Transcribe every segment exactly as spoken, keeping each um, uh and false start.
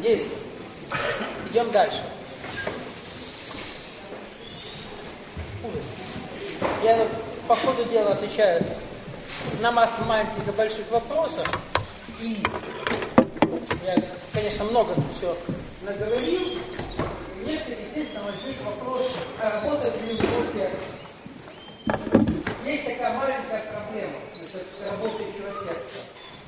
Действуем. Идем дальше. Ужас. Я по ходу дела отвечаю на массу маленьких и больших вопросов. И я, конечно, много все наговорил. И если, естественно, возник вопрос, а работает ли у него сердце. Есть такая маленькая проблема работающего сердца.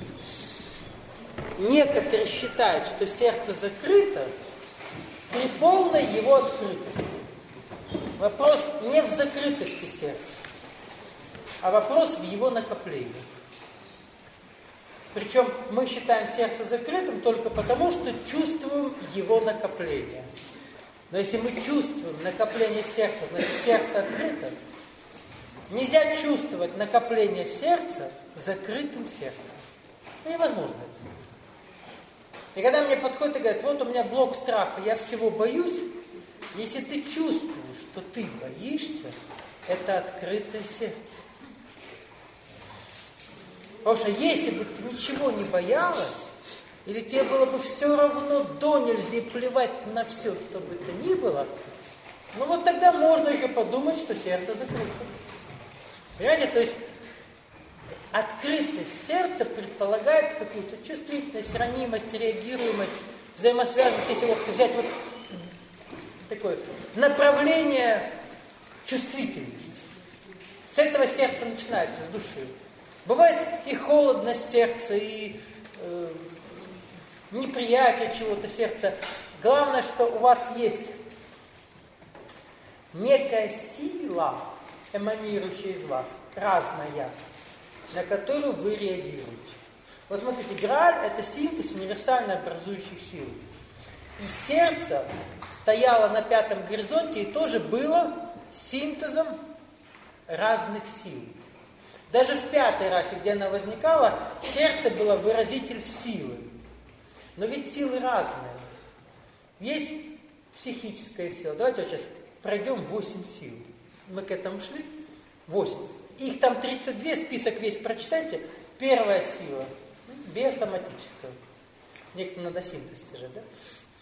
Некоторые считают, что сердце закрыто при полной его открытости. Вопрос не в закрытости сердца, а вопрос в его накоплении. Причем мы считаем сердце закрытым только потому, что чувствуем его накопление. Но если мы чувствуем накопление сердца, значит сердце открыто. Нельзя чувствовать накопление сердца закрытым сердцем. Ну, невозможно это. И когда мне подходят и говорят, вот у меня блок страха, я всего боюсь, если ты чувствуешь, что ты боишься, это открытое сердце. Потому что если бы ты ничего не боялась, или тебе было бы все равно до нельзя и плевать на все, что бы то ни было, ну вот тогда можно еще подумать, что сердце закрыто. Понимаете, то есть открытость сердца предполагает какую-то чувствительность, ранимость, реагируемость, взаимосвязанность. Если вот взять вот такое направление чувствительности. С этого сердце начинается, с души. Бывает и холодность сердца, и э, неприятие чего-то сердца. Главное, что у вас есть некая сила, эманирующая из вас, разная, на которую вы реагируете. Вот смотрите, Грааль – это синтез универсально образующих сил. И сердце стояло на пятом горизонте и тоже было синтезом разных сил. Даже в пятой расе, где она возникала, сердце было выразитель силы. Но ведь силы разные. Есть психическая сила. Давайте вот сейчас пройдем восемь сил. Мы к этому шли. восемь. Их там тридцать два, список весь прочитайте. Первая сила – биосоматическая. Некоторым надо синтез же, да?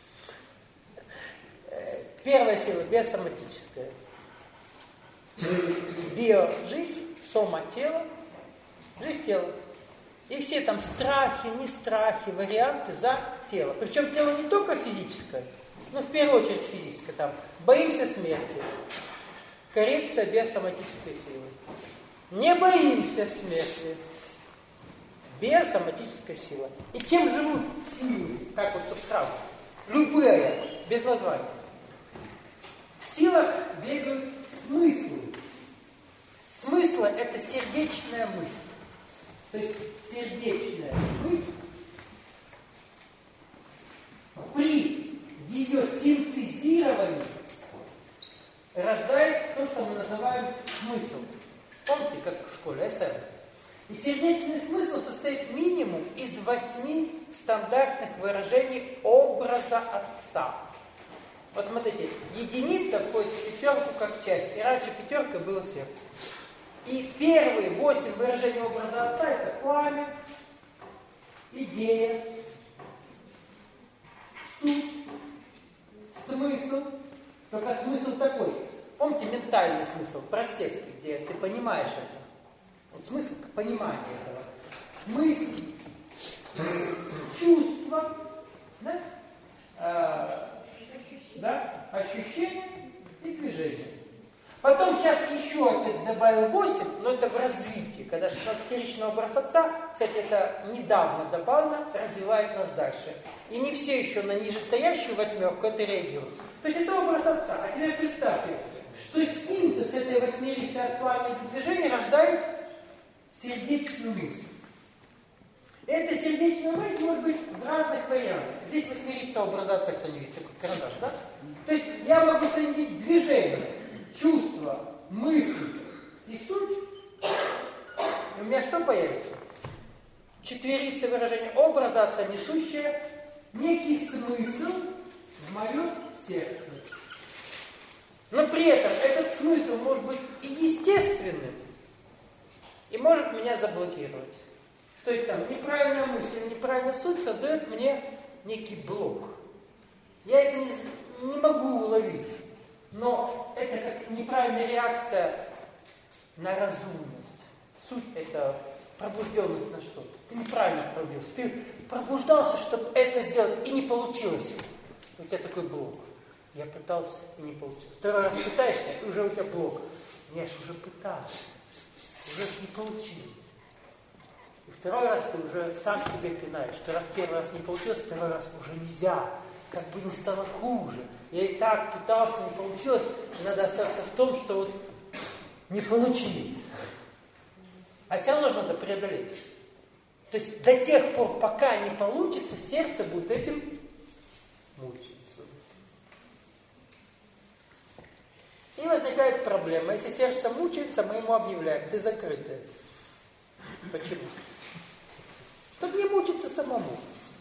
Первая сила – биосоматическая. Био – жизнь, сома – тело, жизнь – тело. И все там страхи, не страхи, варианты за тело. Причем тело не только физическое, но в первую очередь физическое. Там боимся смерти. Коррекция биосоматической силы. Не боимся смерти. Биосоматическая сила. И чем живут силы? Как вот тут сразу? Любые, без названия. В силах бегают смыслы. Смысл – это сердечная мысль. То есть сердечная мысль при ее синтезировании рождает то, что мы называем смысл. Помните, как в школе эс эм? И сердечный смысл состоит минимум из восьми стандартных выражений образа Отца. Вот смотрите, единица входит в пятерку как часть, и раньше пятерка было сердце. И первые восемь выражений образа Отца – это пламя, идея, суть, смысл. Только смысл такой. Помните ментальный смысл, простецкий, где ты понимаешь это. Вот смысл понимания этого. Мысли, чувства, да? А, да? Ощущения и движения. Потом сейчас еще один добавил восемь, но это в развитии. Когда шестнадцатиричного образ Отца, кстати, это недавно добавлено, развивает нас дальше. И не все еще на нижестоящую восьмерку это реагируют. То есть это образ Отца. А теперь представьте, что синтез этой восьмерки от пламени движения рождает сердечную мысль. Эта сердечная мысль может быть в разных вариантах. Здесь восьмерица образа Отца, кто не видит, такой карандаш, да? То есть я могу соединить движение, чувство, мысль и суть. И у меня что появится? Четверица выражения образа Отца, несущая некий смысл в моем сердце. Но при этом этот смысл может быть и естественным, и может меня заблокировать. То есть там неправильная мысль, неправильная суть создает мне некий блок. Я это не, не могу уловить. Но это как неправильная реакция на разумность. Суть — это пробужденность на что-то. Ты неправильно пробудился. Ты пробуждался, чтобы это сделать, и не получилось. У тебя такой блок. Я пытался, и не получилось. Второй раз пытаешься, и уже у тебя блок. Я же уже пытался. Уже не получилось. И второй раз ты уже сам себе пинаешь. Что раз первый раз не получилось, второй раз уже нельзя. Как бы не стало хуже. Я и так пытался, не получилось. И надо остаться в том, что вот не получилось. А все равно надо преодолеть. То есть до тех пор, пока не получится, сердце будет этим мучиться. И возникает проблема. Если сердце мучается, мы ему объявляем: ты закрытый. Почему? Чтобы не мучиться самому.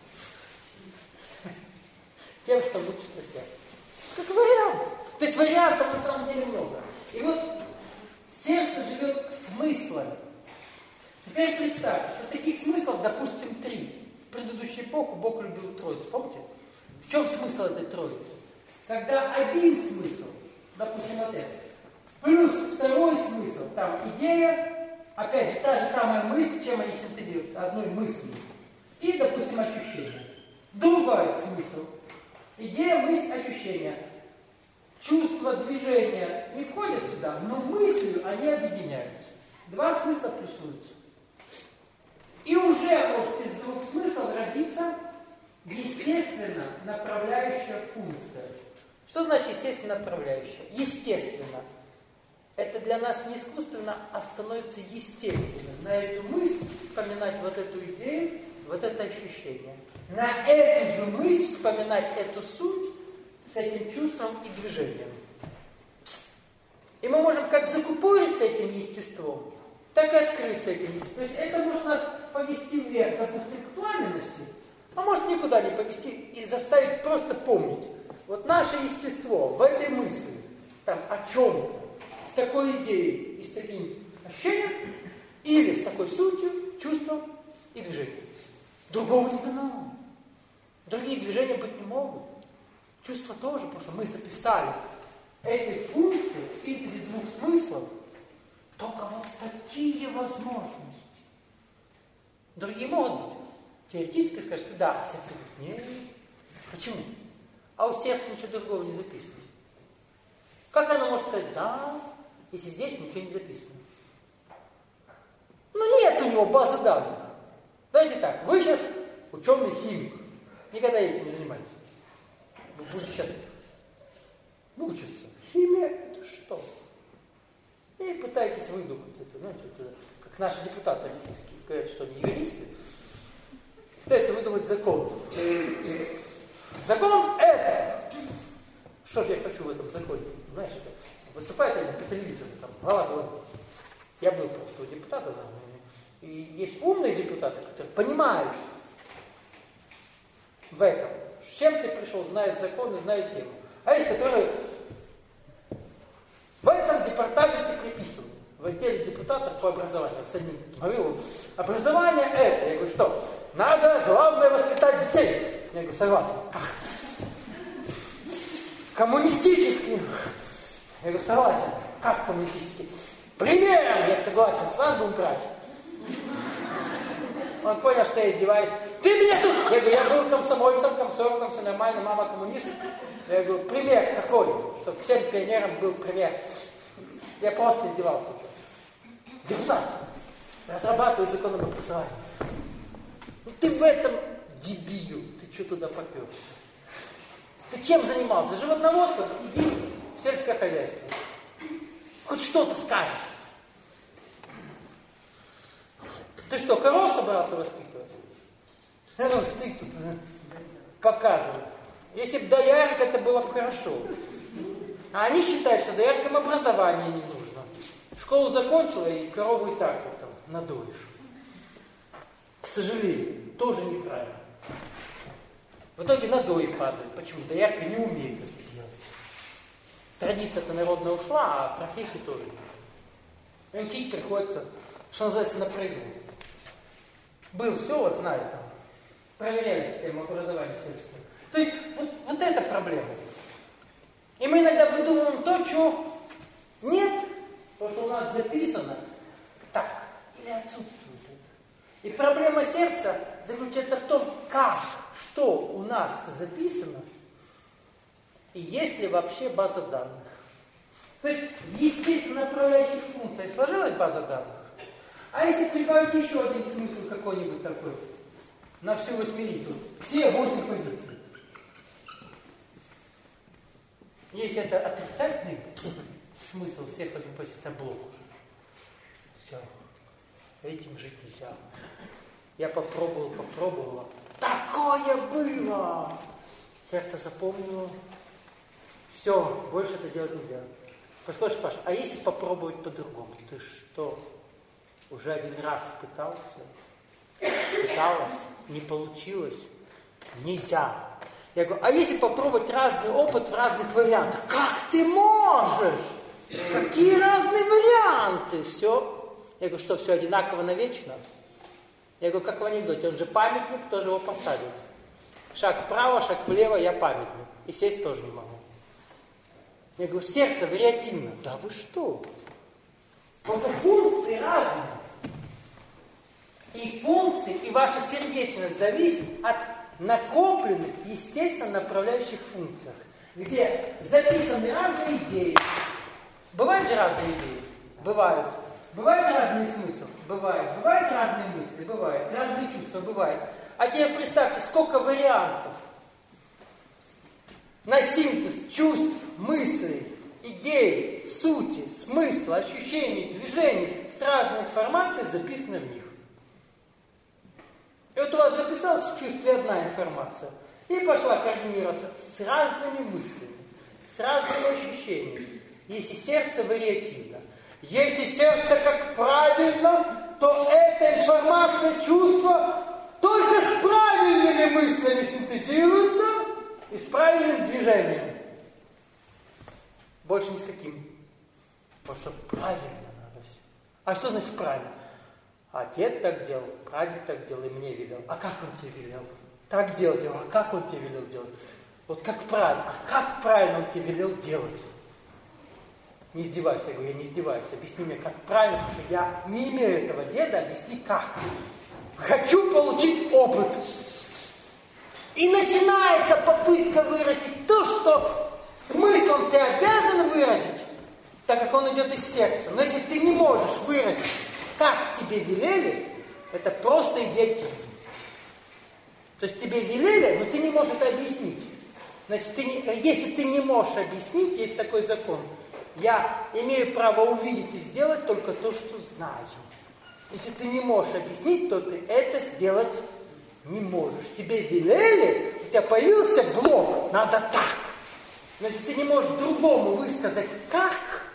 Тем, что мучится сердце. Как вариант. То есть вариантов на самом деле много. И вот сердце живет смыслами. Теперь представьте, что таких смыслов, допустим, три. В предыдущую эпоху Бог любил Троицу. Помните? В чем смысл этой Троицы? Когда один смысл, допустим, вот это, плюс второй смысл, там идея, опять же, та же самая мысль, чем они синтезируют, одной мыслью. И, допустим, ощущение. Другой смысл. Идея, мысль, ощущение. Чувство, движение не входят сюда, но мыслью они объединяются. Два смысла плюсуются. И уже может из двух смыслов родиться естественно направляющая функция. Что значит естественно направляющая? Естественно. Это для нас не искусственно, а становится естественно. На эту мысль вспоминать вот эту идею, вот это ощущение. На эту же мысль вспоминать эту суть с этим чувством и движением. И мы можем как закупориться этим естеством, так и открыться этим естеством. То есть это может нас повести вверх, допустим, к пламенности, а может никуда не повести и заставить просто помнить. Вот наше естество в этой мысли, там, о чем-то, с такой идеей и с таким ощущением, или с такой сутью, чувством и движением. Другого не дано. Другие движения быть не могут. Чувства тоже, потому что мы записали этой функции в синтезе двух смыслов только вот такие возможности. Другие могут быть. Теоретически скажете, да, а сердце говорит, нет. Почему? А у сердца ничего другого не записано. Как оно может сказать, да, если здесь ничего не записано? Ну нет у него базы данных. Давайте так, вы сейчас ученый химик, никогда этим не занимаетесь. Вы будете сейчас мучиться. Химия это что? И пытаетесь выдумать это, знаете, это, как наши депутаты российские, говорят, что они юристы, пытаются выдумать закон. Закон это. Что же я хочу в этом законе? Знаешь, это, выступает они по телевизору, там, глава говорит. Я был просто у депутата, да, и есть умные депутаты, которые понимают в этом, с чем ты пришел, знают законы, знают тему. А есть, которые в этом департаменте приписаны, в отделе депутатов по образованию, с одним таким. Говорю, образование это. Я говорю, что? Надо, главное, воспитать детей. Я говорю, согласен. Коммунистический. Я говорю, согласен. Как коммунистический? Примером я согласен, с вас будем брать. Он понял, что я издеваюсь. Ты меня тут... Я говорю, я был комсомольцем, комсоргом, все нормально, мама коммунист. Я говорю, пример какой? Чтобы всем пионерам был пример. Я просто издевался. Депутат разрабатывает закон об образовании. Ну ты в этом дебил. Ты что туда поперся? Ты чем занимался? Животноводством? Иди в сельское хозяйство. Хоть что-то скажешь. Ты что, коров собрался воспитывать? Я ну, стыд тут показывает. Если бы доярка, это было бы хорошо. А они считают, что дояркам образование не нужно. Школу закончила, и корову и так вот там надуешь. К сожалению, тоже неправильно. В итоге надои падают. Почему? Доярка не умеет это делать. Традиция-то народная ушла, а профессии тоже нет. Учить приходится, что называется, на производство. Был все, вот знаю там. Проверяли систему образования сельского. То есть вот, вот это проблему. И мы иногда выдумываем то, что нет, то, что у нас записано так или отсутствует. И проблема сердца заключается в том, как, что у нас записано, и есть ли вообще база данных. То есть в естественно направляющих функциях сложилась база данных, а если прибавить еще один смысл какой-нибудь такой, на всю восьмериту, все восемь позиций. Если это отрицательный смысл, всех восемь позиций, это блок уже. Все. Этим жить нельзя. Я попробовал, попробовала. Такое было! Сердце запомнило. Все, больше это делать нельзя. Послушай, Паша, а если попробовать по-другому? Ты что, уже один раз пытался? Пыталась? Не получилось? Нельзя. Я говорю, а если попробовать разный опыт в разных вариантах? Как ты можешь? Какие разные варианты? Все. Я говорю, что все одинаково навечно? Я говорю, как в анекдоте, он же памятник, кто же его посадит? Шаг вправо, шаг влево, я памятник. И сесть тоже не могу. Я говорю, сердце вариативно. Да вы что? Потому что функции разные. И функции, и ваша сердечность зависит от накопленных, естественно, направляющих функциях, где записаны разные идеи. Бывают же разные идеи? Бывают. Бывают разные смыслы? Бывает. Бывают разные мысли? Бывает. Разные чувства? Бывает. А теперь представьте, сколько вариантов на синтез чувств, мыслей, идей, сути, смысла, ощущений, движений с разной информацией записано в них. И вот у вас записалась в чувстве одна информация и пошла координироваться с разными мыслями, с разными ощущениями. Если сердце вариативно, если сердце как правильно, то эта информация, чувства только с правильными мыслями синтезируется и с правильным движением. Больше ни с каким. Потому что правильно надо все. А что значит правильно? А дед так делал, прадед так делал и мне велел. А как он тебе велел? Так делать, а как он тебе велел делать? Вот как правильно, а как правильно он тебе велел делать? Не издевайся, я говорю, я не издеваюсь. Объясни мне, как правильно, потому что я не имею этого деда, объясни как. Хочу получить опыт. И начинается попытка выразить то, что смыслом ты обязан выразить, так как он идет из сердца. Но если ты не можешь выразить, как тебе велели, это просто идиотизм. То есть тебе велели, но ты не можешь это объяснить. Значит, ты не, если ты не можешь объяснить, есть такой закон. Я имею право увидеть и сделать только то, что знаю. Если ты не можешь объяснить, то ты это сделать не можешь. Тебе велели, у тебя появился блок, надо так. Но если ты не можешь другому высказать как,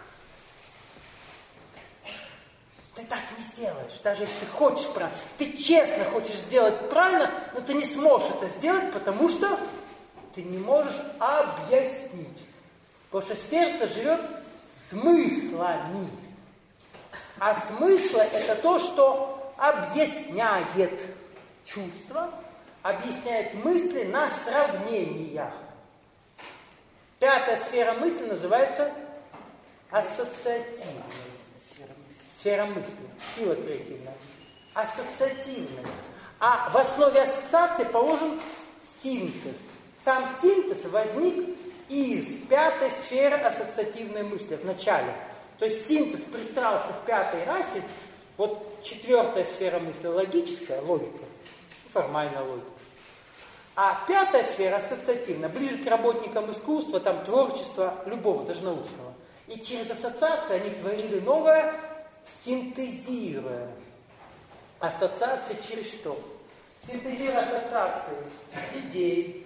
ты так не сделаешь. Даже если ты хочешь правильно, ты честно хочешь сделать правильно, но ты не сможешь это сделать, потому что ты не можешь объяснить. Потому что сердце живет смыслами. А смыслы – это то, что объясняет чувства, объясняет мысли на сравнениях. Пятая сфера мысли называется ассоциативной. Сфера мысли. Сила креативная. Ассоциативная. А в основе ассоциации положен синтез. Сам синтез возник из пятой сферы ассоциативной мысли в начале. То есть синтез пристрался в пятой расе. Вот четвертая сфера мысли логическая, логика, формальная логика. А пятая сфера ассоциативная, ближе к работникам искусства, там творчества, любого, даже научного. И через ассоциации они творили новое, синтезируя. Ассоциации через что? Синтезируя ассоциации идей.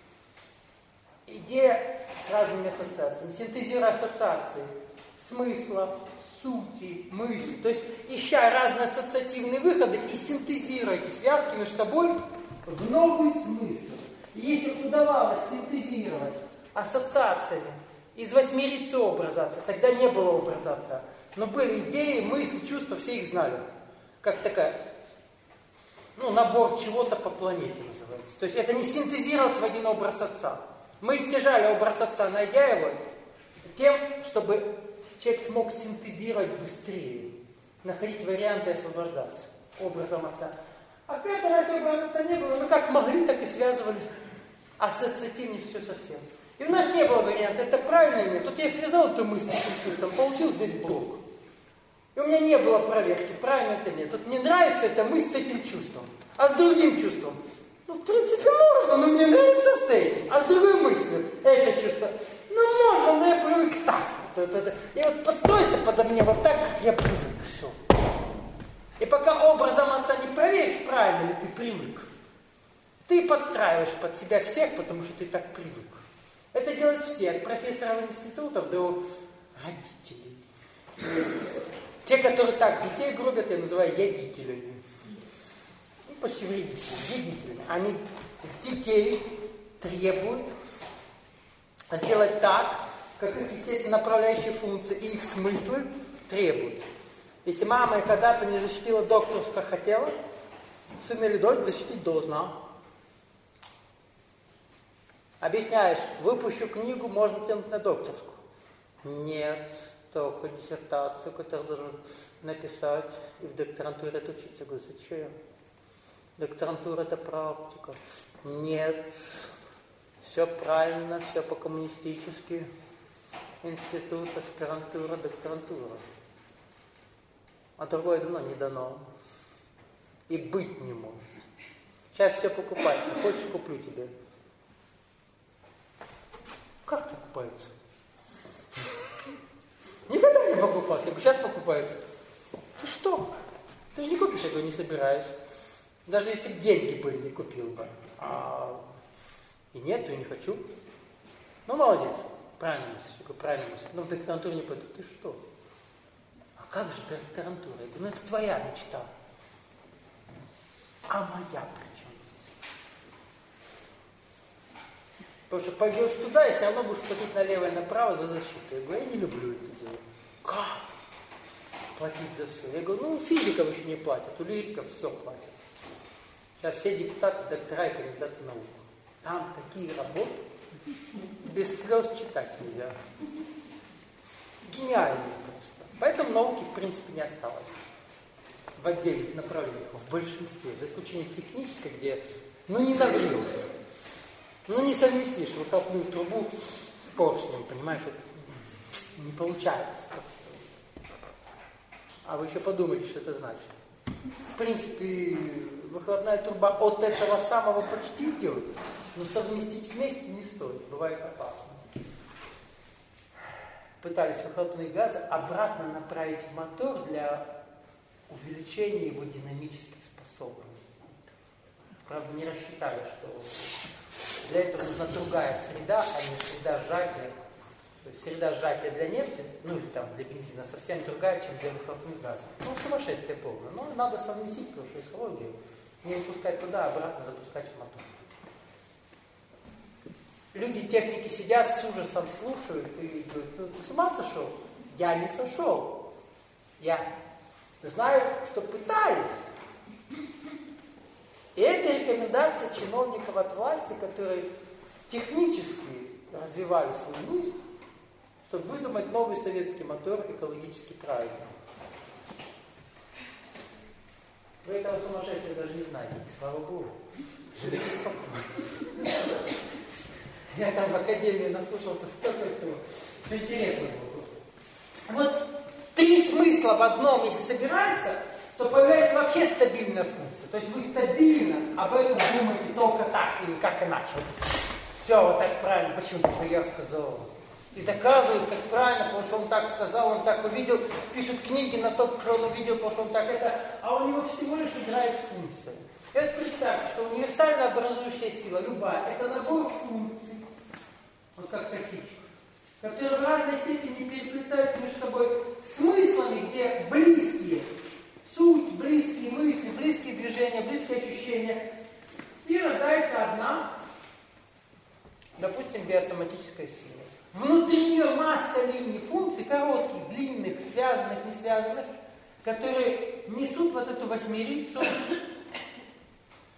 Идея с разными ассоциациями. Синтезируя ассоциации смысла, сути, мысли. То есть ища разные ассоциативные выходы и синтезируя эти связки между собой в новый смысл. И если удавалось синтезировать ассоциациями из восьмерицы образация, тогда не было образация. Но были идеи, мысли, чувства, все их знали. Как такая, ну, набор чего-то по планете называется. То есть это не синтезировать в один образ отца. Мы стяжали образ отца, найдя его, тем, чтобы человек смог синтезировать быстрее, находить варианты и освобождаться образом отца. А в пятый раз образа отца не было, мы как могли, так и связывали ассоциативнее все совсем. И у нас не было варианта, это правильно или нет. Тут я связал эту мысль с этим чувством, получил здесь блок. И у меня не было проверки, правильно это нет. Тут мне нравится эта мысль с этим чувством, а с другим чувством. Ну, в принципе, можно, но мне нравится с этим. А с другой мыслью, это чувство, ну, можно, но я привык так. Вот, вот, вот. И вот подстройся подо мне вот так, как я привык. Все. И пока образом отца не проверишь, правильно ли ты привык, ты подстраиваешь под себя всех, потому что ты так привык. Это делают все, от профессоров институтов до родителей. Те, которые так детей грубят, я называю ядителями. Ну, почти вредители, ядители. Они с детей требуют сделать так, как их, естественно, направляющие функции и их смыслы требуют. Если мама когда-то не защитила докторского, хотела, сын или дочь защитить должна. Объясняешь, выпущу книгу, можно тянуть на докторскую. Нет, только диссертацию, которую должен написать, и в докторантуре отучиться. Я говорю, зачем? Докторантура это практика. Нет, все правильно, все по-коммунистически. Институт, аспирантура, докторантура. А другое дано не дано. И быть не может. Сейчас все покупается. Хочешь, куплю тебе. Как покупаются? Никогда не покупался. Я говорю, сейчас покупается. Ты что? Ты же не купишь, я говорю, не собираюсь. Даже если бы деньги были, не купил бы. А... И нет, я не хочу. Ну, молодец. Правильно мысль. Я говорю, правильно мысль. Но в докторантуру не пойду. Ты что? А как же докторантура? Я говорю, ну это твоя мечта. А моя при чем? Потому что пойдешь туда, и все равно будешь платить налево и направо за защиту. Я говорю, я не люблю это дело. Как? Платить за все. Я говорю, ну физиков еще не платят, у лириков все платят. Сейчас все депутаты, доктора и кандидаты наук. Там такие работы, без слез читать нельзя. Гениальные просто. Поэтому науки в принципе не осталось. В отдельных направлениях, в большинстве. За исключением технической, где ну не нагрелся. Ну не совместишь выхлопную трубу с поршнем, понимаешь, не получается. А вы еще подумайте, что это значит. В принципе, выхлопная труба от этого самого почти идет, но совместить вместе не стоит, бывает опасно. Пытались выхлопные газы обратно направить в мотор для увеличения его динамических способностей. Правда, не рассчитали, что для этого нужна другая среда, а не среда сжатия. То есть среда сжатия для нефти, ну или там для бензина, совсем другая, чем для выхлопных газов. Ну, сумасшествие полное. Но надо совместить, потому что экологию не выпускать туда, а обратно запускать в мотор. Люди, техники сидят с ужасом, слушают и говорят, ну ты с ума сошел? Я не сошел. Я знаю, что пытались. И это рекомендация чиновников от власти, которые технически развивали свою мысль, чтобы выдумать новый советский мотор экологически правильный. Вы этого сумасшествия даже не знаете, слава Богу. Живите спокойно. Я там в академии наслушался столько всего. Что интересно было. Вот три смысла в одном, если собираются, то появляется вообще стабильная функция. То есть вы стабильно об этом думаете только так и никак иначе. Все, вот так правильно. Почему? Потому что я сказал. И доказывают, как правильно, потому что он так сказал, он так увидел, пишут книги на то, что он увидел, потому что он так это, а у него всего лишь играет функция. И вот представьте, что универсальная образующая сила, любая, это набор функций, вот как косичка, которые в разной степени переплетаются между собой смыслами, где близкие суть, близкие мысли, близкие движения, близкие ощущения. И рождается одна, допустим, биосоматическая сила. Внутри нее масса линий функций, коротких, длинных, связанных, не связанных, которые несут вот эту восьмерицу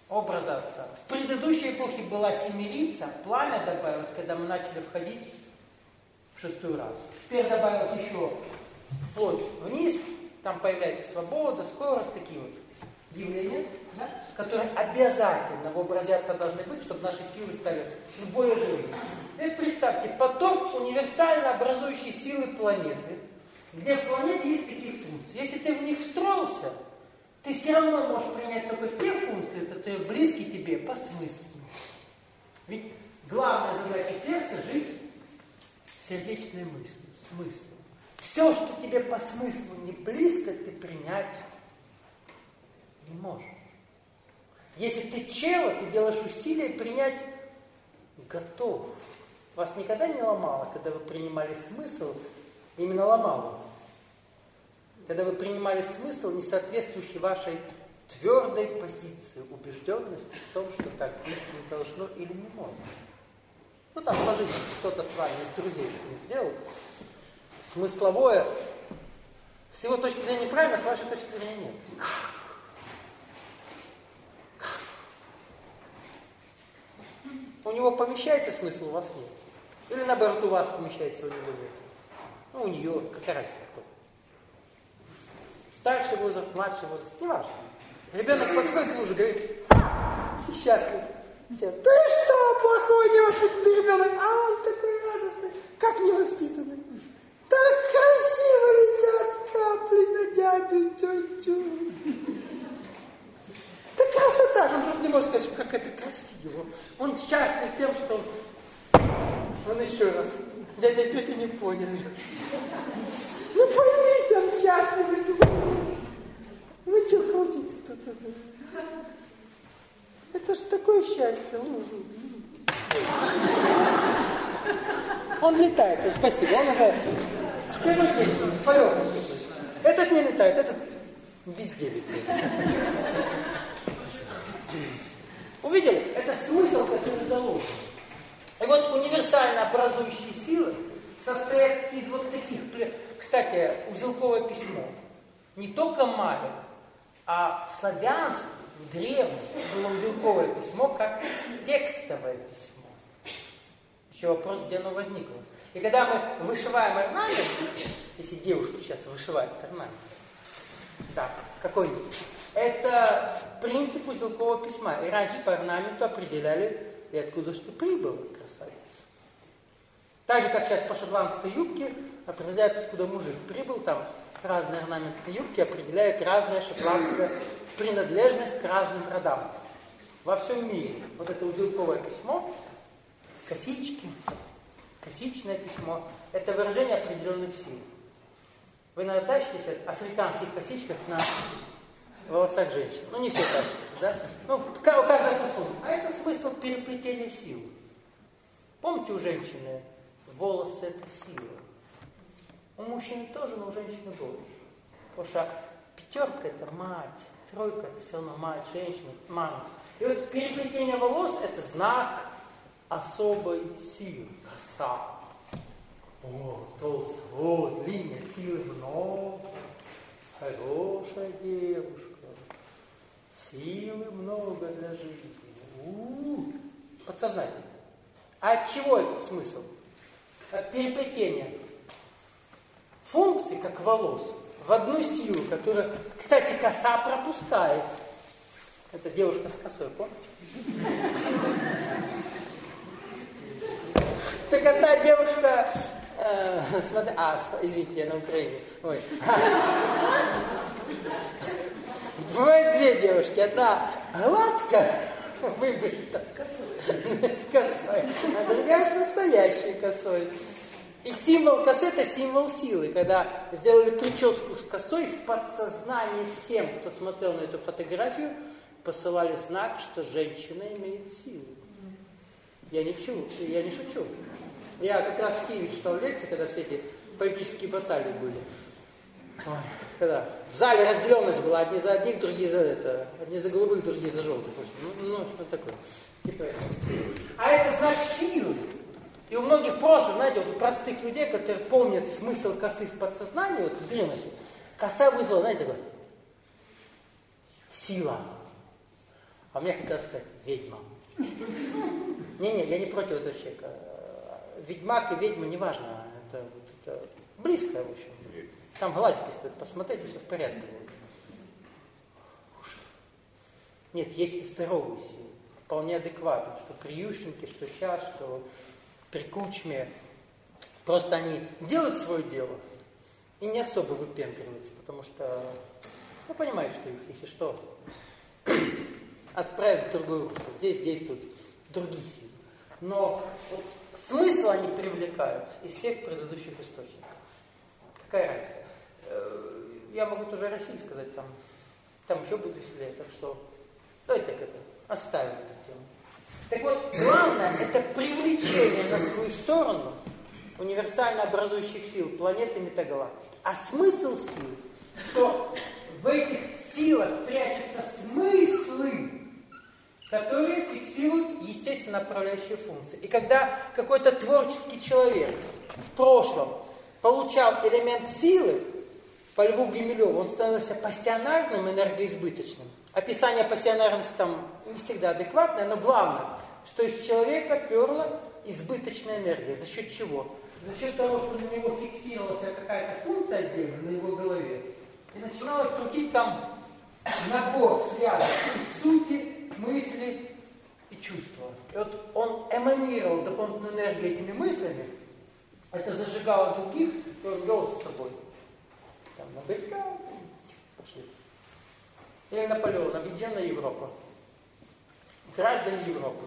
Образ Отца. В предыдущей эпохе была семерица, пламя добавилось, когда мы начали входить в шестую расу. Теперь добавилось еще вплоть вниз, там появляется свобода, скорость, такие вот явления, да, которые обязательно в образе Отца должны быть, чтобы наши силы стали ну, более живыми. Теперь представьте, поток универсально образующей силы планеты, где в планете есть такие функции. Если ты в них встроился, ты все равно можешь принять только те функции, которые близки тебе по смыслу. Ведь главная задача сердца – жить сердечной мыслью, смыслом. Все, что тебе по смыслу не близко, ты принять не можешь. Если ты чело, ты делаешь усилия принять готов. Вас никогда не ломало, когда вы принимали смысл, именно ломало. Когда вы принимали смысл, не соответствующий вашей твердой позиции, убежденности в том, что так быть не должно или не может. Ну там, положите, кто-то с вами из друзей что-нибудь сделал. Смысловое, с его точки зрения правильно, с вашей точки зрения нет. У него помещается смысл, у вас нет. Или наоборот, у вас помещается, у него нет. Ну, у нее, какая разница. Старший возраст, младший возраст, не важно. Ребенок подходит к мужу и говорит, ты счастлив. Все, ты что, плохой, невоспитанный ребенок? А он такой радостный, как невоспитанный. Так красиво летят капли на дядю тетю. Да красота, он просто не может сказать, как это красиво. Он счастлив тем, что он... Он еще раз. Дядя и тетя не поняли. Ну поймите, он счастлив. Вы что крутите тут? Это, это же такое счастье. Он летает, спасибо, он уже первый день, полет. Этот не летает, этот везде летает. Увидели? Это смысл, который заложен. И вот универсально образующие силы состоят из вот таких... Кстати, узелковое письмо. Не только майя, а в славянстве, в древности было узелковое письмо как текстовое письмо. Еще вопрос, где оно возникло. И когда мы вышиваем орнамент, если девушка сейчас вышивает орнамент, да, какой-нибудь, это принцип узелкового письма. И раньше по орнаменту определяли, и откуда что прибыло, красавица. Так же, как сейчас по шотландской юбке определяют, откуда мужик прибыл, там разные орнаментные юбки определяют разная шотландская принадлежность к разным родам. Во всем мире вот это узелковое письмо, косички, косичное письмо, это выражение определенных сил. Вы иногда тащитесь от африканских косичках на волосах женщин. Ну, не все тащатся, да? Ну, у каждого по-своему. А это смысл переплетения сил. Помните, у женщины волосы – это сила. У мужчины тоже, но у женщины больше. Потому что пятерка – это мать, тройка – это все равно мать, женщина, мать. И вот переплетение волос – это знак особой силы. Коса. О, толстая, вот, длинная, силы много. Хорошая девушка. Силы много для жизни. У-у-у. Подсознательно. А от чего этот смысл? От переплетения функций, как волос, в одну силу, которая, кстати, коса пропускает. Это девушка с косой, помните? Так а та девушка... Э, смотри, а, извините, я на Украине. Ой. Бывают две девушки. Одна гладкая, выбрита, с косой, а другая с настоящей косой. И символ косы – это символ силы. Когда сделали прическу с косой, в подсознании всем, кто смотрел на эту фотографию, посылали знак, что женщина имеет силу. Я не чу, я не шучу. Я как раз в Киеве читал лекции, когда все эти политические баталии были. Ой, когда в зале разделенность была, одни за одних, другие за это, одни за голубых, другие за желтых. Ну, ну что такое. Типа это. А это знак силы. И у многих просто, знаете, вот у простых людей, которые помнят смысл косы в подсознании, вот в древности, коса вызвала, знаете, такое, сила. А мне хотелось сказать ведьма. Не-не, я не против этого человека. Ведьмак и ведьма, неважно. Это, это близко, в общем. Там глазики стоит посмотреть, и все в порядке будет. Нет, есть и здоровые силы. Вполне адекватно. Что при Ющенке, что сейчас, что при Кучме. Просто они делают свое дело и не особо выпендриваются, потому что, ну, понимаешь, что их, если что, отправят в другую руку. Здесь действуют другие силы. Но вот, смысл они привлекают из всех предыдущих источников. Какая разница? Я могу тоже о России сказать, там, там еще будет веселее, так что давайте так это, оставим эту тему. Так вот, главное, это привлечение на свою сторону универсально образующих сил планеты метагалактики. А смысл сил, что в этих силах прячутся смыслы, которые фиксируют естественно направляющие функции. И когда какой-то творческий человек в прошлом получал элемент силы, по Льву Гумилеву, он становился пассионарным, энергоизбыточным. Описание пассионарности там не всегда адекватное, но главное, что из человека перла избыточная энергия. За счет чего? За счет того, что на него фиксировалась какая-то функция отдельная на его голове, и начинала крутить там набор связок из сути, мысли и чувства. И вот он эманировал дополнительную энергию этими мыслями, это зажигало других, и он вел с собой. Там набрекал, пошли. Или Наполеон, объединенная Европа. Граждане Европы.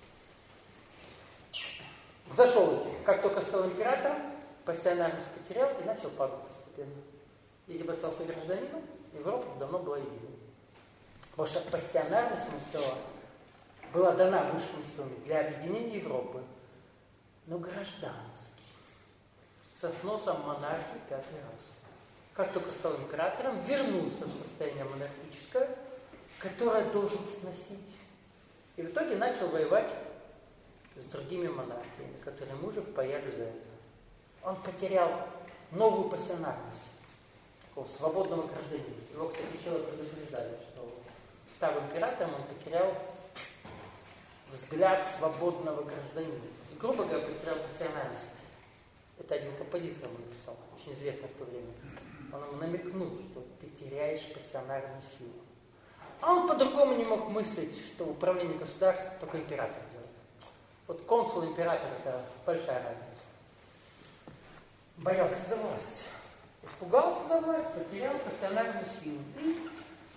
Зашел этих. Как только стал императором, пассионарность потерял и начал падать постепенно. Если бы остался гражданином, Европа давно была единой. Потому что пассионарность была дана высшими силами для объединения Европы, но гражданский. Со сносом монархии пятый раз. Как только стал императором, вернулся в состояние монархическое, которое должен сносить. И в итоге начал воевать с другими монархиями, которые ему же впаяли за это. Он потерял новую пассионарность, такого свободного гражданина. Его, кстати, человек предупреждали, что став императором, он потерял взгляд свободного гражданина. Грубо говоря, потерял пассионарность. Это один композитор ему написал, очень известный в то время. Он ему намекнул, что ты теряешь пассионарную силу. А он по-другому не мог мыслить, что управление государством только император делает. Вот консул император – это большая разница. Боялся за власть. Испугался за власть, потерял пассионарную силу. И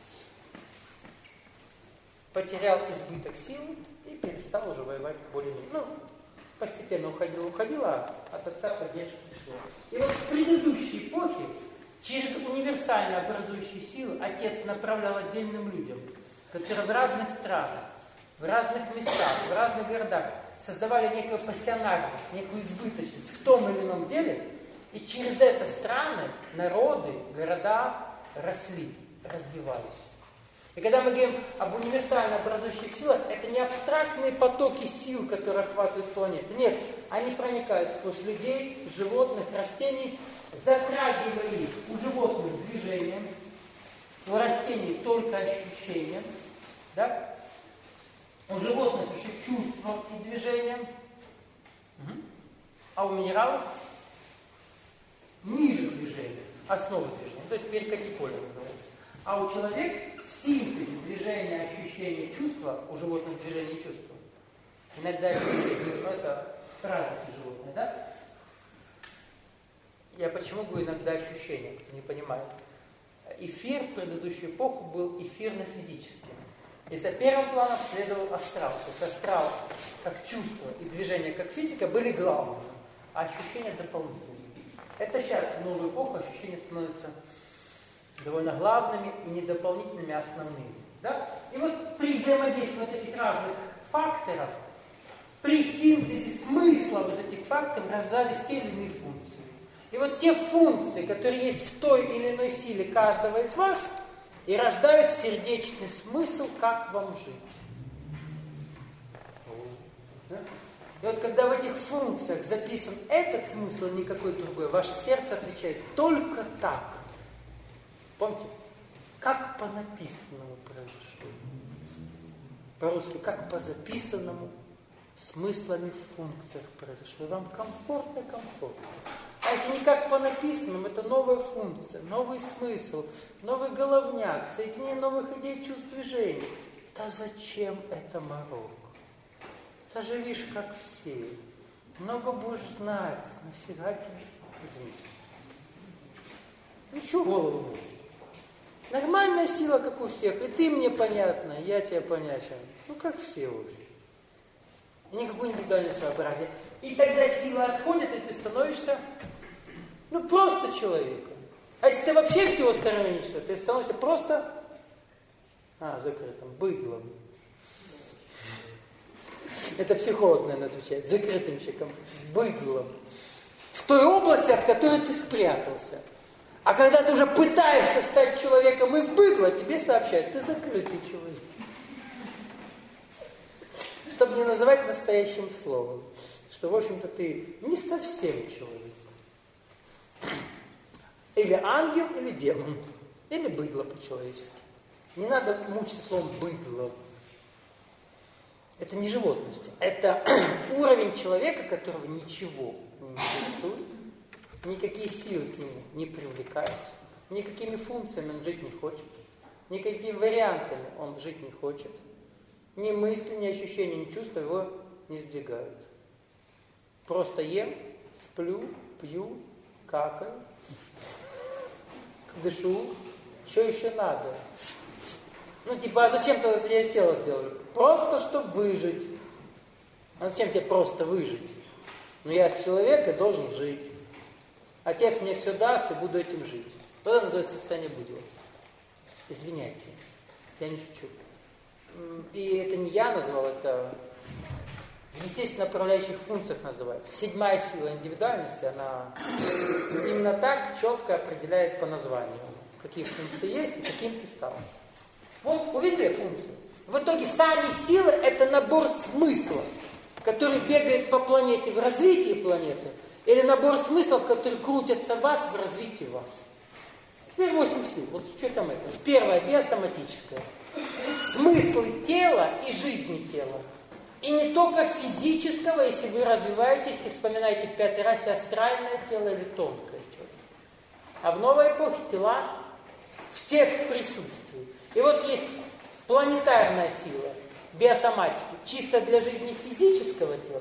потерял избыток сил и перестал уже воевать более-менее. Ну, постепенно уходил, уходил, а от отца поддержки шло. И вот в предыдущей эпохе через универсально образующие силы отец направлял отдельным людям, которые в разных странах, в разных местах, в разных городах создавали некую пассионарность, некую избыточность в том или ином деле, и через это страны, народы, города росли, развивались. И когда мы говорим об универсально образующих силах, это не абстрактные потоки сил, которые охватывают планету. Нет, они проникают сквозь людей, животных, растений, затрагивая их у животных движением, у растений только ощущением, да? У животных еще чувством и движением, а у минералов ниже движения, основы движения, то есть перикатиполия называется. А у человека синтез движения, ощущения, чувства, у животных движения и чувства. Иногда ощущения, но это разные животные, да? Я почему говорю иногда ощущения, кто не понимает. Эфир в предыдущую эпоху был эфирно-физическим. И за первым планом следовал астрал. То есть астрал, как чувство и движение, как физика, были главными, а ощущения дополнительными. Это сейчас, в новую эпоху, ощущения становятся довольно главными и не дополнительными, а основными. Да? И вот при взаимодействии вот этих разных факторов, при синтезе смыслов из этих факторов рождались те или иные функции. И вот те функции, которые есть в той или иной силе каждого из вас, и рождают сердечный смысл, как вам жить. Да? И вот когда в этих функциях записан этот смысл, а не какой другой, ваше сердце отвечает только так. Помните, как по написанному произошло. По-русски, как по записанному, смыслами в функциях произошло. И вам комфортно, комфортно. А если не как по написанному, это новая функция, новый смысл, новый головняк, соединение новых идей, чувств, движений. Да зачем это морок? Ты живешь как все. Много будешь знать. Нафига тебе? Извините. Ничего голову мучить. Нормальная сила, как у всех. И ты мне понятна, я тебе понятен. Ну, как все уже. И никакой индивидуальной своеобразия. И тогда сила отходит, и ты становишься, ну, просто человеком. А если ты вообще всего сторонишься, ты становишься просто, а, закрытым, быдлом. Это психолог, наверное, отвечает. Закрытым человеком, быдлом. В той области, от которой ты спрятался. А когда ты уже пытаешься стать человеком из быдла, тебе сообщают, ты закрытый человек. Чтобы не называть настоящим словом. Что, в общем-то, ты не совсем человек. Или ангел, или демон. Или быдло по-человечески. Не надо мучиться словом быдло. Это не животность. Это уровень человека, которого ничего не интересует. Никакие силы к нему не привлекаются. Никакими функциями он жить не хочет. Никакими вариантами он жить не хочет. Ни мысли, ни ощущения, ни чувства его не сдвигают. Просто ем, сплю, пью, какаю, дышу. Что еще надо? Ну, типа, а зачем ты это я тело сделал? Просто, чтобы выжить. А зачем тебе просто выжить? Ну, я человек и должен жить. Отец мне все даст, и буду этим жить. Вот это называется состояние быдла. Извиняйте, я не шучу. И это не я назвал, это в естественно направляющих функциях называется. Седьмая сила индивидуальности, она именно так четко определяет по названию, какие функции есть и каким ты стал. Вот, увидели функции? В итоге сами силы – это набор смыслов, который бегает по планете в развитии планеты, или набор смыслов, которые крутятся в вас в развитии вас. Теперь восемь сил. Вот что там это? Первое – биосоматическое. Смыслы тела и жизни тела. И не только физического, если вы развиваетесь и вспоминаете в пятой расе астральное тело или тонкое тело. А в новой эпохе тела всех присутствует. И вот есть планетарная сила биосоматики, чисто для жизни физического тела.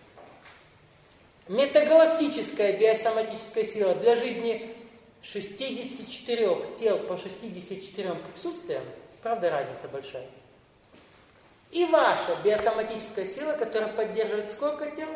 Метагалактическая биосоматическая сила для жизни шестидесяти четырёх тел по шестидесяти четырем присутствиям. Правда, разница большая. И ваша биосоматическая сила, которая поддерживает сколько тел?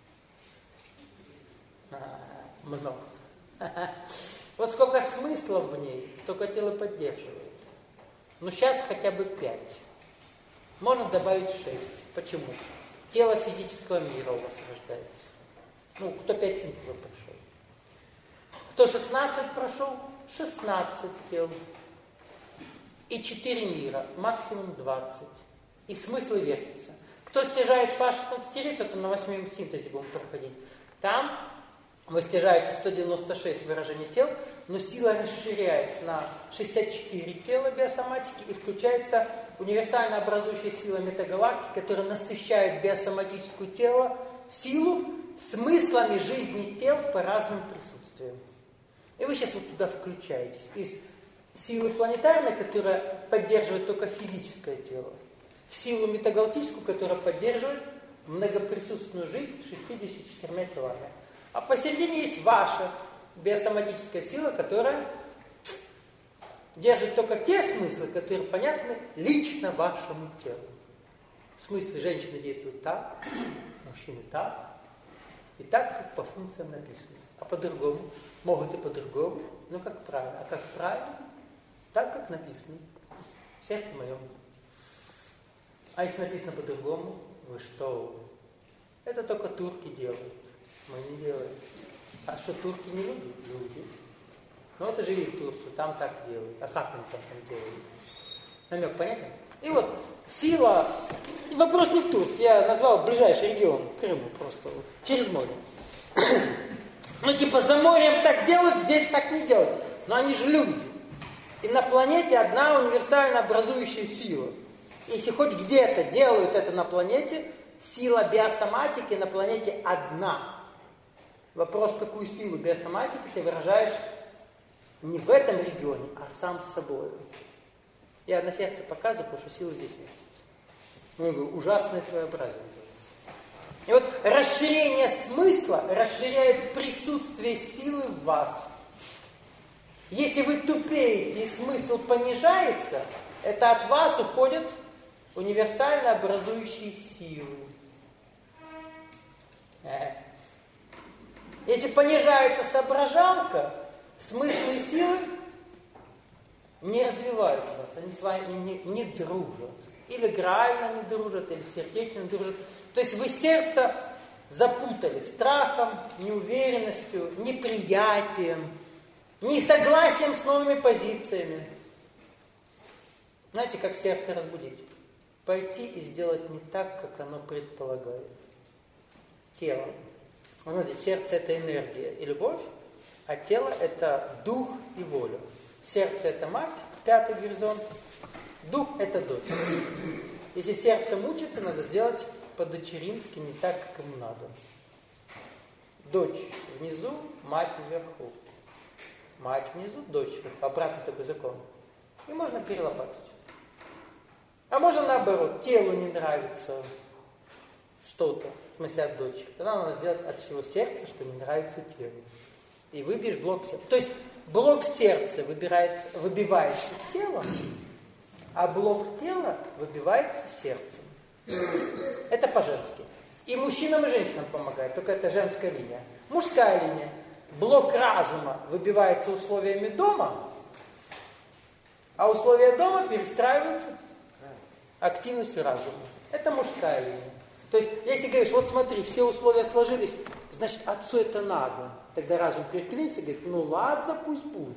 А, много. Вот сколько смыслов в ней, столько тел и поддерживает. Ну, сейчас хотя бы пять. Можно добавить шесть. Почему? Тело физического мира у вас рождается. Ну, кто пять синтезов прошел. Кто шестнадцать прошел? шестнадцать тел. И четыре мира, максимум двадцать. И смыслы вертятся. Кто стяжает фа шестнадцатилетие, это на восьмом синтезе будем проходить. Там вы стяжаете сто девяносто шесть выражений тел, но сила расширяется на шестьдесят четыре тела биосоматики и включается универсально образующая сила метагалактики, которая насыщает биосоматическую тело, силу смыслами жизни тел по разным присутствиям. И вы сейчас вот туда включаетесь. Из силы планетарной, которая поддерживает только физическое тело, в силу метагалактическую, которая поддерживает многоприсутственную жизнь шестьюдесятью четырьмя телами. А посередине есть ваша биосоматическая сила, которая держит только те смыслы, которые понятны лично вашему телу. В смысле женщины действуют так, мужчины так, и так, как по функциям написано. А по-другому. Могут и по-другому, но как правильно. А как правильно? Так, как написано. В сердце моем. А если написано по-другому, вы что? Это только турки делают. Мы не делаем. А что, турки не люди? Люди. Ну вот и живи в Турцию, там так делают. А как они там, там делают? Намек понятен? И вот сила... И вопрос не в Турции. Я назвал ближайший регион, Крыму просто. Вот, через море. Ну типа за морем так делают, здесь так не делают. Но они же люди. И на планете одна универсально образующая сила. Если хоть где-то делают это на планете, сила биосоматики на планете одна. Вопрос, какую силу биосоматики ты выражаешь не в этом регионе, а сам с собой. Я на сердце показываю, потому что сила здесь вместится. Ну, говорю, ужасное своеобразие. И вот расширение смысла расширяет присутствие силы в вас. Если вы тупеете и смысл понижается, это от вас уходят универсально образующие силы. Если понижается соображалка, смыслы и силы не развивают вас, они с вами не, не дружат. Или граально не дружат, или сердечно не дружат. То есть вы сердце запутали страхом, неуверенностью, неприятием, несогласием с новыми позициями. Знаете, как сердце разбудить? Пойти и сделать не так, как оно предполагает. Телом. Смотрите, сердце – это энергия и любовь, а тело – это дух и воля. Сердце – это мать, пятый горизонт. Дух – это дочь. Если сердце мучится, надо сделать по-дочерински не так, как ему надо. Дочь внизу, мать вверху. Мать внизу, дочь вверху. Обратно такой закон. И можно перелопатить. А можно наоборот, телу не нравится что-то, в смысле от дочери. Тогда надо сделать от всего сердца, что не нравится телу. И выбьешь блок сердца. То есть блок сердца выбирается, выбивается телом, а блок тела выбивается сердцем. Это по-женски. И мужчинам, и женщинам помогает, только это женская линия. Мужская линия. Блок разума выбивается условиями дома, а условия дома перестраиваются активностью разума. Это мужская линия. То есть, если говоришь, вот смотри, все условия сложились, значит, отцу это надо. Тогда разум переклинится и говорит, ну ладно, пусть будет.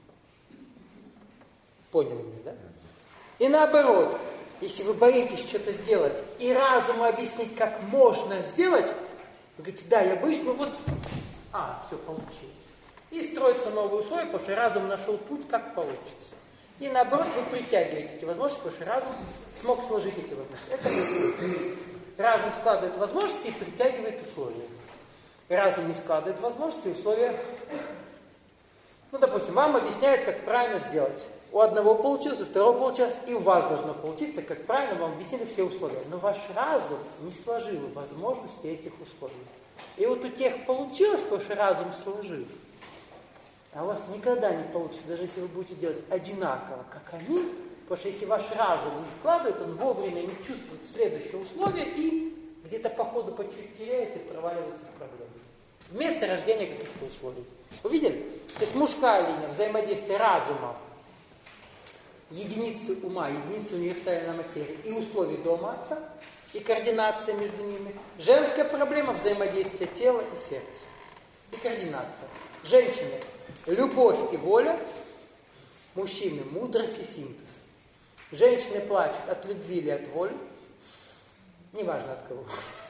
Поняли меня, да? И наоборот, если вы боитесь что-то сделать, и разуму объяснить, как можно сделать, вы говорите, да, я боюсь, но вот, а, все получилось. И строятся новые условия, потому что разум нашел путь, как получится. И наоборот, вы притягиваете эти возможности, потому что разум смог сложить эти возможности. Это разум складывает возможности и притягивает условия. Разум не складывает возможности, условия. Ну, допустим, вам объясняют, как правильно сделать. У одного получилось, у второго получилось, и у вас должно получиться, как правильно вам объяснили все условия. Но ваш разум не сложил возможности этих условий. И вот у тех получилось, потому что разум сложил. А у вас никогда не получится, даже если вы будете делать одинаково, как они, потому что если ваш разум не складывает, он вовремя не чувствует следующее условие и где-то по ходу по чуть теряет и проваливается в проблему. Вместо рождения каких-то условий. Увидели? То есть мужская линия взаимодействия разума, единицы ума, единицы универсальной материи и условий дома отца, и координация между ними. Женская проблема взаимодействия тела и сердца. И координация. Женщины – любовь и воля, мужчины – мудрость и синтез. Женщины плачут от любви или от воли, неважно от кого.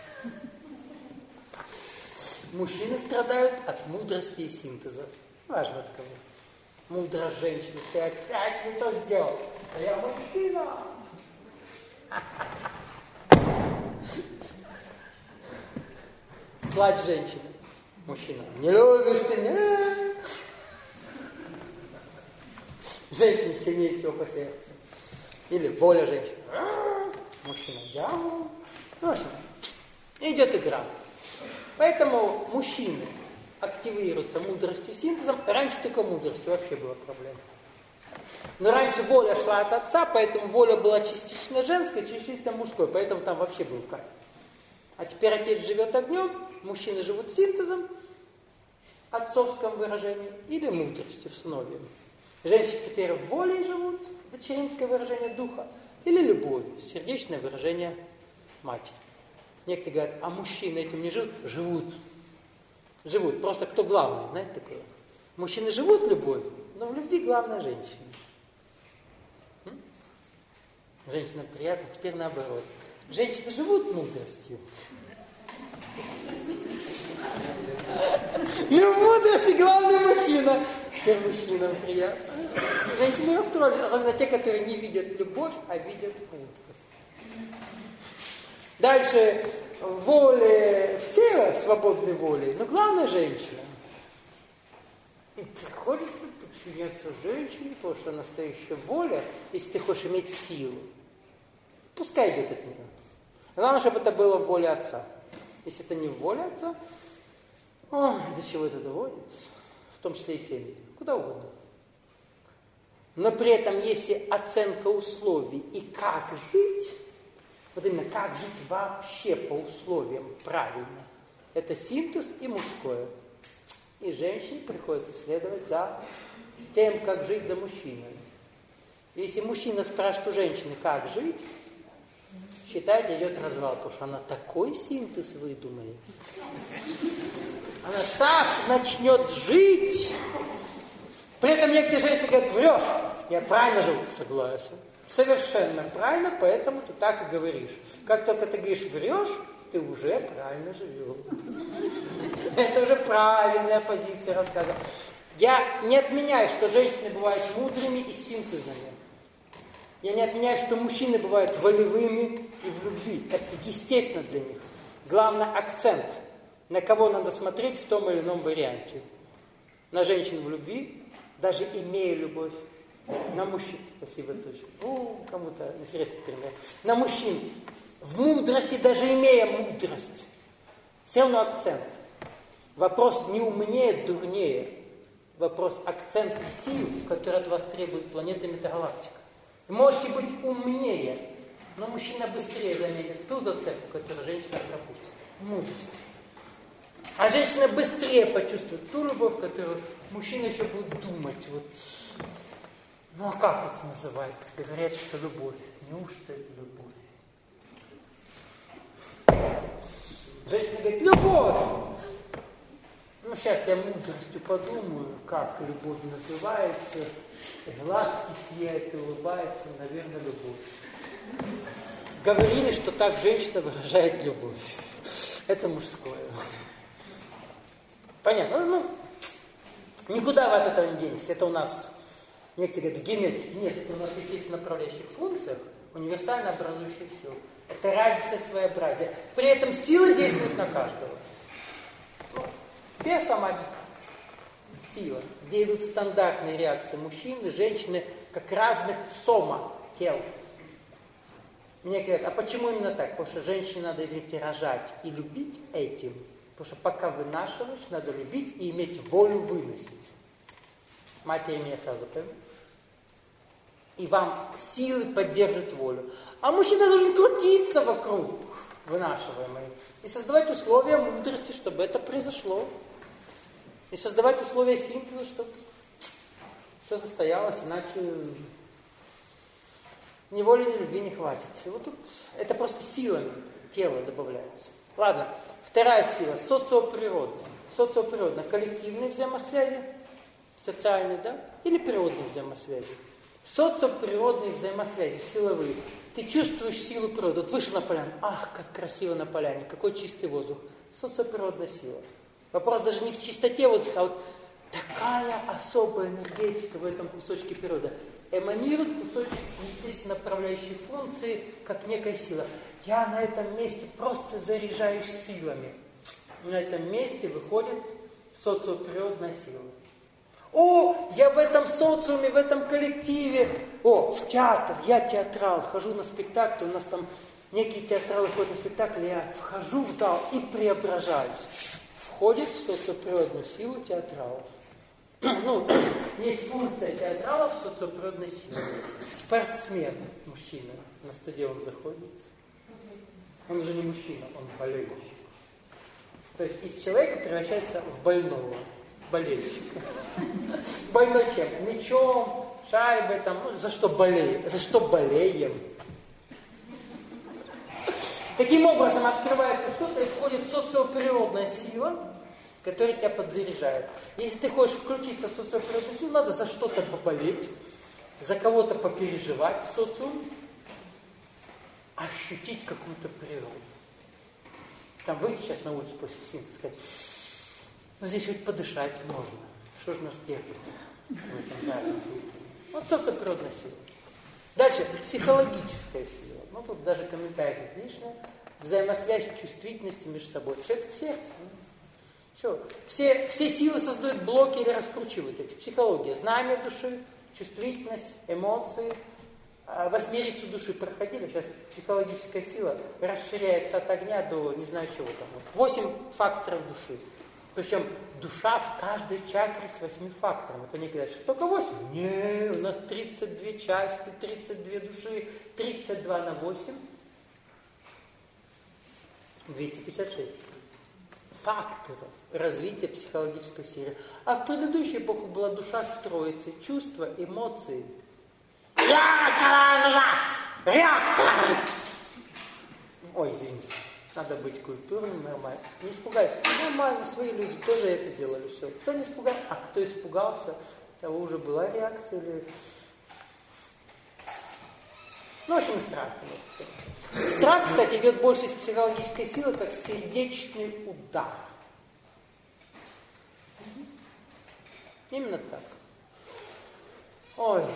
Мужчины страдают от мудрости и синтеза, неважно от кого. Мудрость женщины, ты опять не то сделал, а я мужчина. Плачь женщина, мужчина, не любишь ты меня. Женщина сильнее всего по сердцу. Или воля женщины. Мужчина, я. В общем, идет игра. Поэтому мужчины активируются мудростью и синтезом. Раньше только мудростью вообще была проблема. Но раньше воля шла от отца, поэтому воля была частично женской, частично мужской. Поэтому там вообще был кайф. А теперь отец живет огнем, мужчины живут синтезом, отцовском выражении, или мудростью в снове. Женщины теперь волей живут, дочеринское выражение духа, или любовью, сердечное выражение матери. Некоторые говорят, а мужчины этим не живут? Живут. Живут. Просто кто главный, знаете такое? Мужчины живут любовью, но в любви главная женщина. М? Женщина приятна, теперь наоборот. Женщины живут мудростью. Ну, мудрость и главный мужчина. Теперь мужчинам приятно. Женщины расстроились, особенно те, которые не видят любовь, а видят мудрость. Дальше воля, все свободны волей, но главное женщина. И приходится подчиняться женщине, потому что настоящая воля, если ты хочешь иметь силу, пускай идет от нее. Главное, чтобы это было воля отца. Если это не воля отца, о, до чего это доводит, в том числе и семьи, куда угодно. Но при этом, если оценка условий и как жить, вот именно как жить вообще по условиям правильно, это синтез и мужское. И женщине приходится следовать за тем, как жить за мужчиной. Если мужчина спрашивает у женщины, как жить, считайте, идет развал, потому что она такой синтез выдумает. Она так начнет жить. При этом некоторые женщины говорят, врешь. Я правильно живу. Согласен. Совершенно правильно, поэтому ты так и говоришь. Как только ты говоришь, врешь, ты уже правильно живешь. Это уже правильная позиция рассказа. Я не отменяю, что женщины бывают мудрыми и синтезными. Я не отменяю, что мужчины бывают волевыми и в любви. Это естественно для них. Главный акцент, на кого надо смотреть в том или ином варианте. На женщин в любви, даже имея любовь. На мужчин, спасибо точно. Ну, кому-то интересный пример. На мужчин. В мудрости, даже имея мудрость. Все равно акцент. Вопрос не умнее, дурнее. Вопрос акцент сил, который от вас требует планета метагалактика. Вы можете быть умнее, но мужчина быстрее заметит ту зацепку, которую женщина пропустит. Мудрость. А женщина быстрее почувствует ту любовь, которую мужчина еще будет думать. Вот. Ну а как это называется? Говорят, что любовь. Неужто это любовь? Женщина говорит, любовь! Ну, сейчас я мудростью подумаю, как любовь называется. Глазки сияют и улыбается, наверное, любовь. Говорили, что так женщина выражает любовь. Это мужское. Понятно? Ну, никуда вы от этого не денетесь. Это у нас, некоторые говорят, в генетике. Нет, это у нас есть в направляющих функциях универсально образующих сил. Это разница и своеобразие. При этом силы действуют на каждого. Ну, биосоматика. Сила. Где идут стандартные реакции мужчины, женщины, как разных сома тел. Мне говорят, а почему именно так? Потому что женщине надо, извините, рожать и любить этим. Потому что пока вынашиваешь, надо любить и иметь волю выносить. Матери меня сразу поймут. И вам силы поддержат волю. А мужчина должен крутиться вокруг вынашиваемой. И создавать условия мудрости, чтобы это произошло. И создавать условия синтеза, чтобы все состоялось, иначе ни воли, ни любви не хватит. И вот тут это просто силами тела добавляется. Ладно, вторая сила, социоприродная. Социоприродная, коллективные взаимосвязи, социальные, да, или природные взаимосвязи. Социоприродные взаимосвязи, силовые. Ты чувствуешь силу природы. Вот вышел на поляну, ах, как красиво на поляне, какой чистый воздух. Социоприродная сила. Вопрос даже не в чистоте воздуха, а вот такая особая энергетика в этом кусочке природы. Эманирует кусочек, естественно, направляющей функции, как некая сила. Я на этом месте просто заряжаюсь силами. На этом месте выходит социоприродная сила. О, я в этом социуме, в этом коллективе. О, в театр, я театрал, хожу на спектакль, у нас там некие театралы ходят на спектакль, я вхожу в зал и преображаюсь. Входит в социоприродную силу театралов. Ну, есть функция театралов социоприродной силы. Спортсмен, мужчина, на стадион заходит. Он уже не мужчина, он болеющий. То есть из человека превращается в больного, болельщика. Больной чем? Мечом, шайбой, там, ну, за что болеем? За что болеем? Таким образом открывается что-то и входит социоприродная сила, которая тебя подзаряжает. Если ты хочешь включиться в социоприродную силу, надо за что-то поболеть, за кого-то попереживать в социум, ощутить какую-то природу. Там выйти сейчас на улицу после синтеза и сказать, ну здесь хоть подышать можно. Что же нас терпит в этом зале? Вот социоприродная сила. Дальше, психологическая сила. Ну, тут даже комментарий излишний. взаимосвязь чувствительности между собой. Все это в сердце. Все. Все, все силы создают блоки или раскручивают их. Психология, знание души, чувствительность, эмоции. Восьмерицу души проходили, сейчас психологическая сила расширяется от огня до не знаю чего там. Восемь факторов души. Причем душа в каждой чакре с восьми факторами. Это не говорят, что только восемь. Нет, у нас тридцать две части, тридцать две души, тридцать два на восемь. двести пятьдесят шесть факторов развития психологической силы. А в предыдущую эпоху была душа с троицей, чувства, эмоции. Я душа! Я! Ой, извините. Надо быть культурным, нормально. Не испугайся. Нормально, свои люди тоже это делали. Все. Кто не испугался? А кто испугался, того уже была реакция. Или... Ну, в общем, страх. Страх, кстати, идет больше из психологической силы, как сердечный удар. Именно так. Ой.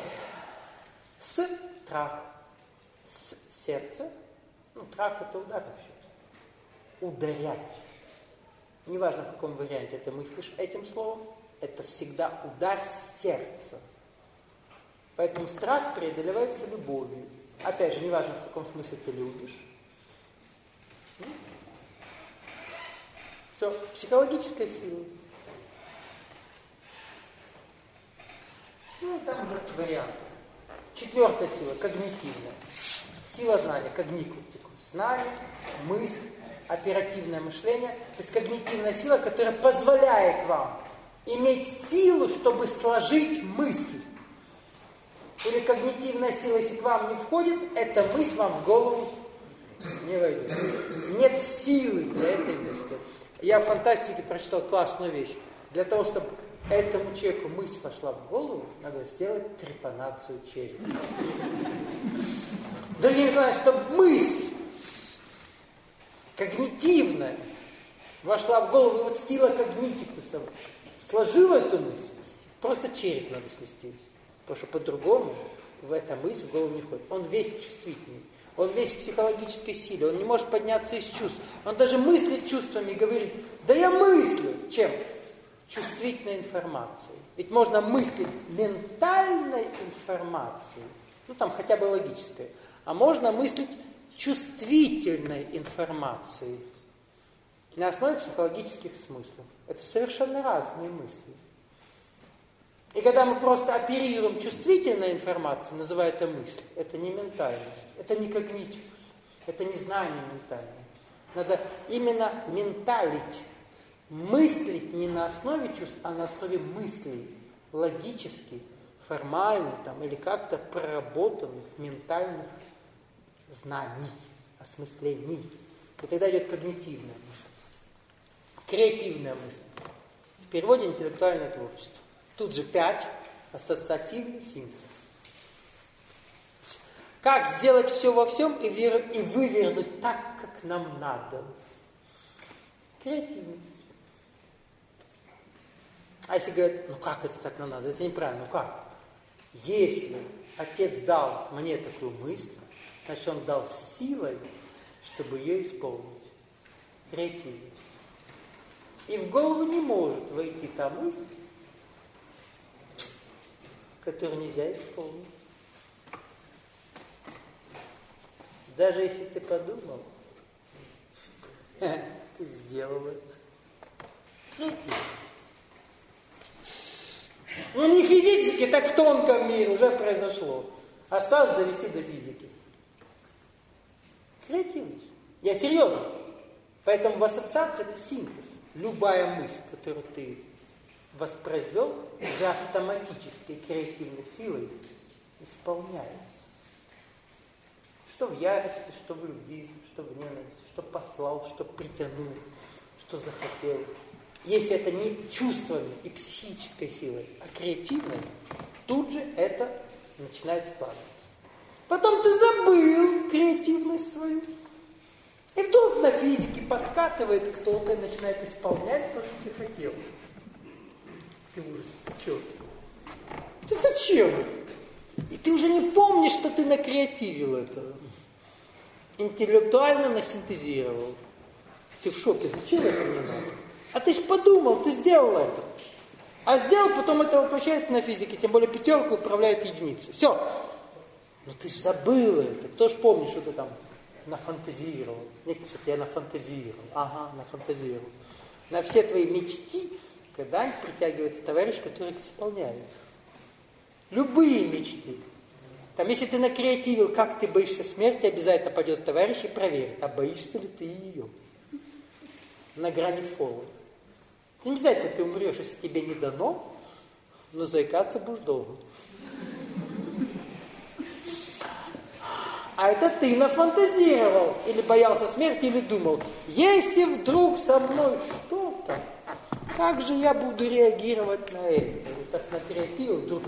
Страх. С сердца. Ну, трах это удар вообще. Ударять. Неважно, в каком варианте ты мыслишь этим словом, это всегда удар сердца. Поэтому страх преодолевается любовью. Опять же, неважно, в каком смысле ты любишь. Все, психологическая сила. Ну, там уже варианты. Четвертая сила, когнитивная. Сила знания, когникутикус. Знание, мысль, оперативное мышление. То есть когнитивная сила, которая позволяет вам иметь силу, чтобы сложить мысль. Или когнитивная сила, если к вам не входит, эта мысль вам в голову не войдет. Нет силы для этой мысли. Я в фантастике прочитал классную вещь. Для того, чтобы этому человеку мысль пошла в голову, надо сделать трепанацию черепа. Другими словами, чтобы мысль когнитивная вошла в голову, и вот сила когнитикуса сложила эту мысль, просто череп надо снести. Потому что по-другому в эта мысль в голову не входит. Он весь чувствительный, он весь в психологической силе, он не может подняться из чувств. Он даже мыслит чувствами и говорит, да я мыслю. Чем? Чувствительной информацией. Ведь можно мыслить ментальной информацией, ну там хотя бы логической, а можно мыслить чувствительной информацией на основе психологических смыслов. Это совершенно разные мысли. И когда мы просто оперируем чувствительной информацией, называя это мысль, это не ментальность, это не когнитивус, это не знание ментальное. Надо именно менталить, мыслить не на основе чувств, а на основе мыслей, логически, формально там, или как-то проработанных ментальных знаний, осмыслений. И тогда идет когнитивная мысль. Креативная мысль. В переводе интеллектуальное творчество. Тут же пять. Ассоциативный синтез. Как сделать все во всем и, вер... и вывернуть так, как нам надо. Креативность. А если говорят, ну как это так нам надо? Это неправильно. Ну как? Если отец дал мне такую мысль, значит, он дал силой, чтобы ее исполнить. Креативность. И в голову не может войти та мысль, которую нельзя исполнить. Даже если ты подумал, ты сделал это. Креативность. Ну не физически, так в тонком мире уже произошло. Осталось довести до физики. Креативность. Я серьезно. Поэтому в ассоциации это синтез. Любая мысль, которую ты воспроизвел, уже автоматически креативной силой исполняется. Что в ярости, что в любви, что в ненависти, что послал, что притянул, что захотел. Если это не чувствами и психической силой, а креативной, тут же это начинает складываться. Потом ты забыл креативность свою. И вдруг на физике подкатывает кто-то и начинает исполнять то, что ты хотел. Ты в ужасе. Чего? Ты зачем? И ты уже не помнишь, что ты накреативил это. интеллектуально насинтезировал. Ты в шоке, зачем это мне надо? А ты ж подумал, ты сделал это. А сделал, потом это воплощается на физике, тем более пятерка управляет единицей. Все. Но ты ж забыл это. Кто ж помнит, что ты там нафантазировал? Некоторые говорят, я нафантазировал. Ага, нафантазировал. На все твои мечты когда-нибудь притягивается товарищ, который их исполняет. Любые мечты. Там, если ты накреативил, как ты боишься смерти, обязательно пойдет товарищ и проверит, а боишься ли ты ее. На грани фола. Не обязательно ты умрешь, если тебе не дано, но заикаться будешь долго. А это ты нафантазировал, или боялся смерти, или думал, если вдруг со мной что-то, как же я буду реагировать на это? Вот так накреативил, вдруг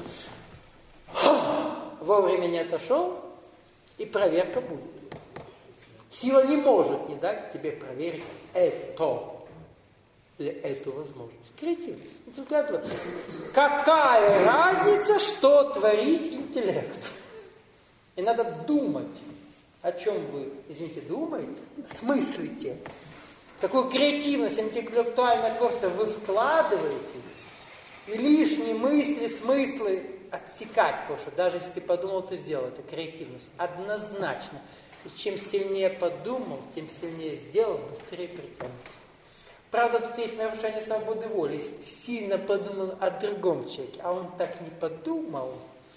вовремя не отошел, и проверка будет. Сила не может не дать тебе проверить это или эту возможность. Креативность. Какая разница, что творит интеллект? И надо думать, о чем вы, извините, думаете, смыслите. Какую креативность, интеллектуальное творчество вы вкладываете, и лишние мысли, смыслы отсекать, потому что даже если ты подумал, ты сделал, это креативность. Однозначно. И чем сильнее подумал, тем сильнее сделал, быстрее притянется. Правда, тут есть нарушение свободы воли. Если ты сильно подумал о другом человеке, а он так не подумал,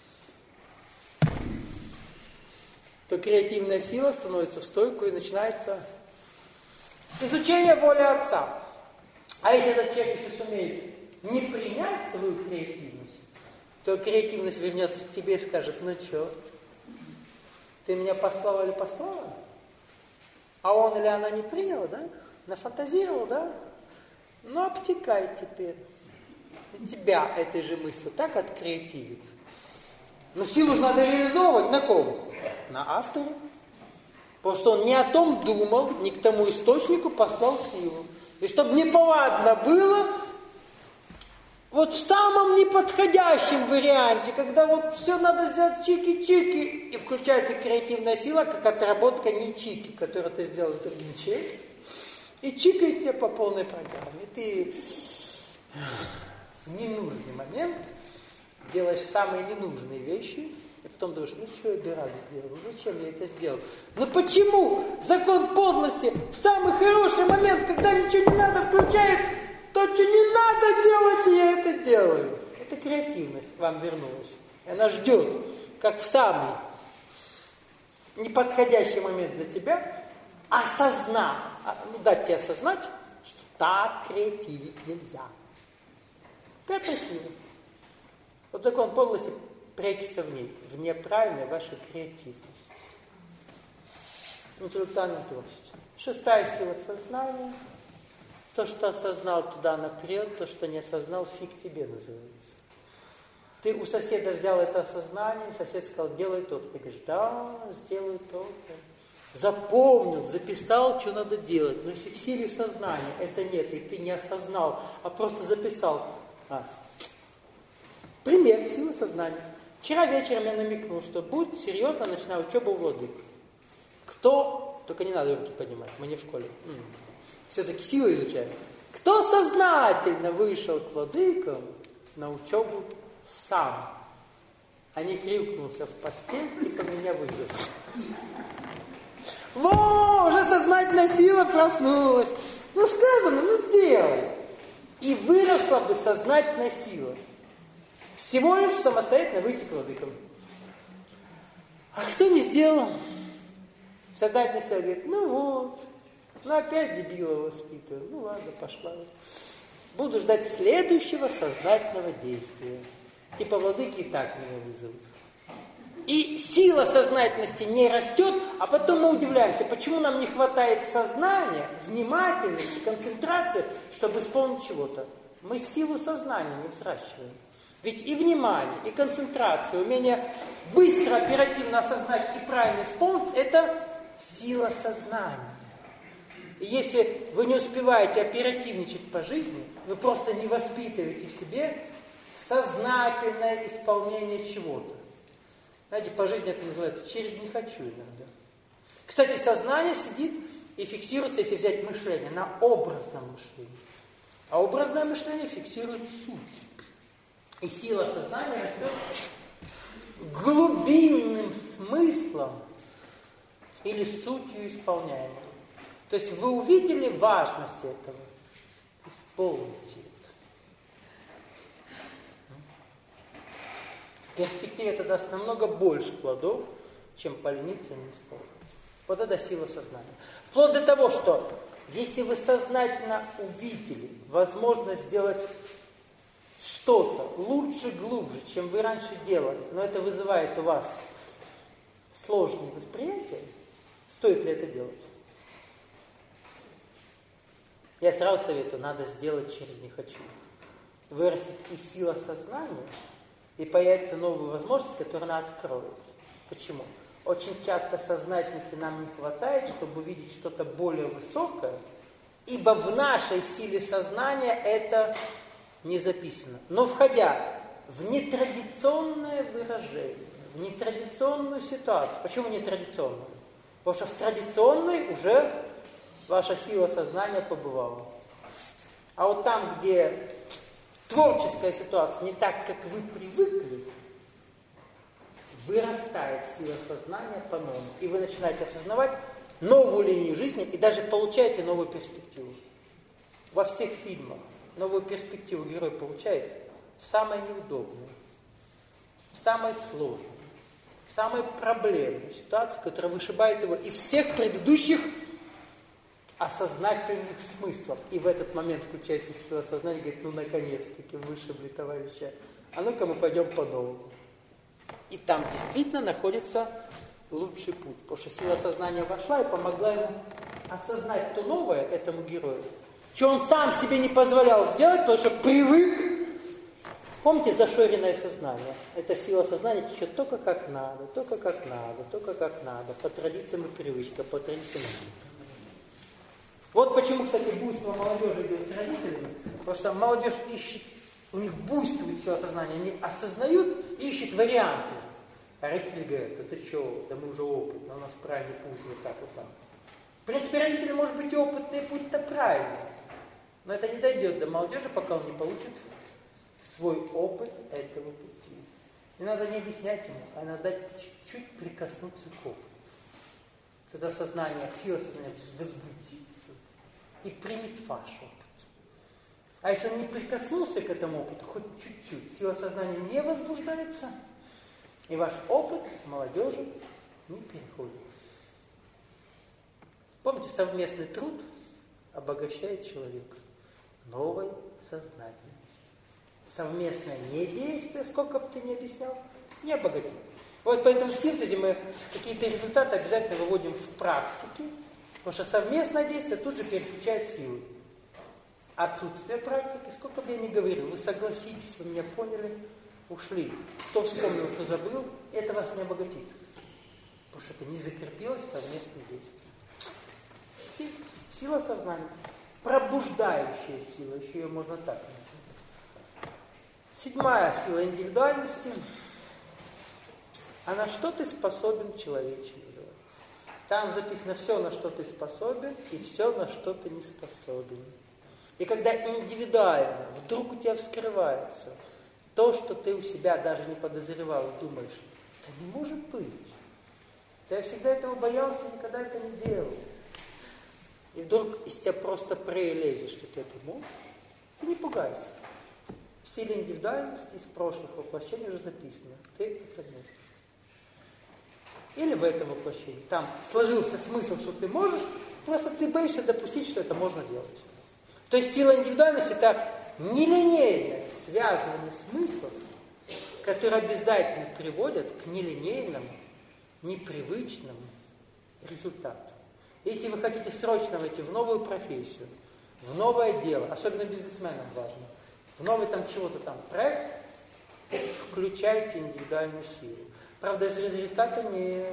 то креативная сила становится в стойку и начинается изучение воли Отца. А если этот человек еще сумеет не принять твою креативность, то креативность вернется к тебе и скажет, ну что, ты меня послал или послала? А он или она не приняла, да? Нафантазировал, да? Ну, обтекай теперь. И тебя этой же мыслью так откреативит. Но силу же надо реализовывать на ком? На авторе. Потому что он не о том думал, не к тому источнику послал силу. И чтобы неповадно было, вот в самом неподходящем варианте, когда вот все надо сделать чики-чики, и включается креативная сила, как отработка не чики, которую ты сделал с другим человеком, и чикает тебе по полной программе. И ты в ненужный момент делаешь самые ненужные вещи, и потом думаешь, ну что я дурак сделал, зачем я это сделал? Ну почему закон подлости в самый хороший момент, когда ничего не надо, включает то, что не надо делать, и я это делаю? Это креативность к вам вернулась. И она ждет, как в самый неподходящий момент для тебя, осознать, ну, дать тебе осознать, что так креативить нельзя. Это сила. Вот закон подлости прячется в ней, в неправильной вашей креативности. Интеллектуальное творчество. Шестая сила сознания. То, что осознал, туда наперед, то, что не осознал, фиг тебе называется. Ты у соседа взял это осознание, сосед сказал, делай то-то. Ты говоришь, да, сделаю то-то. Запомнил, записал, что надо делать. Но если в силе сознания это нет, и ты не осознал, а просто записал. А. Пример силы сознания. Вчера вечером я намекнул, что будь серьезно, начинаю учебу у владык. Кто, только не надо руки поднимать, мы не в школе. М-м. Все-таки силы изучаем. Кто сознательно вышел к владыкам на учебу сам, а не хрюкнулся в постель, типа меня вызов. Во, уже сознательная сила проснулась. Ну сказано, ну сделай. И выросла бы сознательная сила. Всего лишь самостоятельно выйти к владыкам. А кто не сделал? Сознательная сила говорит, ну вот, ну опять дебила воспитываю. Ну ладно, пошла. Буду ждать следующего сознательного действия. Типа владыки и так меня вызовут. И сила сознательности не растет, а потом мы удивляемся, почему нам не хватает сознания, внимательности, концентрации, чтобы исполнить чего-то. Мы силу сознания не взращиваем. Ведь и внимание, и концентрация, умение быстро, оперативно осознать и правильно исполнить, это сила сознания. И если вы не успеваете оперативничать по жизни, вы просто не воспитываете в себе сознательное исполнение чего-то. Знаете, по жизни это называется через «не хочу» иногда. Кстати, сознание сидит и фиксируется, если взять мышление, на образном мышлении. А образное мышление фиксирует суть. И сила сознания растет глубинным смыслом или сутью исполняемым. То есть вы увидели важность этого, исполните это. В перспективе это даст намного больше плодов, чем полениться и не исполнить. Вот это сила сознания. Вплоть до того, что если вы сознательно увидели возможность сделать что-то лучше, глубже, чем вы раньше делали, но это вызывает у вас сложные восприятия, стоит ли это делать? Я сразу советую, надо сделать через «не хочу». Вырастет и сила сознания, и появятся новые возможности, которые она откроет. Почему? Очень часто сознательности нам не хватает, чтобы увидеть что-то более высокое, ибо в нашей силе сознания это не записано. Но входя в нетрадиционное выражение, в нетрадиционную ситуацию. Почему нетрадиционную? Потому что в традиционной уже ваша сила сознания побывала. А вот там, где творческая ситуация не так, как вы привыкли, вырастает сила сознания по-новому. И вы начинаете осознавать новую линию жизни и даже получаете новую перспективу. Во всех фильмах новую перспективу герой получает в самой неудобной, в самой сложной, в самой проблемной ситуации, которая вышибает его из всех предыдущих осознательных смыслов. И в этот момент включается сила сознания и говорит, ну наконец-таки вышибли товарища, а ну-ка мы пойдем по-новому. И там действительно находится лучший путь, потому что сила сознания вошла и помогла ему осознать то новое этому герою, что он сам себе не позволял сделать, потому что привык. Помните зашоренное сознание? Эта сила сознания течет только как надо, только как надо, только как надо, по традициям и привычкам, по традициям и привычкам. Вот почему, кстати, буйство молодежи идет с родителями, потому что молодежь ищет, у них буйствует сила сознания, они осознают, ищут варианты. А родители говорят, это что, да мы уже опытны, у нас правильный путь, вот так вот там. В принципе, родители, может быть, и опытный путь-то правильный, но это не дойдет до молодежи, пока он не получит свой опыт этого пути. Не надо не объяснять ему, а надо дать чуть-чуть прикоснуться к опыту. Тогда сознание, сила сознания возбудится и примет ваш опыт. А если он не прикоснулся к этому опыту, хоть чуть-чуть, сила сознания не возбуждается, и ваш опыт молодежи не переходит. Помните, совместный труд обогащает человека. Новое сознание. Совместное недействие, сколько бы ты ни объяснял, не обогатит. Вот поэтому в синтезе мы какие-то результаты обязательно выводим в практике, потому что совместное действие тут же переключает силы. Отсутствие практики, сколько бы я ни говорил, вы согласитесь, вы меня поняли, ушли. Кто вспомнил, кто забыл, это вас не обогатит. Потому что это не закрепилось в совместном действии. Сила сознания. Пробуждающая сила, еще ее можно так назвать. Седьмая сила индивидуальности. А на что ты способен, человече, называется. Там записано все, на что ты способен, и все, на что ты не способен. И когда индивидуально вдруг у тебя вскрывается то, что ты у себя даже не подозревал, думаешь, это не может быть. Да я всегда этого боялся, никогда это не делал. И вдруг из тебя просто прелезет, что ты это можешь, ты не пугайся. В силе индивидуальности из прошлых воплощений уже записано, ты это можешь. Или в этом воплощении. Там сложился смысл, что ты можешь, просто ты боишься допустить, что это можно делать. То есть сила индивидуальности – это нелинейное связывание смыслов, которые обязательно приводят к нелинейному, непривычному результату. Если вы хотите срочно войти в новую профессию, в новое дело, особенно бизнесменам важно, в новый там чего-то там проект, включайте индивидуальную силу. Правда, из результата не...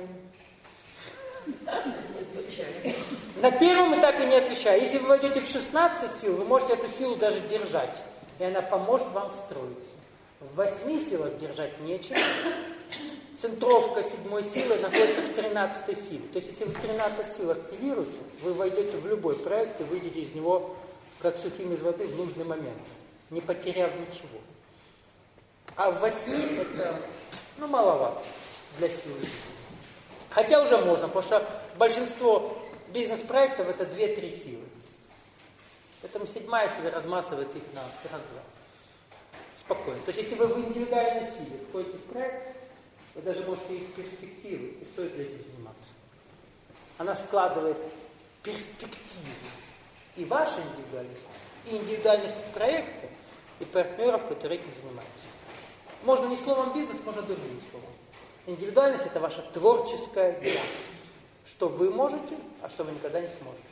На первом этапе не отвечаю. Если вы войдете в шестнадцать сил, вы можете эту силу даже держать. И она поможет вам встроиться. В восьми силах держать нечего. Центровка седьмой силы находится в тринадцатой силе. То есть, если вы тринадцать сил активируете, вы войдете в любой проект и выйдете из него, как сухим из воды, в нужный момент, не потеряв ничего. А в восьми это, ну, маловато для силы. Хотя уже можно, потому что большинство бизнес-проектов это две-три силы. Поэтому седьмая сила размазывает их на раз-два. Спокойно. То есть, если вы в индивидуальной силе входите в проект, вы даже можете их перспективы, и стоит ли этим заниматься. Она складывает перспективы и вашей индивидуальности, и индивидуальность проекта, и партнеров, которые этим занимаются. Можно не словом бизнес, можно другим словом. Индивидуальность – это ваша творческая «я». Что вы можете, а что вы никогда не сможете.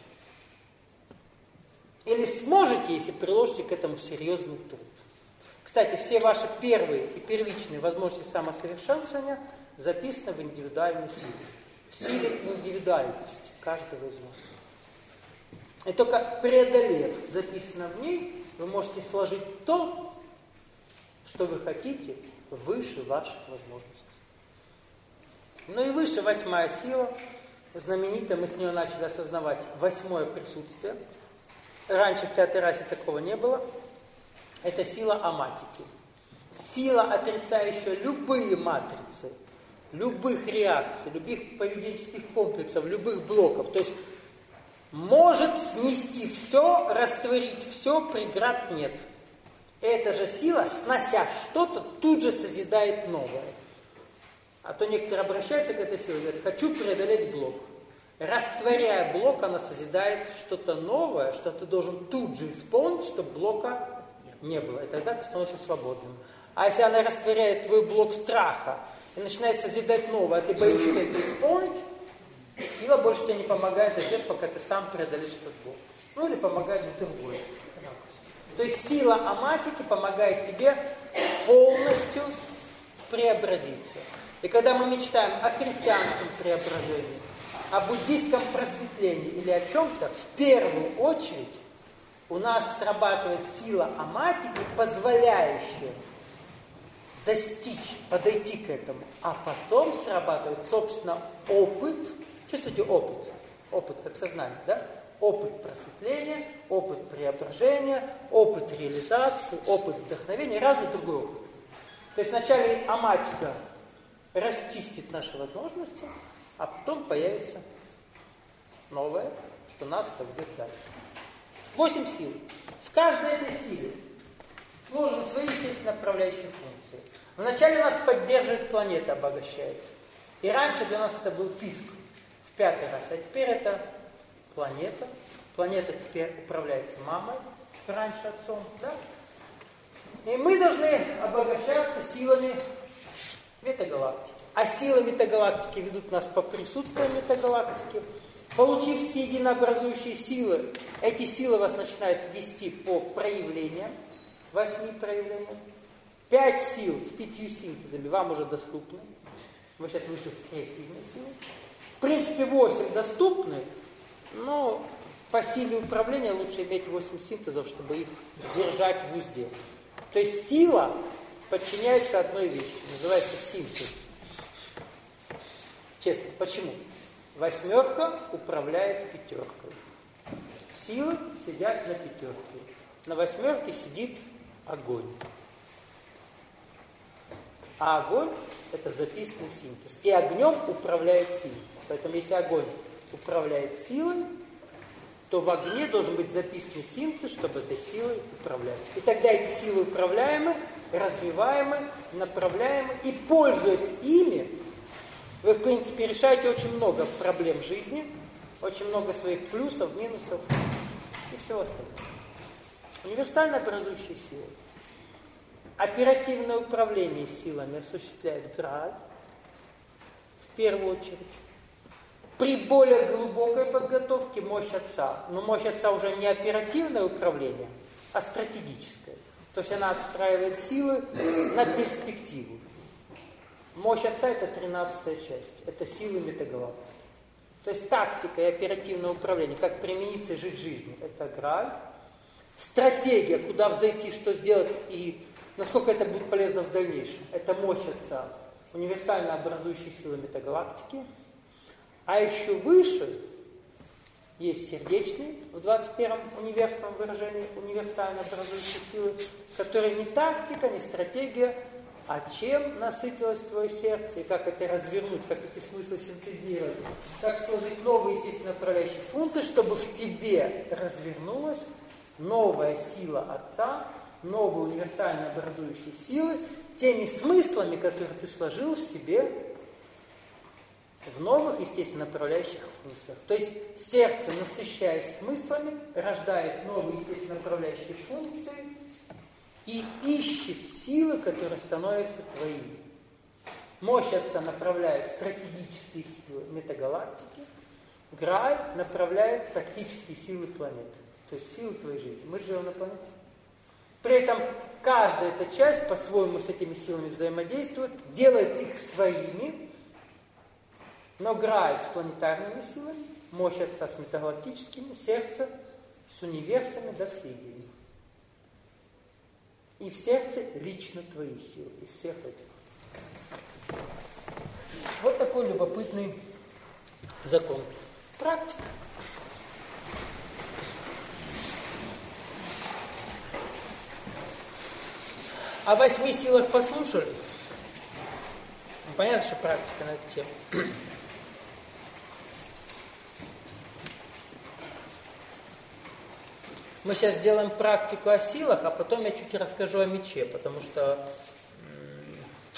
Или сможете, если приложите к этому серьезный труд. Кстати, все ваши первые и первичные возможности самосовершенствования записаны в индивидуальной силе. В силе индивидуальности каждого из вас. И только преодолев записано в ней, вы можете сложить то, что вы хотите, выше ваших возможностей. Ну и выше восьмая сила, знаменитая, мы с нее начали осознавать восьмое присутствие. Раньше в пятой расе такого не было. Это сила аматики. Сила, отрицающая любые матрицы, любых реакций, любых поведенческих комплексов, любых блоков. То есть может снести все, растворить все, преград нет. Эта же сила, снося что-то, тут же созидает новое. А то некоторые обращаются к этой силе и говорят, хочу преодолеть блок. Растворяя блок, она созидает что-то новое, что ты должен тут же исполнить, чтобы блока не было. И тогда ты становишься свободным. А если она растворяет твой блок страха и начинает созидать новое, а ты боишься это исполнить, сила больше тебе не помогает ждать, пока ты сам преодолеешь этот блок. Ну или помогает другой. То есть сила аматики помогает тебе полностью преобразиться. И когда мы мечтаем о христианском преображении, о буддийском просветлении или о чем-то, в первую очередь у нас срабатывает сила аматики, позволяющая достичь, подойти к этому. А потом срабатывает, собственно, опыт. Чувствуете опыт? Опыт как сознание, да? Опыт просветления, опыт преображения, опыт реализации, опыт вдохновения, разный другой опыт. То есть вначале аматика расчистит наши возможности, а потом появится новое, что нас поведет дальше. Восемь сил. В каждой этой силе сложены свои естественно направляющие функции. Вначале нас поддерживает планета, обогащает. И раньше для нас это был писк в пятый раз, а теперь это планета. Планета теперь управляется мамой, раньше отцом, да? И мы должны обогащаться силами метагалактики. А силы метагалактики ведут нас по присутствию метагалактики. Получив все единообразующие силы, эти силы вас начинают вести по проявлениям, восьми проявлениям. Пять сил с пятью синтезами вам уже доступны. Вы сейчас вышли с креативной силой. В принципе, восемь доступны, но по силе управления лучше иметь восемь синтезов, чтобы их держать в узде. То есть сила подчиняется одной вещи, называется синтез. Честно, почему? Восьмерка управляет пятеркой. Силы сидят на пятерке. На восьмерке сидит огонь. А огонь – это записанный синтез. И огнем управляет сила. Поэтому если огонь управляет силой, то в огне должен быть записанный синтез, чтобы этой силой управлять. И тогда эти силы управляемы, развиваемы, направляемы. И, пользуясь ими, вы, в принципе, решаете очень много проблем жизни, очень много своих плюсов, минусов и всего остального. Универсально образующие силы. Оперативное управление силами осуществляет Грааль, в первую очередь. При более глубокой подготовке мощь Отца. Но мощь Отца уже не оперативное управление, а стратегическое. То есть она отстраивает силы на перспективу. Мощь Отца – это тринадцатая часть. Это силы метагалактики. То есть тактика и оперативное управление, как примениться и жить жизнью – это Грааль. Стратегия, куда взойти, что сделать и насколько это будет полезно в дальнейшем. Это мощь Отца, универсально образующие силы метагалактики. А еще выше есть сердечные, в двадцать первом универсальном выражении, универсально образующие силы, которые не тактика, не стратегия, а чем насытилось твое сердце, и как это развернуть, как эти смыслы синтезировать, как сложить новые, естественно, направляющие функции, чтобы в тебе развернулась новая сила Отца, новые универсально образующие силы, теми смыслами, которые ты сложил в себе в новых, естественно, направляющих функциях. То есть сердце, насыщаясь смыслами, рождает новые, естественно, направляющие функции и ищет силы, которые становятся твоими. Мощь Отца направляет стратегические силы метагалактики, Грааль направляет тактические силы планеты, то есть силы твоей жизни. Мы живем на планете. При этом каждая эта часть по-своему с этими силами взаимодействует, делает их своими, но Грааль с планетарными силами, мощь Отца с метагалактическими, сердце с универсами до всей идеи. И в сердце лично твои силы из всех этих. Вот такой любопытный закон. Практика. О восьми силах послушали? Ну, понятно, что практика на эту тему. Мы сейчас сделаем практику о силах, а потом я чуть расскажу о мече, потому что м-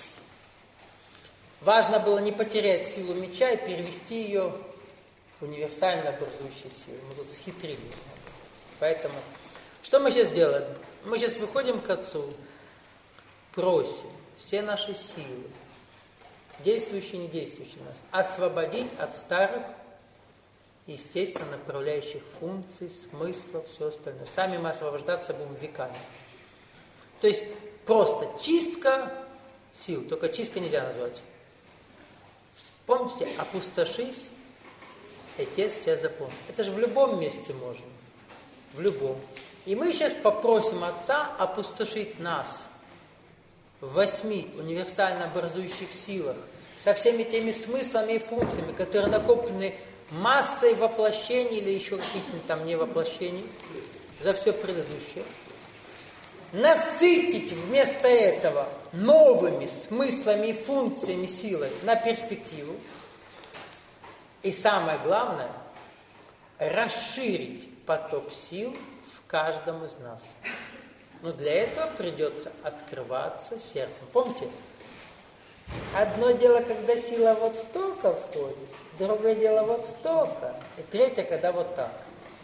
важно было не потерять силу меча и перевести ее в универсально образующие силы. Мы тут схитрили. Поэтому, что мы сейчас делаем? Мы сейчас выходим к Отцу, просим все наши силы, действующие и не действующие нас, освободить от старых, естественно, направляющих функций, смыслов, все остальное. Сами мы освобождаться будем веками. То есть просто чистка сил, только чистка нельзя назвать. Помните, опустошись, и Отец тебя запомнит. Это же в любом месте можно. В любом. И мы сейчас попросим Отца опустошить нас в восьми универсально образующих силах со всеми теми смыслами и функциями, которые накоплены массой воплощений или еще каких-нибудь там невоплощений за все предыдущее. Насытить вместо этого новыми смыслами и функциями силы на перспективу. И самое главное, расширить поток сил в каждом из нас. Но для этого придется открываться сердцем. Помните? Одно дело, когда сила вот столько входит, другое дело вот столько, и третье, когда вот так.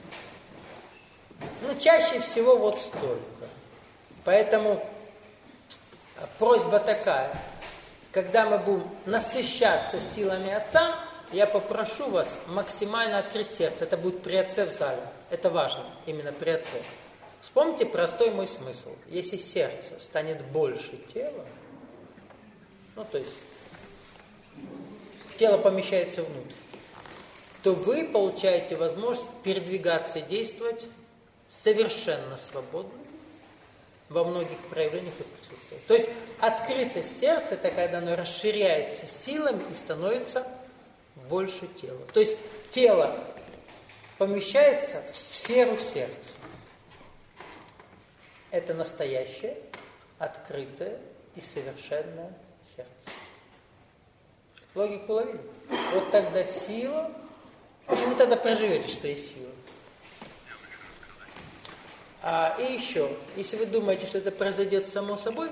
Ну, чаще всего вот столько. Поэтому просьба такая, когда мы будем насыщаться силами Отца, я попрошу вас максимально открыть сердце. Это будет при Отце в зале. Это важно, именно при Отце. Вспомните простой мой смысл. Если сердце станет больше тела, ну, то есть тело помещается внутрь, то вы получаете возможность передвигаться и действовать совершенно свободно во многих проявлениях и присутствиях. То есть открытость сердца – это когда оно расширяется силами и становится больше тела. То есть тело помещается в сферу сердца. Это настоящее, открытое и совершенное сердце. Логику ловили? Вот тогда сила... Вы тогда проживете, что есть сила. А, и еще, если вы думаете, что это произойдет само собой,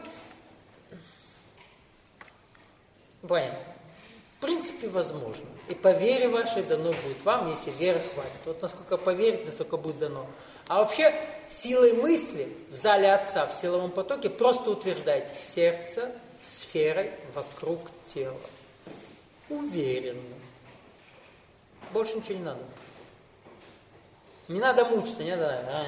понятно. В принципе, возможно. И по вере вашей дано будет вам, если веры хватит. Вот насколько поверите, настолько будет дано. А вообще, силой мысли в зале Отца, в силовом потоке, просто утверждайте сердце сферой вокруг тела. Уверенно. Больше ничего не надо. Не надо мучиться, не надо...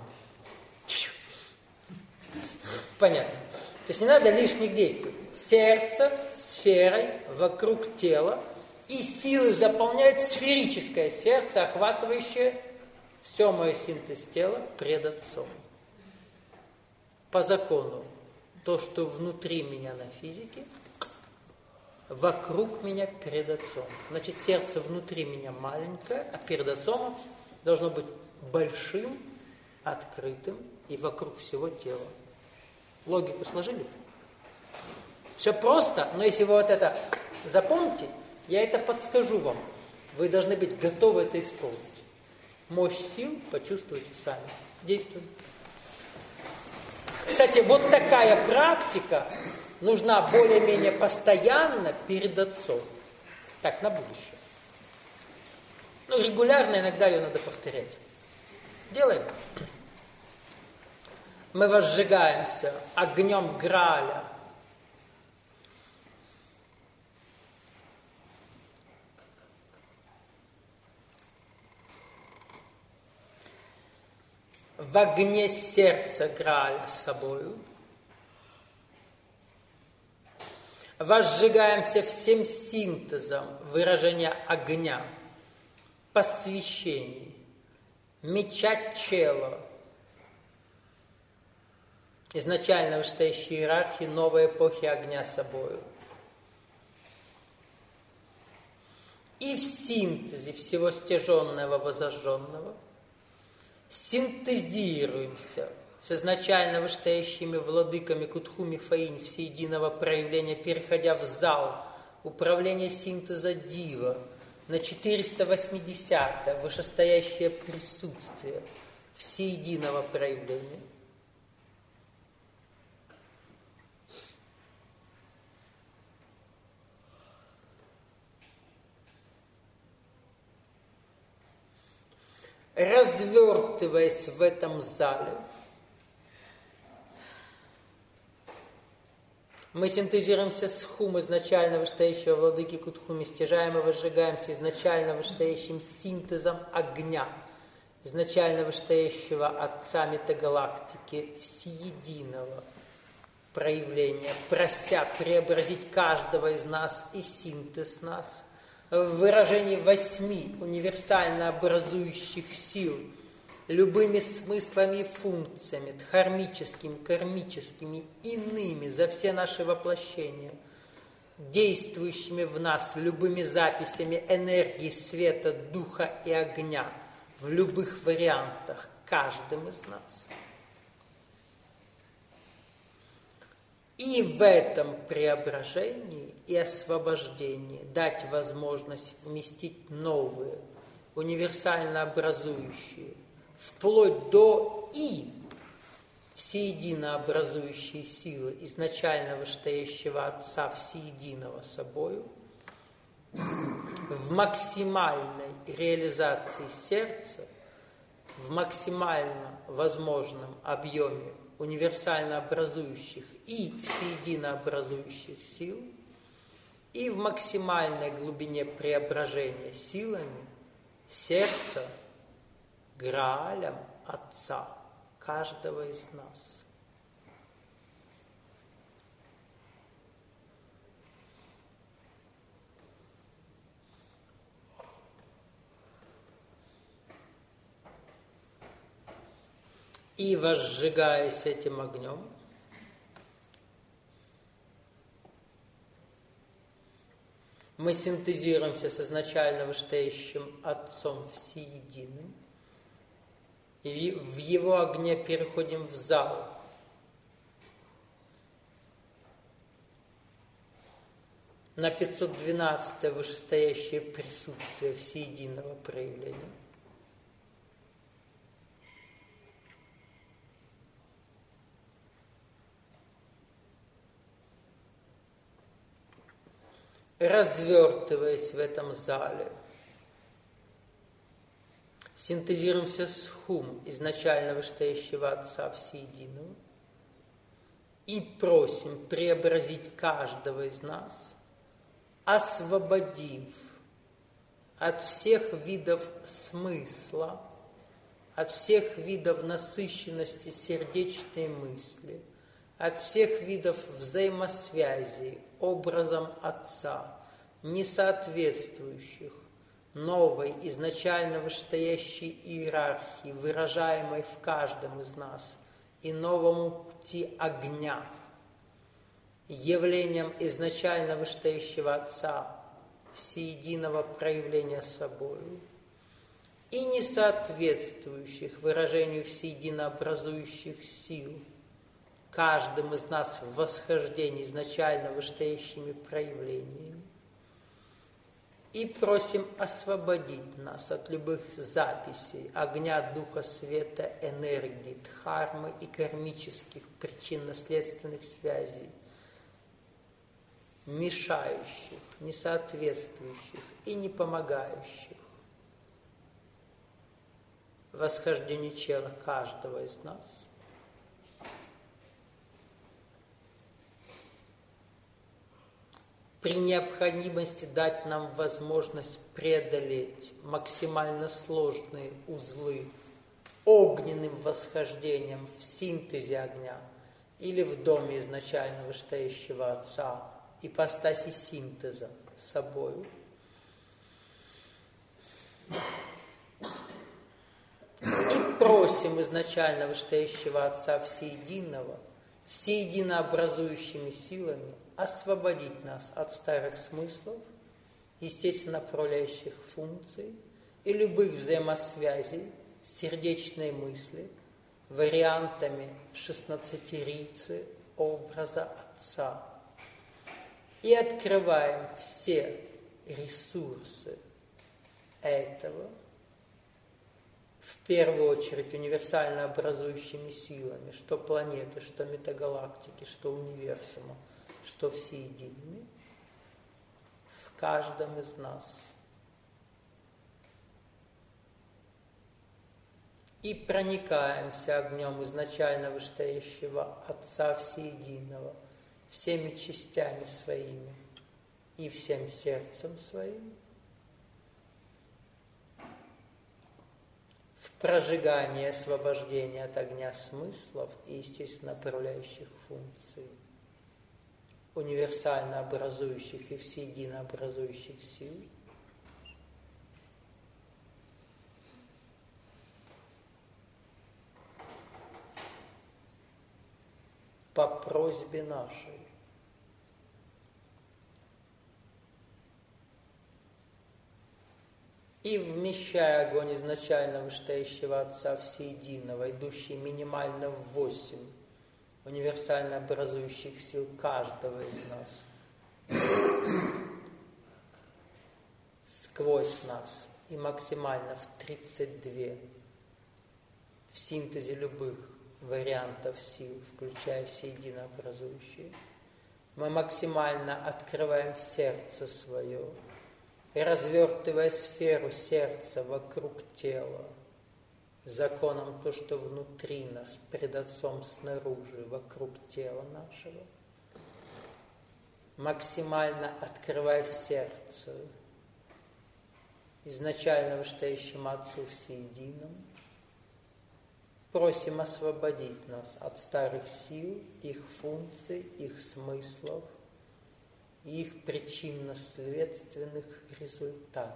Понятно. То есть не надо лишних действий. Сердце сферой вокруг тела, и силы заполняют сферическое сердце, охватывающее все мое синтез тела пред Отцом. По закону то, что внутри меня на физике, вокруг меня перед Отцом. Значит, сердце внутри меня маленькое, а перед Отцом должно быть большим, открытым и вокруг всего тела. Логику сложили? Все просто, но если вы вот это запомните, я это подскажу вам. Вы должны быть готовы это исполнить. Мощь сил почувствуйте сами. Действуем. Кстати, вот такая практика нужна более-менее постоянно перед Отцом. Так, на будущее. Ну, регулярно иногда ее надо повторять. Делаем. Мы возжигаемся огнем Грааля. В огне сердца Грааля с собою. Возжигаемся всем синтезом выражения огня, посвящений, меча чела, изначально вышестоящей иерархии новой эпохи огня собою. И в синтезе всего стяженного возожженного синтезируемся с изначально вышестоящими владыками Кутху Мифаинь всеединого проявления, переходя в зал управления синтеза Дива на четыреста восьмидесятое вышестоящее присутствие всеединого проявления. Развертываясь в этом зале, мы синтезируемся с хум изначально вышестоящего владыки Кутхуми, стяжаем и возжигаемся изначально вышестоящим синтезом огня, изначально вышестоящего Отца Метагалактики, всеединого проявления, прося преобразить каждого из нас и синтез нас в выражении восьми универсально образующих сил, любыми смыслами и функциями, дхармическими, кармическими, иными за все наши воплощения, действующими в нас любыми записями энергии света, духа и огня в любых вариантах, каждым из нас. И в этом преображении и освобождении дать возможность вместить новые, универсально образующие, вплоть до и всеедино образующие силы изначально вышестоящего Отца всеединого собою, в максимальной реализации сердца, в максимально возможном объеме универсально образующих и всеедино образующих сил, и в максимальной глубине преображения силами сердца Граалем Отца каждого из нас. И возжигаясь этим огнем, мы синтезируемся с изначально вышестоящим Отцом Всеединым, и в Его огне переходим в зал, на пятьсот двенадцатое вышестоящее присутствие всеединого проявления. Развертываясь в этом зале, синтезируемся с хум изначально вышестоящего Отца Всеединого и просим преобразить каждого из нас, освободив от всех видов смысла, от всех видов насыщенности сердечной мысли, от всех видов взаимосвязи образом Отца, не соответствующих новой, изначально вышестоящей иерархии, выражаемой в каждом из нас, и новому пути огня, явлением изначально вышестоящего Отца, всеединого проявления собою, и не соответствующих выражению всеединообразующих сил, каждым из нас в восхождении изначально вышестоящими проявлениями, и просим освободить нас от любых записей огня, духа, света, энергии, дхармы и кармических причинно-следственных связей, мешающих, несоответствующих и не помогающих восхождению тела каждого из нас. При необходимости дать нам возможность преодолеть максимально сложные узлы огненным восхождением в синтезе огня или в доме изначально вышестоящего Отца, ипостаси синтеза собою. И просим изначально вышестоящего Отца Всеединого, всеединообразующими силами освободить нас от старых смыслов, естественно направляющих функций и любых взаимосвязей сердечной мысли, вариантами шестнадцатерицы образа Отца. И открываем все ресурсы этого, в первую очередь универсально образующими силами, что планеты, что метагалактики, что универсума, что всеедиными, в каждом из нас. И проникаемся огнем изначально вышестоящего Отца Всеединого всеми частями своими и всем сердцем своим в прожигание освобождения от огня смыслов и, естественно, направляющих функций, универсально образующих и всеедино образующих сил, по просьбе нашей. И вмещая огонь изначально вышестоящего Отца Всеединого, идущий минимально в восемь универсально образующих сил каждого из нас, сквозь нас и максимально в тридцать два в синтезе любых вариантов сил, включая все единообразующие, мы максимально открываем сердце свое, и развертывая сферу сердца вокруг тела, законом то, что внутри нас, пред Отцом снаружи, вокруг тела нашего, максимально открывая сердце изначально вышестоящему Отцу Всеединому, просим освободить нас от старых сил, их функций, их смыслов и их причинно-следственных результатов.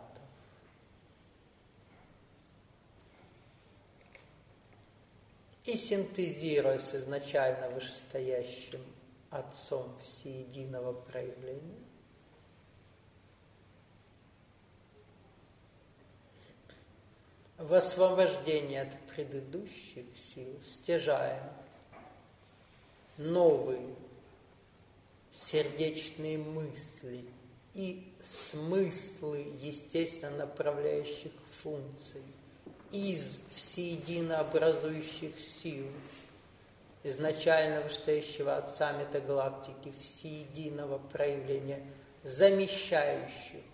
И синтезируя с изначально вышестоящим Отцом Всеединого проявления, в освобождении от предыдущих сил стяжаем новые сердечные мысли и смыслы естественно направляющих функций из всеедино образующих сил изначально вышестоящего Отца метагалактики, всеединого проявления, замещающих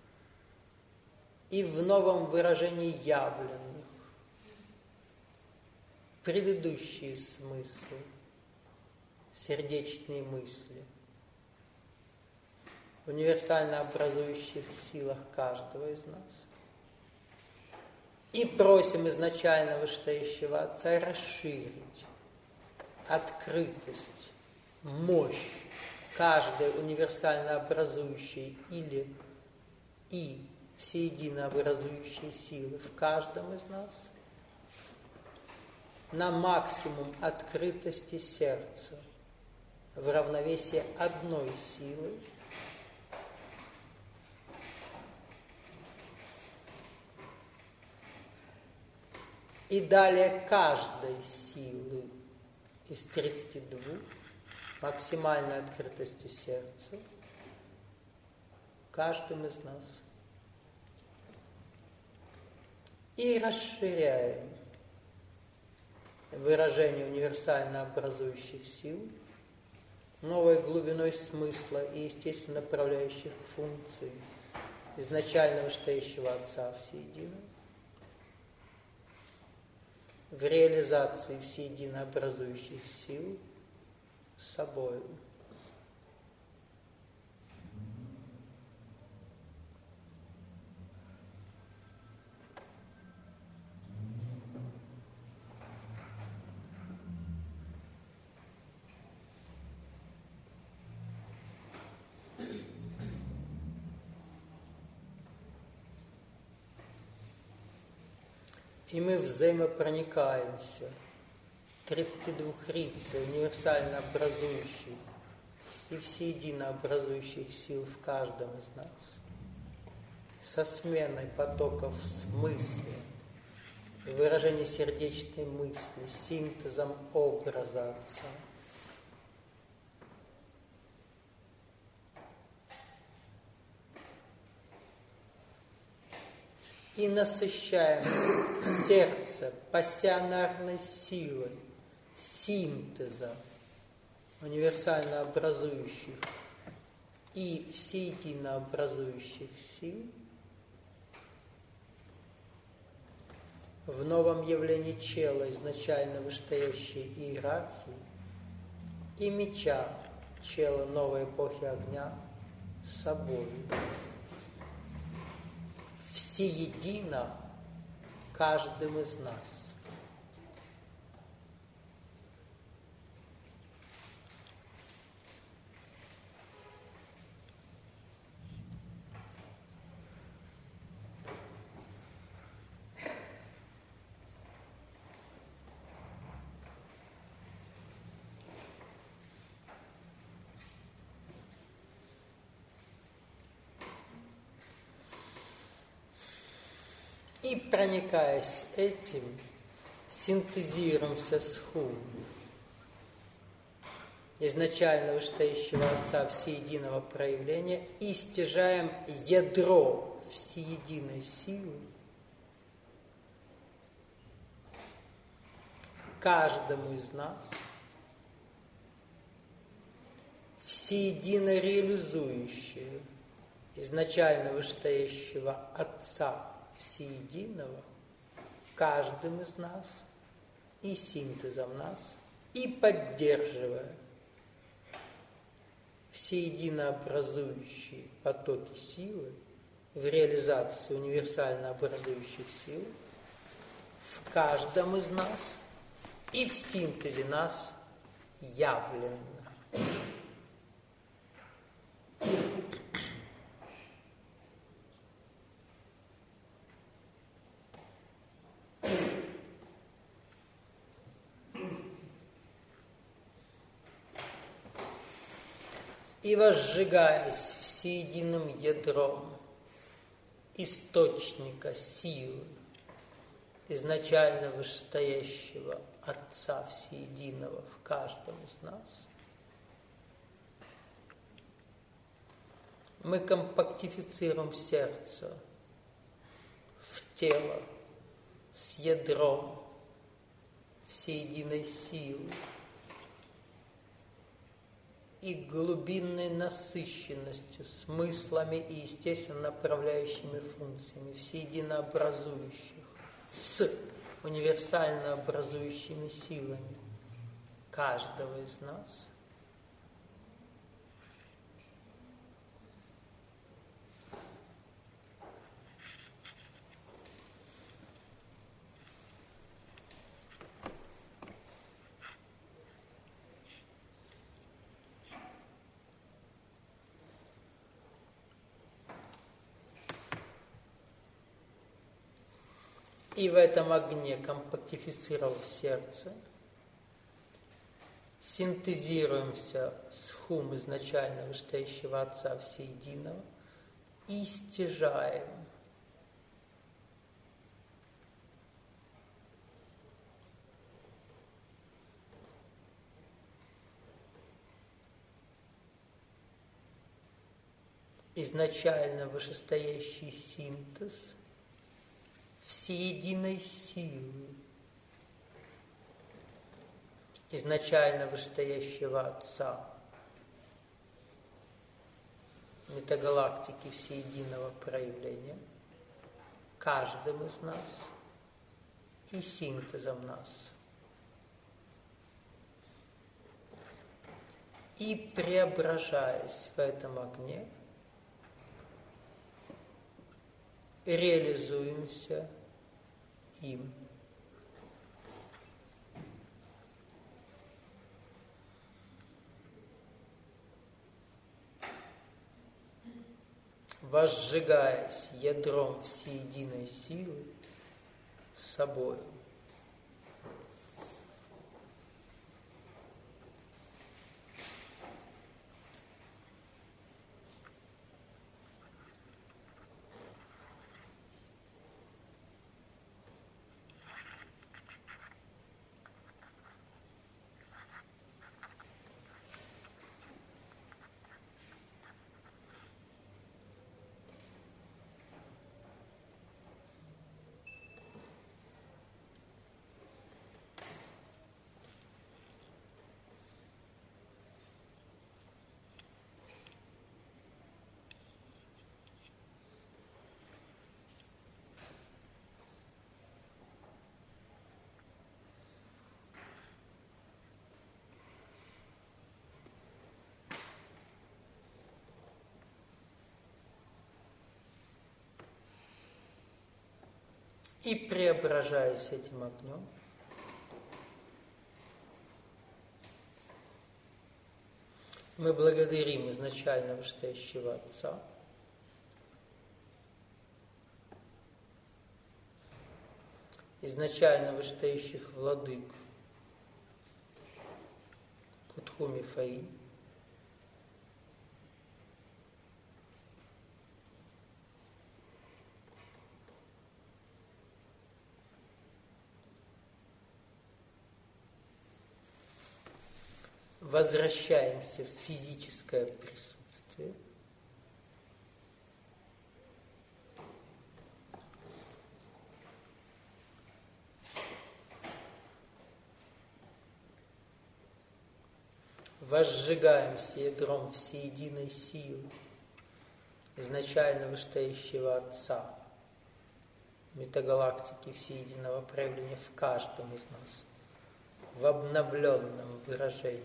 и в новом выражении явленных предыдущие смыслы, сердечные мысли, в универсально образующих силах каждого из нас. И просим изначально вышестоящего Отца расширить открытость, мощь каждой универсально образующей или и всеедино образующей силы в каждом из нас на максимум открытости сердца, в равновесии одной силы, и далее каждой силы из тридцати двух максимальной открытостью сердца каждым из нас. И расширяем выражение универсально образующих сил новой глубиной смысла и естественно направляющих функций изначально вышестоящего Отца Всеединого в реализации всеедино образующих сил собою. И мы взаимопроникаемся тридцати двух рицей, универсально образующих и всеедино образующих сил в каждом из нас, со сменой потоков смысла, выражения сердечной мысли, синтезом образа Отца. И насыщаем сердце пассионарной силой, синтеза универсально образующих и всеедино образующих сил в новом явлении чела изначально вышестоящей иерархии и меча чела новой эпохи огня с собой. Всеедино каждым из нас. И, проникаясь этим, синтезируемся с Ху, изначально вышестоящего Отца всеединого проявления, и стяжаем ядро всеединой силы каждому из нас, всеедино реализующее изначально вышестоящего Отца всеединого каждым из нас и синтезом нас, и поддерживая всеедино образующие потоки силы в реализации универсально образующих сил в каждом из нас и в синтезе нас явленно. И возжигаясь всеединым ядром источника силы, изначально вышестоящего Отца Всеединого в каждом из нас, мы компактифицируем сердце в тело с ядром всеединой силы и глубинной насыщенностью, смыслами и, естественно, направляющими функциями, всеедино образующих, с универсально образующими силами каждого из нас. И в этом огне, компактифицировав сердце, синтезируемся с хум изначально вышестоящего Отца Всеединого и стяжаем изначально вышестоящий синтез всеединой силы, изначально вышестоящего Отца, метагалактики всеединого проявления, каждым из нас и синтезом нас. И преображаясь в этом огне, реализуемся им. Возжигаясь ядром всеединой силы собою. И преображаясь этим огнем, мы благодарим изначально вышестоящего Отца, изначально вышестоящих владык Кутхуми Фаи, возвращаемся в физическое присутствие, возжигаемся ядром всеединой силы, изначально вышестоящего Отца, метагалактики всеединого проявления в каждом из нас, в обновленном выражении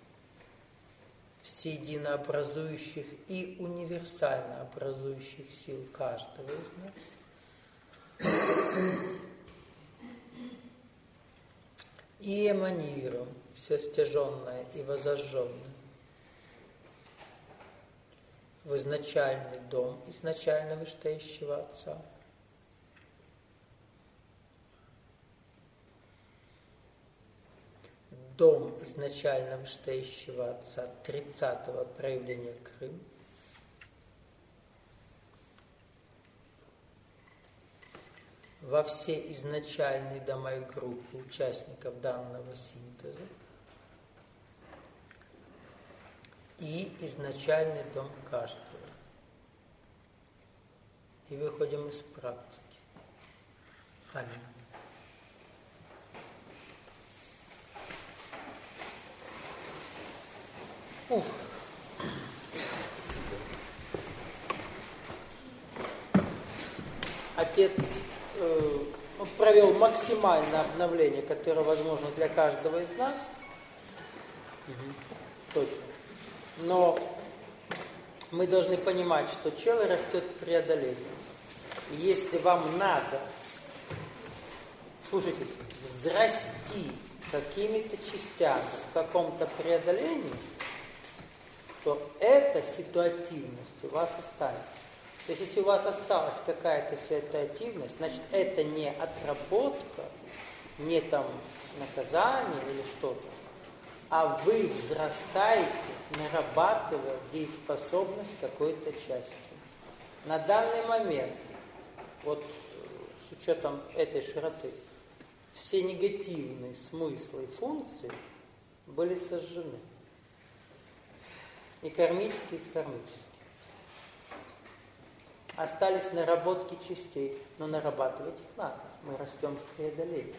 всеединообразующих и универсально образующих сил каждого из нас. И эманируем все стяженное и возожженное в изначальный дом изначально вышестоящего Отца. Дом изначально вышестоящего Отца тридцатого проявления Крым, во все изначальные дома и группы участников данного синтеза и изначальный дом каждого. И выходим из практики. Аминь. Уф. Отец э, провел максимальное обновление, которое возможно для каждого из нас. Угу. Точно. Но мы должны понимать, что чело растет в преодолении. И если вам надо, слушайте, взрасти какими-то частями в каком-то преодолении, то эта ситуативность у вас останется. То есть, если у вас осталась какая-то ситуативность, значит, это не отработка, не там наказание или что-то, а вы взрастаете, нарабатывая дееспособность какой-то части. На данный момент, вот с учетом этой широты, все негативные смыслы и функции были сожжены. И кармические, и кармические. Остались наработки частей, но нарабатывать их надо. Мы растем в преодолении.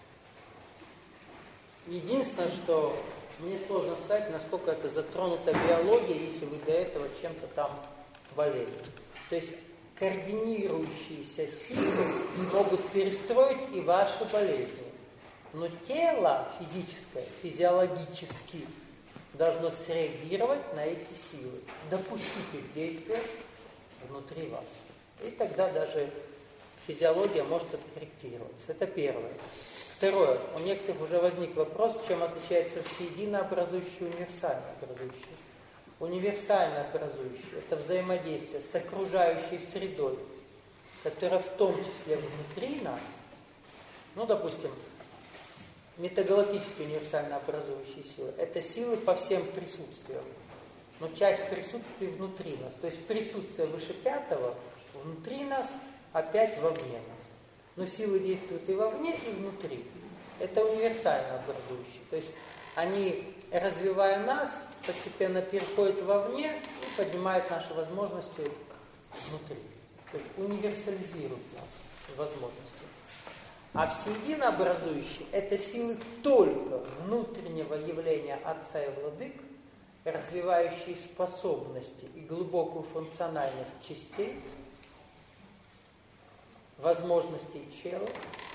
Единственное, что мне сложно сказать, насколько это затронута биология, если вы до этого чем-то там болели. То есть координирующиеся силы могут перестроить и ваши болезни. Но тело физическое, физиологически должно среагировать на эти силы, допустить их действия внутри вас. И тогда даже физиология может откорректироваться. Это первое. Второе. У некоторых уже возник вопрос, чем отличается всеединообразующее и универсально образующее. Универсально образующее – это взаимодействие с окружающей средой, которая в том числе внутри нас, ну, допустим, метагалактические универсально образующие силы – это силы по всем присутствиям, но часть присутствия внутри нас. То есть присутствие выше пятого внутри нас, опять вовне нас. Но силы действуют и вовне, и внутри. Это универсально образующие. То есть они, развивая нас, постепенно переходят вовне и поднимают наши возможности внутри. То есть универсализируют нас возможности. А всеединообразующие – это силы только внутреннего явления Отца и Владык, развивающие способности и глубокую функциональность частей, возможностей тела,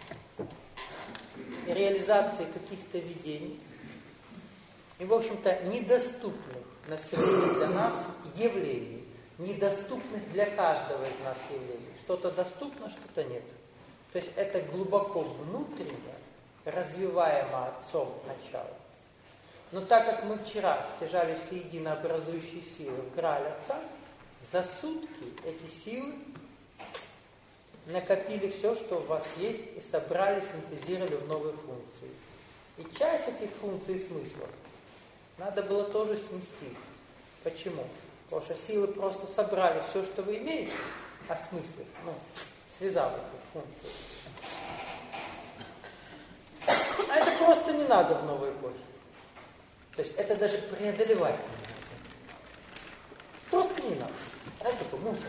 реализации каких-то видений и, в общем-то, недоступных на сегодня для нас явлений, недоступных для каждого из нас явлений. Что-то доступно, что-то нет. То есть это глубоко внутреннее, развиваемое Отцом начало. Но так как мы вчера стяжали все единообразующие силы в Грааль Отца, за сутки эти силы накопили все, что у вас есть, и собрали, синтезировали в новые функции. И часть этих функций и смыслов надо было тоже снести. Почему? Потому что силы просто собрали все, что вы имеете, осмыслив, ну, связав эту функцию. А это просто не надо в новой эпохе. То есть это даже преодолевать не надо. Просто не надо. Это такой мусор.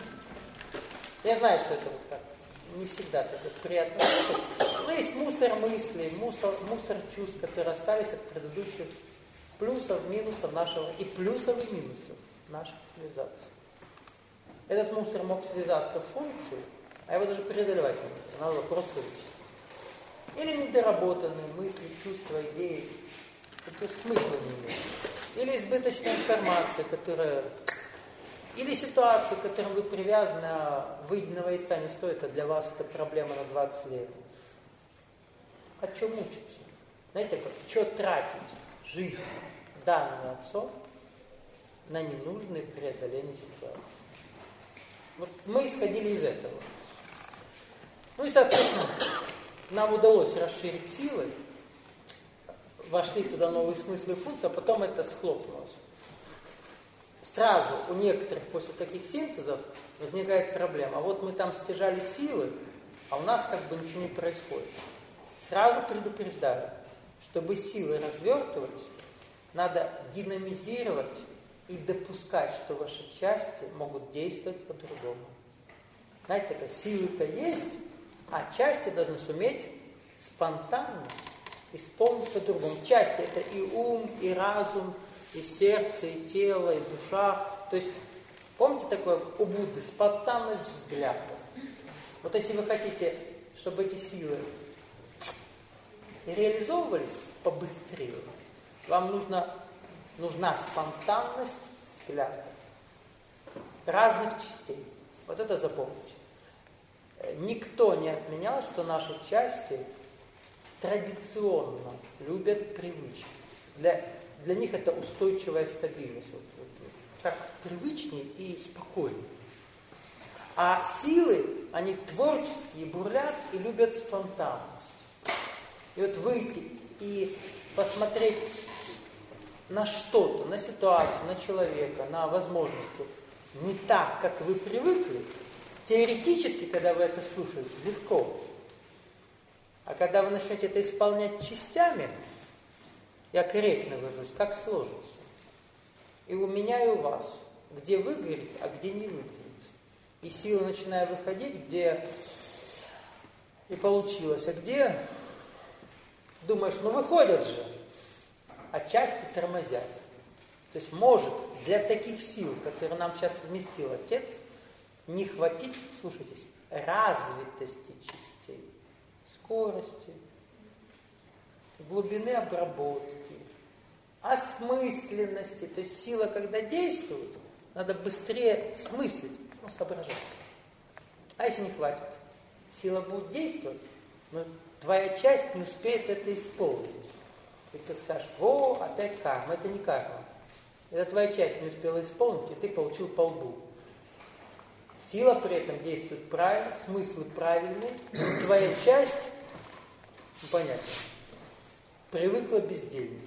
Я знаю, что это вот так. Не всегда так вот приятно. Но есть мусор мыслей, мусор, мусор чувств, которые остались от предыдущих плюсов, минусов нашего, и плюсов, и минусов наших реализаций. Этот мусор мог связаться в функцию, а его даже преодолевать не надо. Надо было просто вычислить. Или недоработанные мысли, чувства, идеи, которые смысла не имеют. Или избыточная информация, которая... Или ситуации, к которым вы привязаны, а выеденного яйца не стоит, а для вас это проблема на двадцать лет. А что мучиться? Знаете, как, что тратить жизнь, данную Отцом, на ненужные преодоления ситуации? Вот мы исходили из этого. Ну и, соответственно, нам удалось расширить силы, вошли туда новые смыслы и функции, а потом это схлопнулось. Сразу у некоторых после таких синтезов возникает проблема. А вот мы там стяжали силы, а у нас как бы ничего не происходит. Сразу предупреждаю, чтобы силы развертывались, надо динамизировать и допускать, что ваши части могут действовать по-другому. Знаете, такая силы-то есть, а части должны суметь спонтанно исполнить по-другому. Части это и ум, и разум, и сердце, и тело, и душа. То есть, помните такое у Будды? Спонтанность взгляда. Вот если вы хотите, чтобы эти силы реализовывались побыстрее, вам нужно, нужна спонтанность взгляда разных частей. Вот это запомните. Никто не отменял, что наши части традиционно любят привычки. Для Для них это устойчивая стабильность. Вот, вот, так привычнее и спокойнее. А силы, они творческие, бурлят и любят спонтанность. И вот выйти и посмотреть на что-то, на ситуацию, на человека, на возможности не так, как вы привыкли, теоретически, когда вы это слушаете, легко. А когда вы начнете это исполнять частями, я корректно выражусь, как сложится. И у меня, и у вас, где выгорит, а где не выгорит. И сила начинает выходить, где и получилось, а где думаешь, ну выходят же, а части тормозят. То есть может для таких сил, которые нам сейчас вместил Отец, не хватить, слушайтесь, развитости частей, скорости, глубины обработки, осмысленности. То есть сила, когда действует, надо быстрее смыслить, ну, соображать. А если не хватит? Сила будет действовать, но твоя часть не успеет это исполнить. И ты скажешь, о, опять карма. Это не карма. Это твоя часть не успела исполнить, и ты получил по лбу. Сила при этом действует правильно, смыслы правильные, твоя часть, ну, понятно, привыкла бездельничать.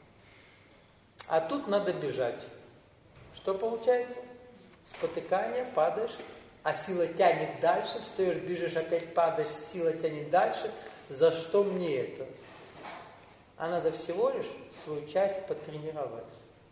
А тут надо бежать. Что получается? Спотыкание, падаешь, а сила тянет дальше, встаешь, бежишь, опять падаешь, сила тянет дальше. За что мне это? А надо всего лишь свою часть потренировать.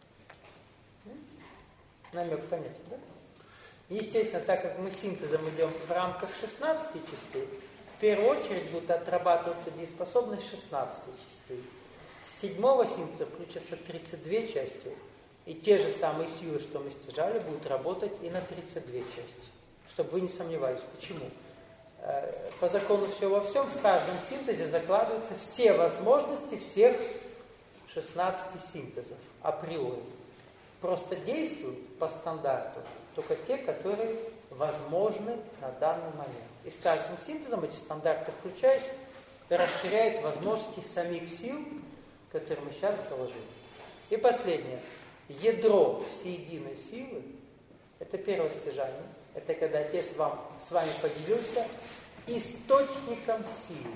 Намек понятен, да? Естественно, так как мы синтезом идем в рамках шестнадцати частей, в первую очередь будет отрабатываться дееспособность шестнадцати частей. С седьмого синтеза включатся тридцать две части, и те же самые силы, что мы стяжали, будут работать и на тридцать две части. Чтобы вы не сомневались. Почему? По закону все во всем, в каждом синтезе закладываются все возможности всех шестнадцати синтезов априори. Просто действуют по стандарту только те, которые возможны на данный момент. И с каждым синтезом эти стандарты, включаясь, расширяют возможности самих сил, которые мы сейчас заложили. И последнее. Ядро всеединой силы – это первое стяжание. Это когда Отец вам, с вами поделился источником силы.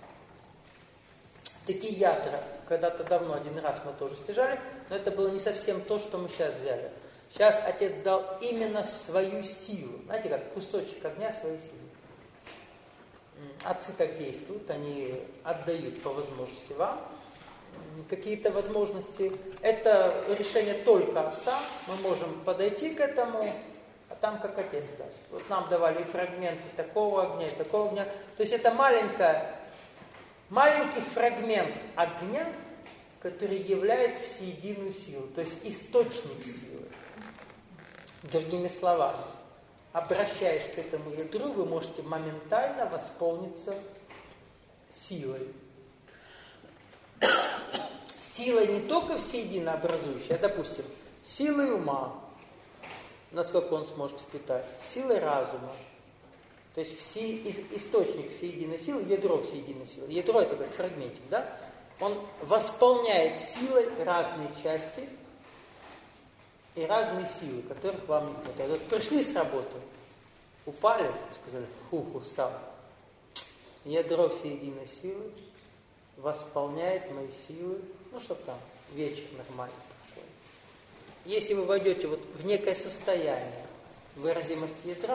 Такие ядра когда-то давно, один раз мы тоже стяжали, но это было не совсем то, что мы сейчас взяли. Сейчас Отец дал именно свою силу. Знаете, как кусочек огня своей силы. Отцы так действуют, они отдают по возможности вам какие-то возможности. Это решение только Отца. Мы можем подойти к этому, а там как Отец даст. Вот нам давали фрагменты такого огня и такого огня. То есть это маленькая, маленький фрагмент огня, который является всеединую силу, то есть источник силы. Другими словами, обращаясь к этому ядру, вы можете моментально восполниться силой. Силой не только всеедино образующей, а, допустим, силой ума, насколько он сможет впитать, силой разума. То есть все, источник всеединой силы, ядро всеединой силы. Ядро это как фрагментик, да? Он восполняет силой разные части и разные силы, которых вам не хватает. Вот пришли с работы, упали, сказали, фух, устал. Ядро всеединой силы восполняет мои силы, ну, чтобы там вечер нормально прошел. Если вы войдете вот в некое состояние выразимости ядра,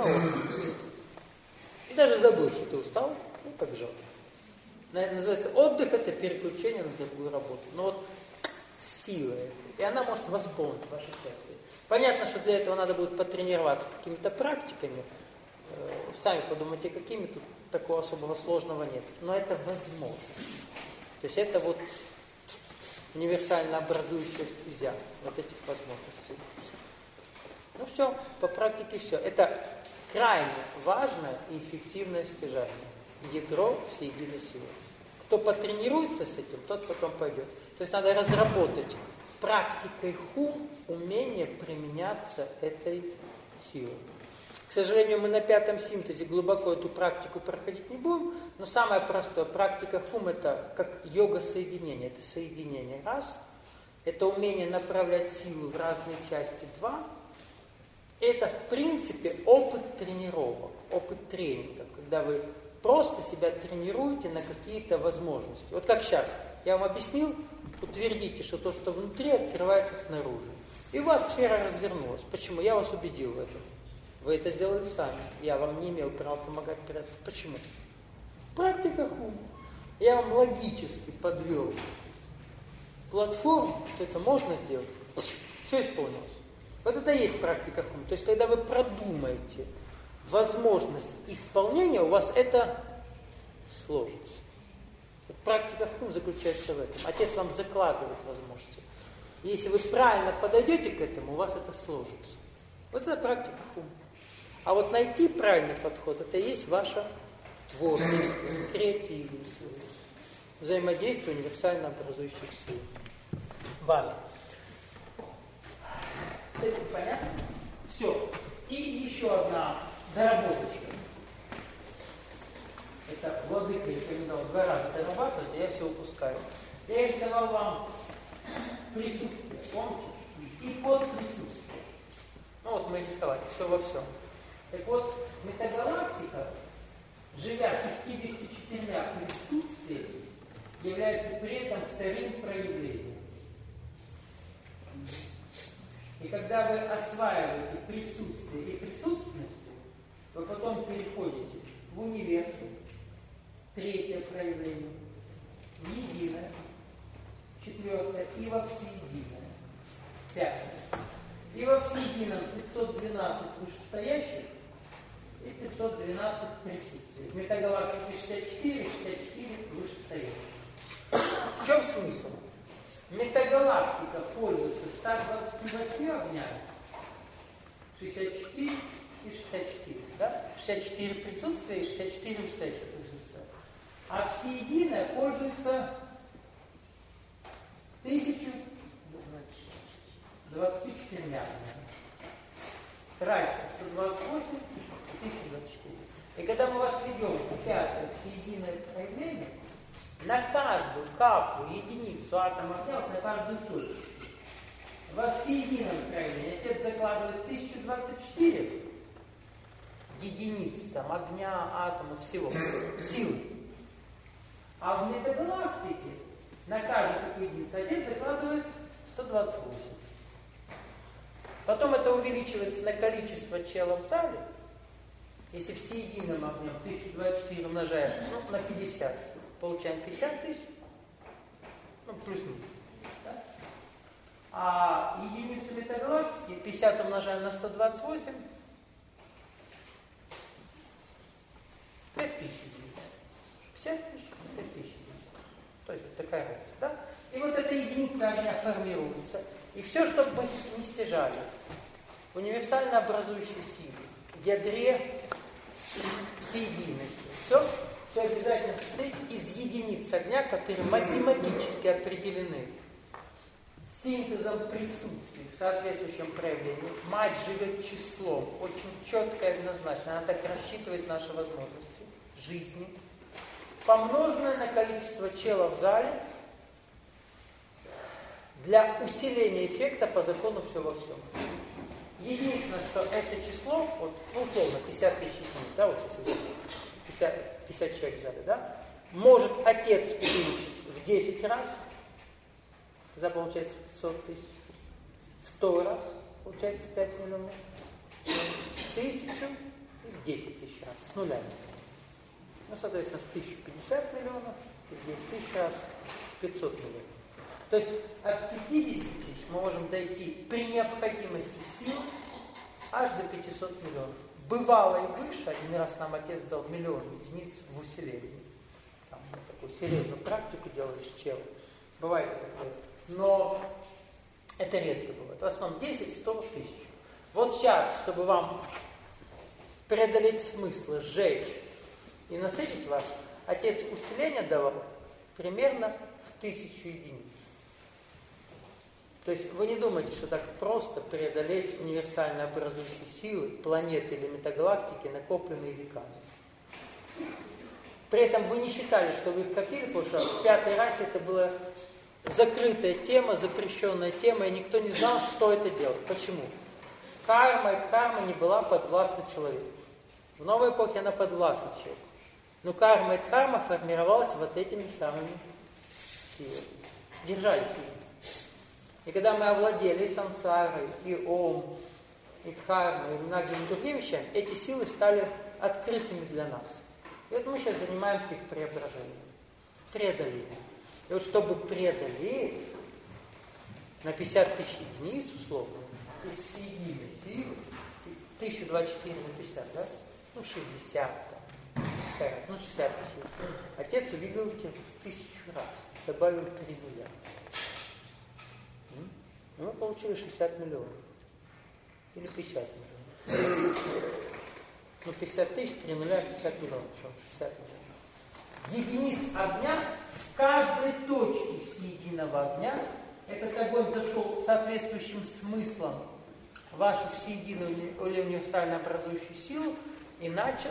и даже забыл, что ты устал, ну, побежал. Это называется отдых, это переключение на другую работу. Но вот сила, и она может восполнить ваши части. Понятно, что для этого надо будет потренироваться какими-то практиками. Сами подумайте, какими, тут такого особого сложного нет. Но это возможно. То есть это вот универсально образующая стезя вот этих возможностей. Ну все, по практике все. Это крайне важное и эффективное стяжание. Ядро всеединой силы. Кто потренируется с этим, тот потом пойдет. То есть надо разработать практикой хум умение применяться этой силой. К сожалению, мы на пятом синтезе глубоко эту практику проходить не будем, но самая простая практика хум это как йога соединения. Это соединение раз, это умение направлять силу в разные части два. Это в принципе опыт тренировок, опыт тренинга, когда вы просто себя тренируете на какие-то возможности. Вот как сейчас. Я вам объяснил, утвердите, что то, что внутри, открывается снаружи. И у вас сфера развернулась. Почему? Я вас убедил в этом. Вы это сделали сами. Я вам не имел права помогать опираться. Почему? Практика хум. Я вам логически подвел платформу, что это можно сделать. Все исполнилось. Вот это и есть практика хум. То есть, когда вы продумаете возможность исполнения, у вас это сложится. Вот практика хум заключается в этом. Отец вам закладывает возможности. И если вы правильно подойдете к этому, у вас это сложится. Вот это практика хум. А вот найти правильный подход, это и есть ваше творчество, креативность, взаимодействие универсально образующих сил. Вами. С этим понятно? Все. И еще одна доработочка. Это владыка рекомендовал два раза дорабатывать, а я все упускаю. Я рисовал вам присутствие, помните? И под присутствие. Ну вот мы рисовали, все во всем. Так вот, метагалактика, живя шестьюдесятью четырьмя присутствиями, является при этом вторым проявлением. И когда вы осваиваете присутствие и присутственность, вы потом переходите в универсум, третье проявление, в единое, четвертое и во всеединое, пятое. И во всеедином пятьсот двенадцать вышестоящих и пятьсот двенадцать присутствий. В метагалактике шестьдесят четыре, шестьдесят четыре вышестоящих. В чем смысл? Метагалактика пользуется ста двадцатью восьмью огнями, шестьдесят четыре и шестьдесят четыре. Да? шестьдесят четыре присутствия и шестьдесят четыре вышестоящих присутствия. А всеединое пользуется тысячу двадцатью четырьмя огнями. Разница сто двадцать восемь и тысяча двадцать четыре. И когда мы вас ведем в пятое всеединое проявление, на каждую каплю, единицу атома огня, на каждую точку, во всеедином проявлении отец закладывает тысячу двадцать четыре единиц там, огня, атома, всего, силы. А в метагалактике на каждую такую единицу отец закладывает сто двадцать восемь. Потом это увеличивается на количество чела в зале. Если всеединым огнем тысячу двадцать четыре умножаем ну, на пятьдесят, получаем пятьдесят тысяч, ну плюс-минус. Да? А единицу метагалактики пятьдесят умножаем на сто двадцать восемь, пять тысяч. пятьдесят тысяч, пять тысяч. То есть вот такая разница. Да? И вот эта единица огня формируется. И все, что мы не стяжали, универсально образующие силы, в ядре всеединости, все, все обязательно состоит из единиц огня, которые математически определены синтезом присутствий в соответствующем проявлении. Мать живет числом, очень четко и однозначно. Она так рассчитывает наши возможности жизни, помноженное на количество чела в зале, для усиления эффекта по закону все во всем. Единственное, что это число, вот, ну, условно, пятьдесят тысяч единиц, да, вот если пятьдесят, пятьдесят человек в зале, да, может отец увеличить в десять раз, тогда получается пятьсот тысяч, в сто раз получается пять миллионов, в тысячу и в десять тысяч раз, с нулями. Ну, соответственно, в тысячу пятьдесят миллионов, и в десять тысяч раз пятьсот миллионов. То есть от пятидесяти тысяч мы можем дойти при необходимости сил аж до пятисот миллионов. Бывало и выше, один раз нам отец дал миллион единиц в усилении. Там мы такую серьезную практику делали с челом. Бывает такое. Но это редко бывает. В основном десять, сто, тысячу. Вот сейчас, чтобы вам преодолеть смыслы, сжечь и насытить вас, отец усиления давал примерно в тысячу единиц. То есть вы не думаете, что так просто преодолеть универсально образующие силы планеты или метагалактики, накопленные веками. При этом вы не считали, что вы их копили, потому что в пятой расе это была закрытая тема, запрещенная тема, и никто не знал, что это делать. Почему? Карма и дхарма не была подвластна человеку. В новой эпохе она подвластна человеку. Но карма и дхарма формировалась вот этими самыми силами. держали силу. И когда мы овладели сансарой, и ом, и дхармой, и многими другими вещами, эти силы стали открытыми для нас. И вот мы сейчас занимаемся их преображением, преодолением. И вот чтобы преодолеть на пятьдесят тысяч единиц, условно, из середины силы, тысяча двадцать четыре на пятьдесят, да? Ну, шестьдесят, там, ну, шестьдесят тысяч. Отец увидел их в тысячу раз, добавил три нуля. И мы получили шестьдесят миллионов. Или пятьдесят миллионов. Ну, пятьдесят тысяч, три нуля, пятьдесят миллионов. шестьдесят миллионов. Единиц огня в каждой точке всеединого огня этот огонь зашел соответствующим смыслом в вашу всеединую или универсально образующую силу и начал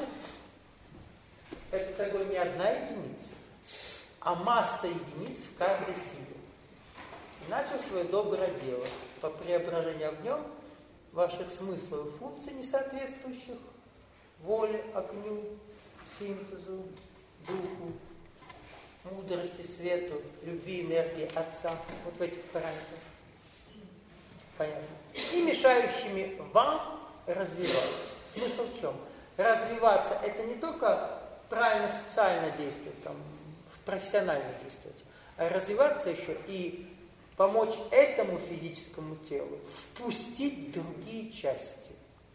этот огонь не одна единица, а масса единиц в каждой силе. И начал свое доброе дело по преображению огнем ваших смыслов и функций, несоответствующих воле, огню, синтезу, духу, мудрости, свету, любви, энергии Отца. Вот в этих параметрах. Понятно. И мешающими вам развиваться. Смысл в чем? Развиваться это не только правильно социально действовать, там, профессионально действовать, а развиваться еще и помочь этому физическому телу впустить другие части.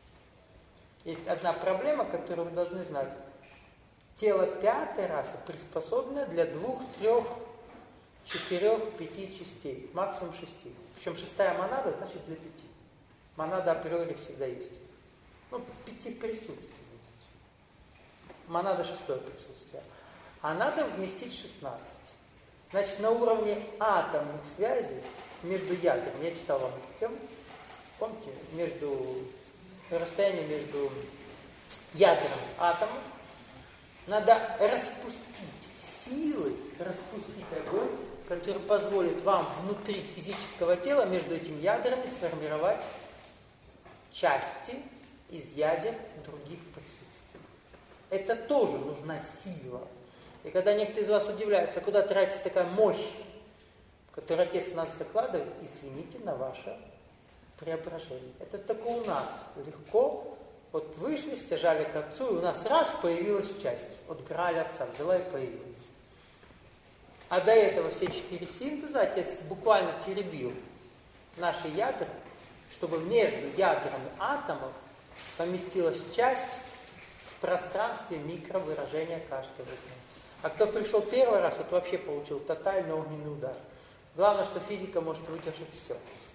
Есть одна проблема, которую вы должны знать. Тело пятой расы приспособлено для двух, трех, четырех, пяти частей, максимум шести. Причем шестая монада значит для пяти. Монада априори всегда есть. Ну, пяти присутствий есть. Монада шестое присутствие. А надо вместить шестнадцать. Значит, на уровне атомных связей между ядрами, я читал вам эту тему, помните, между расстоянием между ядрами атомов, надо распустить силы, распустить огонь, который позволит вам внутри физического тела между этими ядрами сформировать части из ядер других присутствий. Это тоже нужна сила. И когда некоторые из вас удивляются, куда тратится такая мощь, которую Отец в нас закладывает, извините на ваше преображение. Это только у нас легко. Вот вышли, стяжали к Отцу, и у нас раз появилась часть. Вот Грааль Отца взяла и появилась. А до этого все четыре синтеза Отец буквально теребил наши ядра, чтобы между ядрами атомов поместилась часть в пространстве микровыражения каждого из них. А кто пришел первый раз, вот вообще получил тотальный огненный удар. Главное, что физика может выдержать все.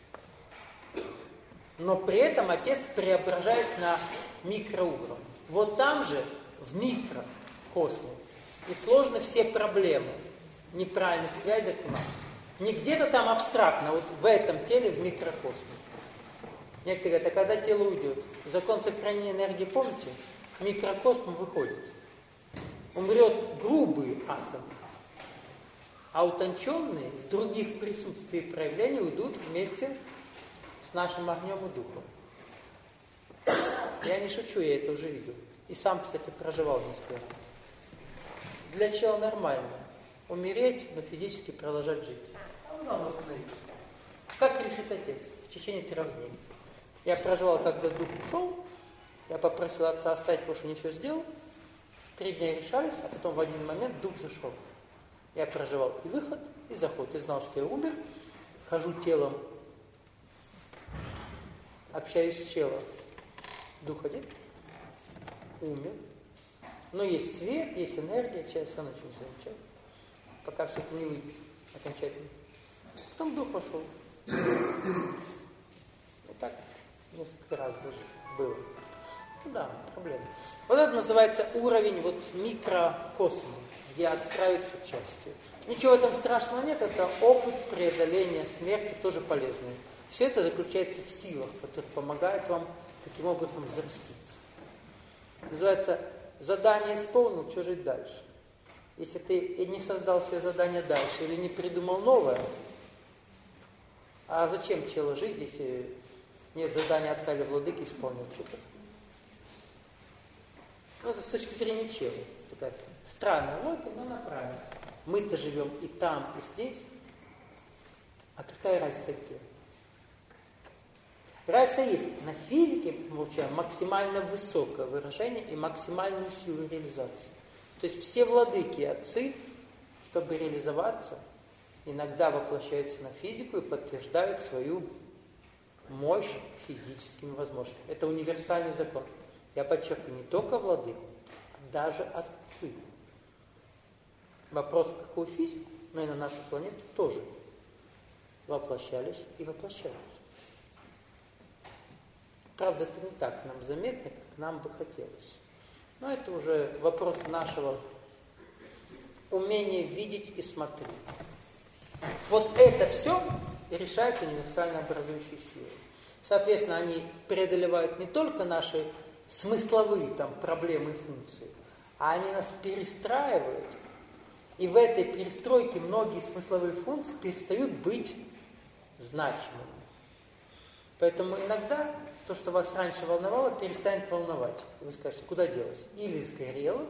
Но при этом Отец преображает на микроуровне. Вот там же, в микрокосме, и сложны все проблемы неправильных связей у нас. Не где-то там абстрактно, вот в этом теле, в микрокосме. Некоторые говорят, а когда тело уйдет? Закон сохранения энергии, помните? Микрокосм выходит. Умрет грубый атом, а утонченные с других присутствий и проявлений уйдут вместе с нашим огнем и духом. Я не шучу, я это уже видел. И сам, кстати, проживал несколько раз. Для чего нормально? Умереть, но физически продолжать жить. А он нам остановится. Как решит Отец? В течение трех дней. Я проживал, когда дух ушел, я попросил Отца оставить, потому что не все сделал. Три дня решались, а потом в один момент дух зашел. Я проживал и выход, и заход. И знал, что я умер, хожу телом, общаюсь с телом. Дух один, умер. Но есть свет, есть энергия, часть все началось замечать. Пока все это не выйдет окончательно. Потом дух пошел. И так несколько раз даже было. Да, проблема. Вот это называется уровень вот микрокосма, где отстраиваются части. Ничего в этом страшного нет, это опыт преодоления смерти, тоже полезный. Все это заключается в силах, которые помогают вам таким образом взраститься. Называется задание исполнил, что жить дальше. Если ты не создал себе задание дальше или не придумал новое, а зачем чело жить, если нет задания Отца или Владыки исполнил что-то? Ну, это с точки зрения чего? Такая странная логика, но она правильная. Мы-то живем и там, и здесь. А какая разница где? Разница есть. На физике мы получаем максимально высокое выражение и максимальную силу реализации. То есть все владыки и отцы, чтобы реализоваться, иногда воплощаются на физику и подтверждают свою мощь физическими возможностями. Это универсальный закон. Я подчеркиваю, не только владык, а даже отцы. Вопрос, в какую физику, но и на нашу планету тоже воплощались и воплощаются. Правда, это не так нам заметно, как нам бы хотелось. Но это уже вопрос нашего умения видеть и смотреть. Вот это все решают универсально образующие силы. Соответственно, они преодолевают не только наши смысловые там, проблемы и функции, а они нас перестраивают. И в этой перестройке многие смысловые функции перестают быть значимыми. Поэтому иногда то, что вас раньше волновало, перестанет волновать. Вы скажете, куда делось? Или сгорело,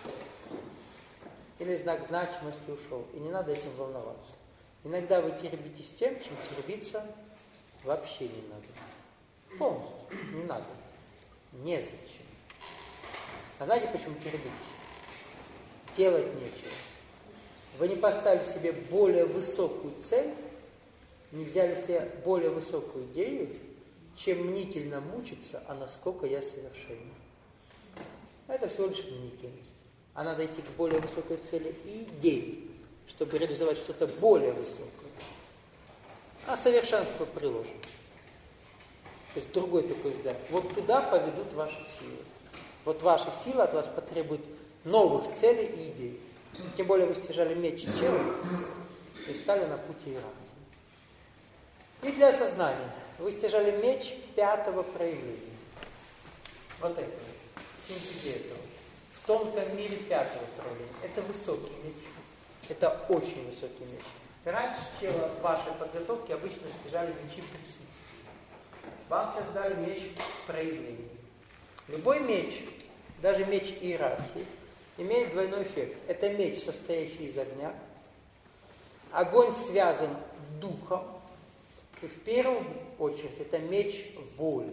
или знак значимости ушел. И не надо этим волноваться. Иногда вы теребитесь тем, чем теребиться вообще не надо. Полностью не надо. Незачем. А знаете, почему теребитесь? Делать нечего. Вы не поставили себе более высокую цель, не взяли себе более высокую идею, чем мнительно мучиться, а насколько я совершенен. Это всего лишь мнительность. А надо идти к более высокой цели и идее, чтобы реализовать что-то более высокое. А совершенство приложено. То есть другой такой взгляд. Вот туда поведут ваши силы. Вот ваши силы от вас потребуют новых целей и идей. Тем более вы стяжали меч чела и стали на пути иерархии. И для осознания вы стяжали меч пятого проявления. Вот это. Синтезе этого. В тонком мире пятого проявления. Это высокий меч. Это очень высокий меч. Раньше чела в вашей подготовке обычно стяжали мечи присутствия. Вам сейчас дали меч проявления. Любой меч, даже меч иерархии, имеет двойной эффект. Это меч, состоящий из огня. Огонь связан духом. И в первую очередь это меч воли.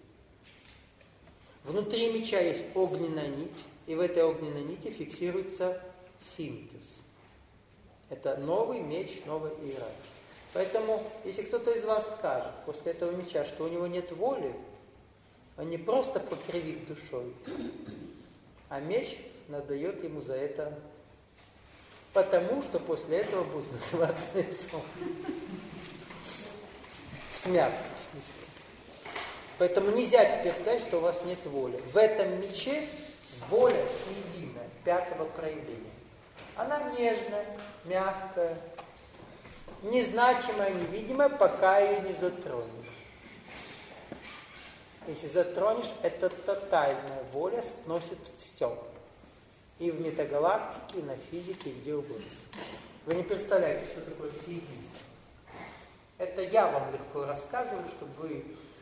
Внутри меча есть огненная нить, и в этой огненной нити фиксируется синтез. Это новый меч, новая иерархия. Поэтому, если кто-то из вас скажет после этого меча, что у него нет воли, он не просто покривит душой, а меч надает ему за это, потому что после этого будет называться лицом. Смятый, в смысле. Поэтому нельзя теперь сказать, что у вас нет воли. В этом мече воля всеединая, пятого проявления. Она нежная, мягкая, незначимая, невидимая, пока ее не затронешь. Если затронешь, это тотальная воля сносит все. И в метагалактике, и на физике, и где угодно. Вы не представляете, что такое всеединство. Это я вам легко рассказываю, чтобы вы...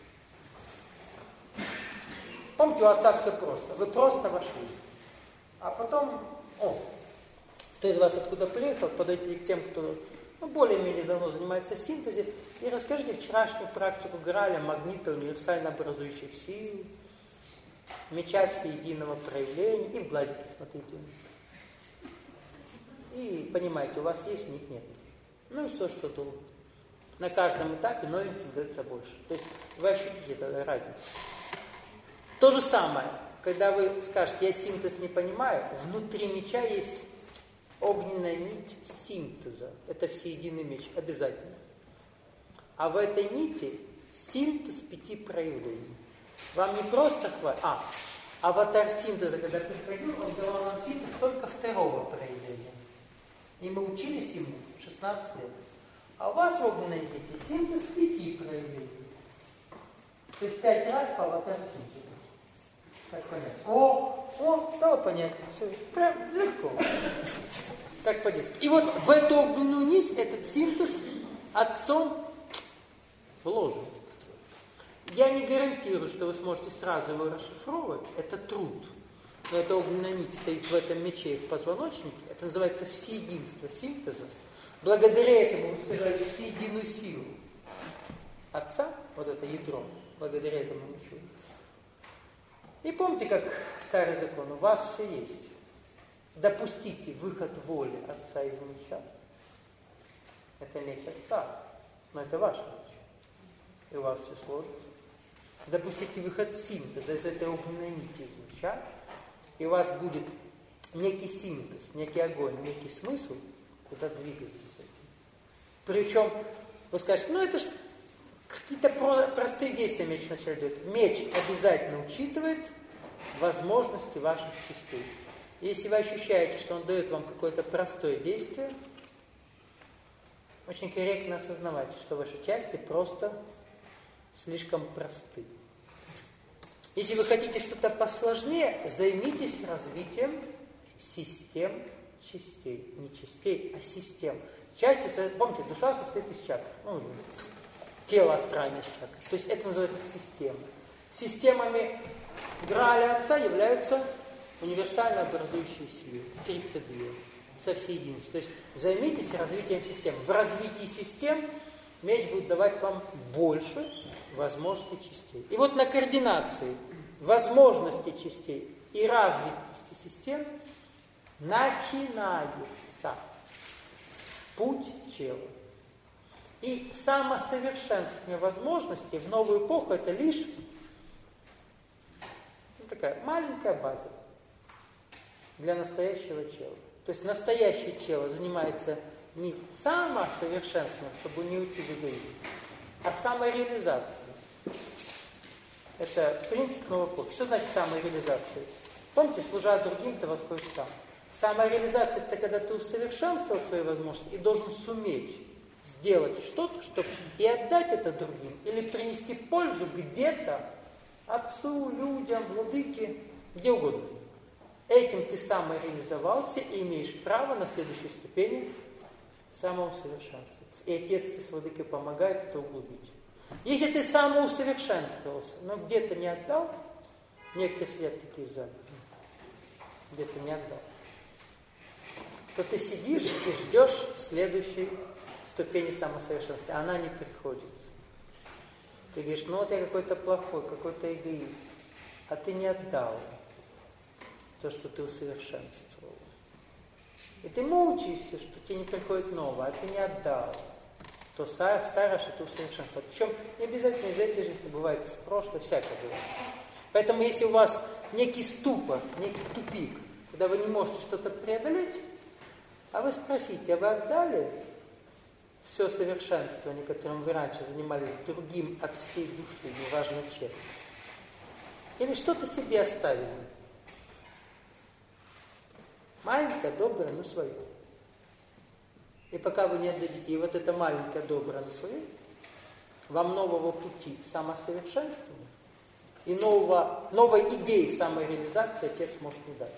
Помните, у отца все просто. Вы просто вошли. А потом, о, кто из вас откуда приехал, подойти к тем, кто ну, более-менее давно занимается синтезом, и расскажите вчерашнюю практику Граля, магнита, универсально образующих сил, меча всеединого проявления, и в глазики смотрите. И понимаете, у вас есть, у них нет. Ну и все, что-то на каждом этапе новеньким дается больше. То есть вы ощутите эту разницу. То же самое, когда вы скажете, я синтез не понимаю, внутри меча есть огненная нить синтеза. Это всеединый меч, обязательно. А в этой нити синтез пяти проявлений. Вам не просто хватит. А, аватар синтеза, когда приходил, он давал нам синтез только второго проявления. И мы учились ему шестнадцать лет. А у вас в огненной нити синтез пяти проявлений. То есть пять раз по аватару синтеза. Как понять? О, о, стало понятно. Все, прям легко. Так по-детски. И вот в эту огненную нить этот синтез отцом вложен. Я не гарантирую, что вы сможете сразу его расшифровывать. Это труд. Но эта огненная нить стоит в этом мече и в позвоночнике. Это называется всеединство синтеза. Благодаря этому мы сказали всеединую силу Отца, вот это ядро, благодаря этому мы чуем. И помните, как старый закон, у вас все есть. Допустите выход воли Отца из меча. Это меч Отца, но это ваш меч. И у вас все сложится. Допустите выход синтеза из этой огненной нити из меча, и у вас будет некий синтез, некий огонь, некий смысл, куда двигаться с этим. Причем, вы скажете, ну это же какие-то про- простые действия меч вначале дает. Меч обязательно учитывает возможности ваших частей. Если вы ощущаете, что он дает вам какое-то простое действие, очень корректно осознавайте, что ваши части просто слишком просты. Если вы хотите что-то посложнее, займитесь развитием систем частей. Не частей, а систем. Части, помните, душа состоит из чакр. Ну, тело астральное из чакр. То есть это называется система. Системами Грааля Отца являются универсально образующие силы. тридцать две. Со всей единицей. То есть займитесь развитием систем. В развитии систем меч будет давать вам больше возможностей частей. И вот на координации возможностей частей и развитости систем начинается путь чела. И самосовершенствование возможностей в новую эпоху это лишь ну, такая маленькая база для настоящего чела. То есть настоящее чело занимается не самосовершенствованием, чтобы не уйти в эгоизм, а самореализацией. Это принцип новой эпохи. Что значит самореализация? Помните, служа другим, ты восходишь сам. Самореализация – это когда ты усовершенствовал свои возможности и должен суметь сделать что-то, чтобы и отдать это другим, или принести пользу где-то отцу, людям, владыке, где угодно. Этим ты самореализовался и имеешь право на следующей ступени самоусовершенствоваться. И Отец тебе с владыкой помогает это углубить. Если ты самоусовершенствовался, но где-то не отдал, некоторые сидят такие в зале, где-то не отдал, то ты сидишь и ждешь следующей ступени самосовершенствования. Она не приходит. Ты говоришь, ну вот я какой-то плохой, какой-то эгоист, а ты не отдал то, что ты усовершенствовал. И ты мучаешься, что тебе не приходит новое, а ты не отдал. То старое, что ты усовершенствовал. Причем не обязательно из этой жизни, бывает из прошлой, всякое бывает. Поэтому если у вас некий ступор, некий тупик, когда вы не можете что-то преодолеть, а вы спросите, а вы отдали все совершенствование, которым вы раньше занимались другим от всей души, неважно чем? Или что-то себе оставили? Маленькое, доброе, но свое. И пока вы не отдадите и вот это маленькое, доброе, но свое, вам нового пути самосовершенствования и нового, новой идеи самореализации Отец может не дать.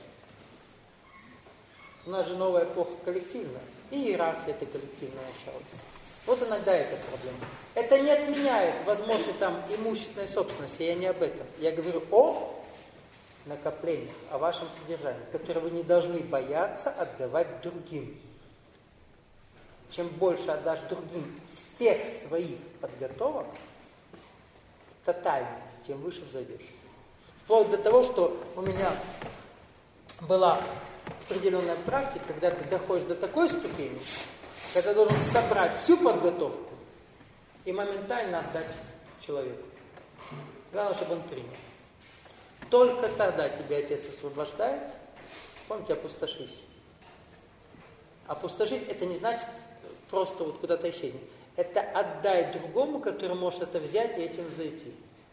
У нас же новая эпоха коллективная, и иерархия это коллективное начало. Вот иногда это проблема. Это не отменяет возможности там имущественной собственности, я не об этом. Я говорю о накоплениях, о вашем содержании, которое вы не должны бояться отдавать другим. Чем больше отдашь другим всех своих подготовок, тотально, тем выше взойдешь. Вплоть до того, что у меня была определенная практика, когда ты доходишь до такой ступени, когда ты должен собрать всю подготовку и моментально отдать человеку. Главное, чтобы он принял. Только тогда тебя Отец освобождает. Помните, опустошись. Опустошись – это не значит просто вот куда-то исчезнет. Это отдай другому, который может это взять и этим зайти.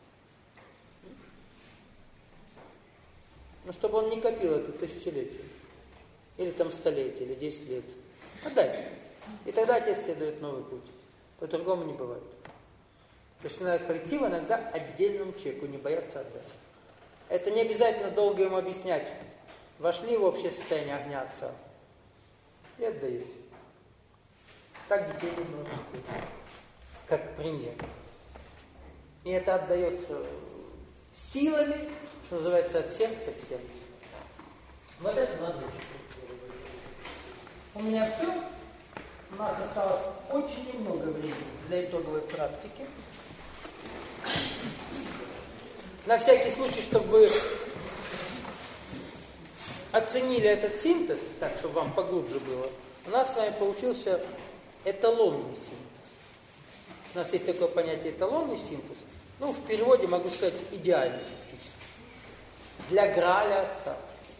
Ну, чтобы он не копил это тысячелетие. Или там столетие, или десять лет. Отдай. И тогда Отец тебе дает новый путь. По-другому не бывает. То есть иногда коллектив, иногда отдельному человеку не бояться отдать. Это не обязательно долго ему объяснять. Вошли в общее состояние огня Отца и отдаете. Так детей нужно воспитывать. Как пример. И это отдается силами, что называется, от сердца к сердцу. Вот это надо. У меня все. У нас осталось очень немного времени для итоговой практики. На всякий случай, чтобы вы оценили этот синтез, так, чтобы вам поглубже было, у нас с вами получился эталонный синтез. У нас есть такое понятие эталонный синтез. Ну, в переводе могу сказать идеальный фактически. Для Грааля Отца.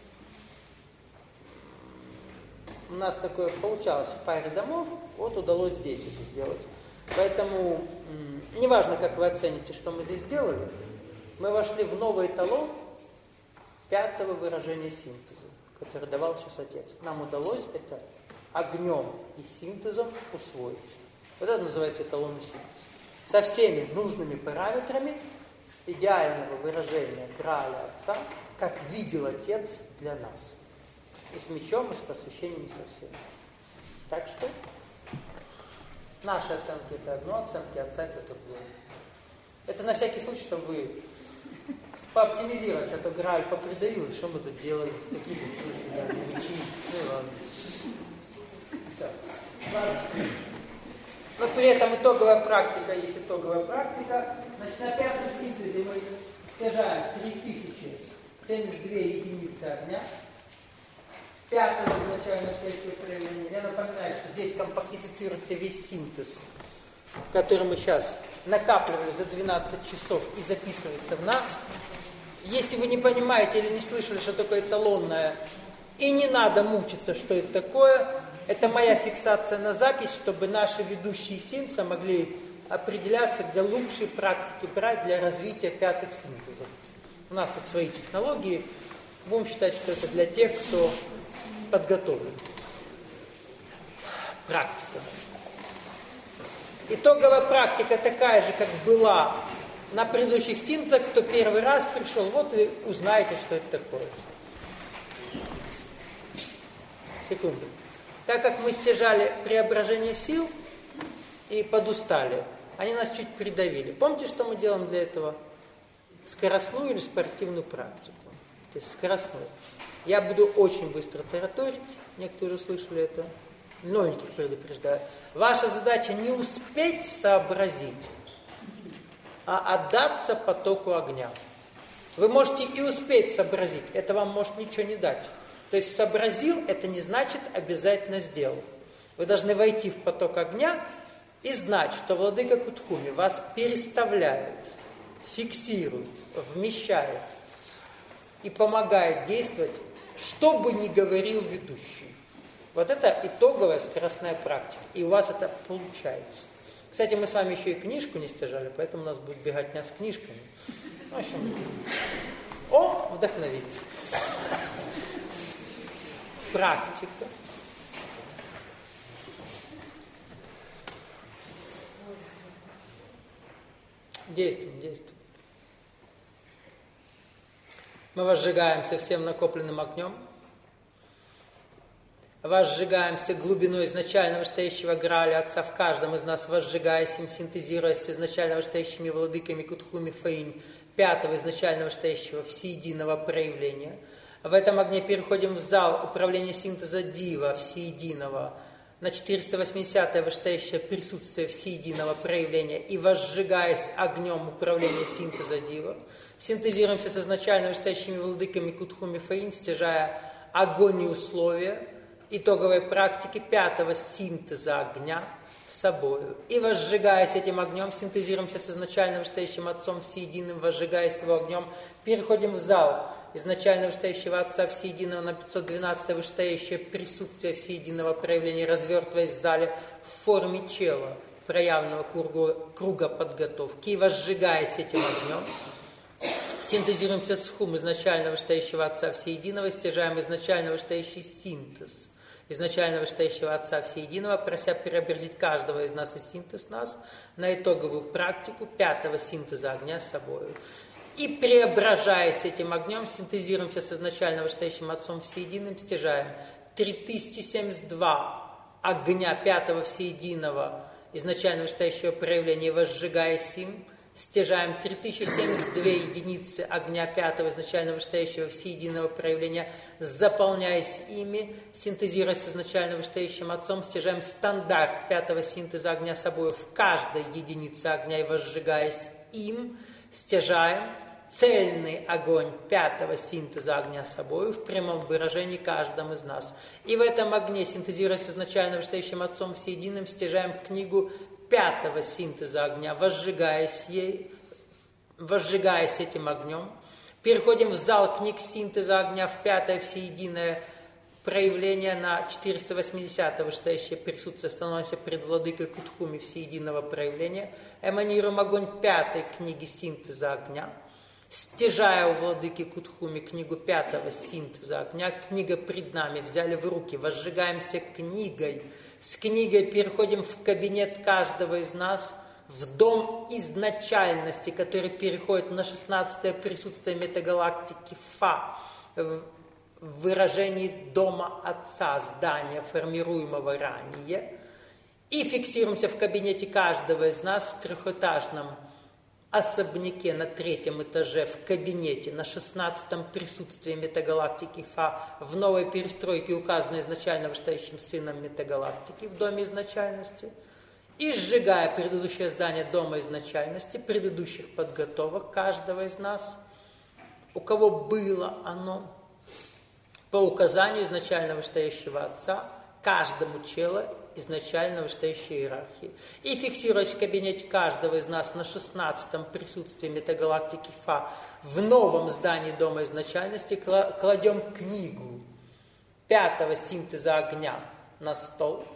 У нас такое получалось в паре домов, вот удалось здесь это сделать. Поэтому, неважно, как вы оцените, что мы здесь сделали, мы вошли в новый эталон пятого выражения синтеза, который давал сейчас Отец. Нам удалось это огнем и синтезом усвоить. Вот это называется эталонный синтез. Со всеми нужными параметрами идеального выражения Грааля Отца, как видел Отец для нас. И с мечом, и с посвящением, и со всеми. Так что наши оценки это одно, оценки Отца это другое. Это на всякий случай, чтобы вы пооптимизировать, а то Грааль попридавил, что мы тут делали, какие тут мечи, ну и ладно. Так. Ладно. Но при этом итоговая практика есть итоговая практика. Значит, на пятом синтезе мы стяжаем три тысячи семьдесят две единицы огня. Пятое изначально настоящее проявление. Я напоминаю, что здесь компактифицируется весь синтез, который мы сейчас накапливали за двенадцать часов и записывается в нас. Если вы не понимаете или не слышали, что такое эталонное, и не надо мучиться, что это такое, это моя фиксация на запись, чтобы наши ведущие синтеза могли определяться, где лучшие практики брать для развития пятых синтезов. У нас тут свои технологии. Будем считать, что это для тех, кто подготовлен. Практика. Итоговая практика такая же, как была на предыдущих синтезах. Кто первый раз пришел, вот и узнаете, что это такое. Секунду. Так как мы стяжали преображение сил и подустали, они нас чуть придавили. Помните, что мы делаем для этого? Скоростную или спортивную практику. То есть скоростную. Я буду очень быстро тараторить, некоторые уже слышали это, новеньких предупреждаю. Ваша задача не успеть сообразить, а отдаться потоку огня. Вы можете и успеть сообразить, это вам может ничего не дать. То есть сообразил, это не значит обязательно сделал. Вы должны войти в поток огня и знать, что владыка Кутхуми вас переставляет, фиксирует, вмещает и помогает действовать, что бы ни говорил ведущий. Вот это итоговая скоростная практика. И у вас это получается. Кстати, мы с вами еще и книжку не стяжали, поэтому у нас будет беготня с книжками. В общем, о, вдохновитесь. Практика. Действуем, действуем. Мы возжигаемся всем накопленным огнем. Возжигаемся глубиной изначального стоящего Грааля Отца в каждом из нас, возжигаясь им, синтезируясь с изначально стоящими владыками Кутхуми Фаинь, пятого изначального стоящего всеединого проявления. В этом огне переходим в зал управления синтеза Дива всеединого, на четыреста восьмидесятое вышестоящее присутствие всеединого проявления и возжигаясь огнем управления синтеза Дива, синтезируемся с изначально вышестоящими владыками Кутхуми Фаинь, стяжая огонь и условия итоговой практики пятого синтеза огня с собою. И возжигаясь этим огнем, синтезируемся с изначально вышестоящим Отцом Всеединым, возжигаясь его огнем, переходим в зал изначально вышестоящего Отца Всеединого на пятьсот двенадцатое вышестоящее присутствие Всеединого проявления, развертываясь в зале в форме чела, проявленного круга, круга подготовки, и возжигаясь этим огнем, синтезируемся с хум изначально вышестоящего Отца Всеединого, стяжаем изначально вышестоящий синтез изначально вышестоящего Отца Всеединого, прося преобразить каждого из нас и синтез нас на итоговую практику пятого синтеза огня с собой. И преображаясь этим огнем, синтезируемся с изначально вышестоящим Отцом Всеединым, стяжаем три тысячи семьдесят два огня пятого Всеединого, изначально вышестоящего проявления, возжигаясь им, стяжаем три тысячи семьдесят две единицы огня пятого изначально вышестоящего всеединого проявления, заполняясь ими, синтезируясь с изначально вышестоящим Отцом, стяжаем стандарт пятого синтеза огня собой в каждой единице огня и возжигаясь им, стяжаем цельный огонь пятого синтеза огня собою в прямом выражении каждым из нас. И в этом огне, синтезируясь с изначально вышестоящим Отцом всеединым, стяжаем книгу пятого синтеза огня, возжигаясь ей, возжигаясь этим огнем. Переходим в зал книг синтеза огня в пятое всеединое проявление на четыреста восьмидесятое вышестоящее присутствие, становимся пред владыкой Кутхуми всеединого проявления, эманируем огонь пятой книги синтеза огня, стяжая у владыки Кутхуми книгу пятого синтеза огня, книга пред нами, взяли в руки, возжигаемся книгой, с книгой переходим в кабинет каждого из нас, в дом изначальности, который переходит на шестнадцатое присутствие метагалактики Фа, в выражении дома Отца, здания, формируемого ранее, и фиксируемся в кабинете каждого из нас в трехэтажном особняке на третьем этаже, в кабинете, на шестнадцатом присутствии метагалактики Фа, в новой перестройке, указанной изначально вышестоящим сыном метагалактики, в доме изначальности, и сжигая предыдущее здание дома изначальности, предыдущих подготовок каждого из нас, у кого было оно, по указанию изначально вышестоящего Отца, каждому челу изначально вышестоящей иерархии. И фиксируясь в кабинете каждого из нас на шестнадцатом присутствии метагалактики Фа в новом здании дома изначальности, кладем книгу пятого синтеза огня на стол.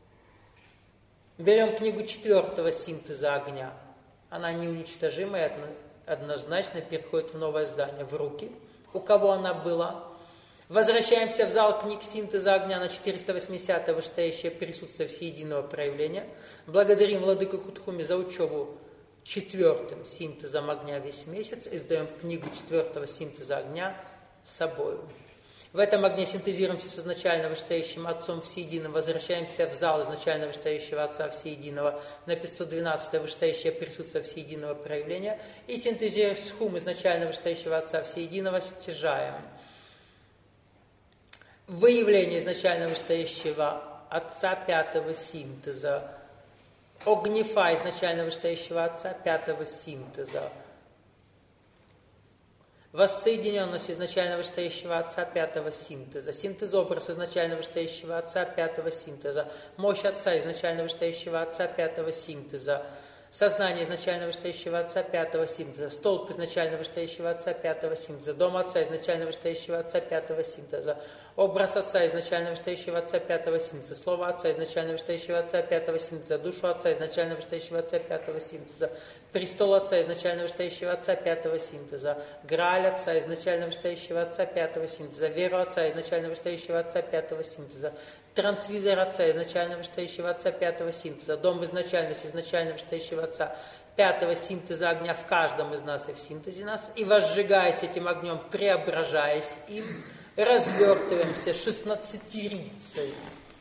Берем книгу четвертого синтеза огня. Она неуничтожимая, однозначно переходит в новое здание, в руки. У кого она была? Возвращаемся в зал книг синтеза огня на четыреста восьмидесятое вышестоящее присутствие всеединого проявления. Благодарим владыку Кутхуми за учебу четвертым синтезом огня весь месяц. Издаем книгу четвертого синтеза огня с собой. В этом огне синтезируемся с изначально вышестоящим Отцом всеединым. Возвращаемся в зал изначально вышестоящего Отца всеединого на пятьсот двенадцатое вышестоящее присутствие всеединого проявления. И синтезируясь с хум изначально вышестоящего Отца всеединого, стяжаем выявление изначально вышестоящего Отца пятого синтеза, огнефа изначально вышестоящего Отца пятого синтеза, воссоединенность изначально вышестоящего Отца пятого синтеза, синтез-образ изначально вышестоящего Отца пятого синтеза, мощь Отца изначально вышестоящего Отца пятого синтеза, сознание изначально вышестоящего Отца пятого синтеза, столб изначально вышестоящего Отца пятого синтеза, дом Отца изначально вышестоящего Отца пятого синтеза, образ Отца изначально вышестоящего Отца пятого синтеза, слово Отца изначально вышестоящего Отца пятого синтеза, душу Отца изначально вышестоящего Отца пятого синтеза, престол Отца изначально вышестоящего Отца пятого синтеза, Грааль Отца изначально вышестоящего Отца пятого синтеза, веру Отца изначально вышестоящего Отца пятого синтеза, трансвизор Отца изначально вышестоящего Отца пятого синтеза, дом изначальности изначально вышестоящего Отца пятого синтеза огня в каждом из нас и в синтезе нас, и возжигаясь этим огнем, преображаясь им, развертываемся шестнадцатерицей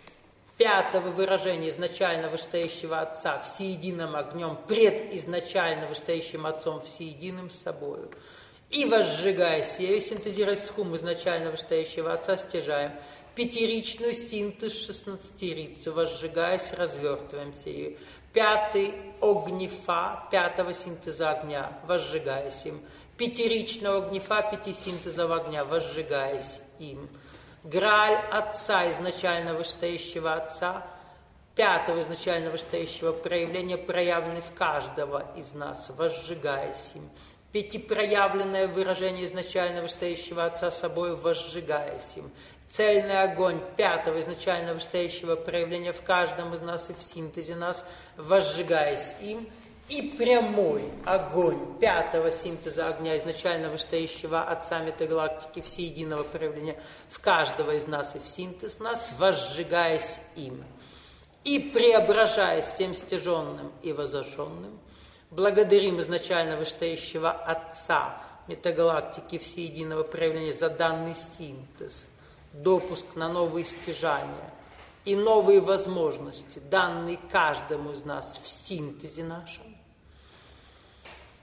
пятого выражения изначально вышестоящего Отца всеединым огнем пред изначально вышестоящим Отцом всеединым собою. И возжигаясь ею, синтезируясь с хум изначально вышестоящего Отца, стяжаем пятеричную синтез шестнадцатерицу, возжигаясь, развертываемся ею. Пятый огнефа пятого синтеза огня, возжигаясь им. Пятеричного огнефа пяти синтезов огня, возжигаясь им. Грааль Отца изначально вышестоящего Отца, пятого изначально вышестоящего проявления, проявленный в каждого из нас, возжигаясь им. Пятипроявленное выражение изначально вышестоящего Отца собой, возжигаясь им. Цельный огонь пятого изначально вышестоящего проявления в каждом из нас и в синтезе нас, возжигаясь им. И прямой огонь пятого синтеза огня изначально вышестоящего Отца метагалактики всеединого проявления в каждого из нас и в синтез нас, возжигаясь им. И преображаясь всем стяженным и возожженным, благодарим изначально вышестоящего Отца метагалактики всеединого проявления за данный синтез, допуск на новые стяжания и новые возможности, данные каждому из нас в синтезе нашем.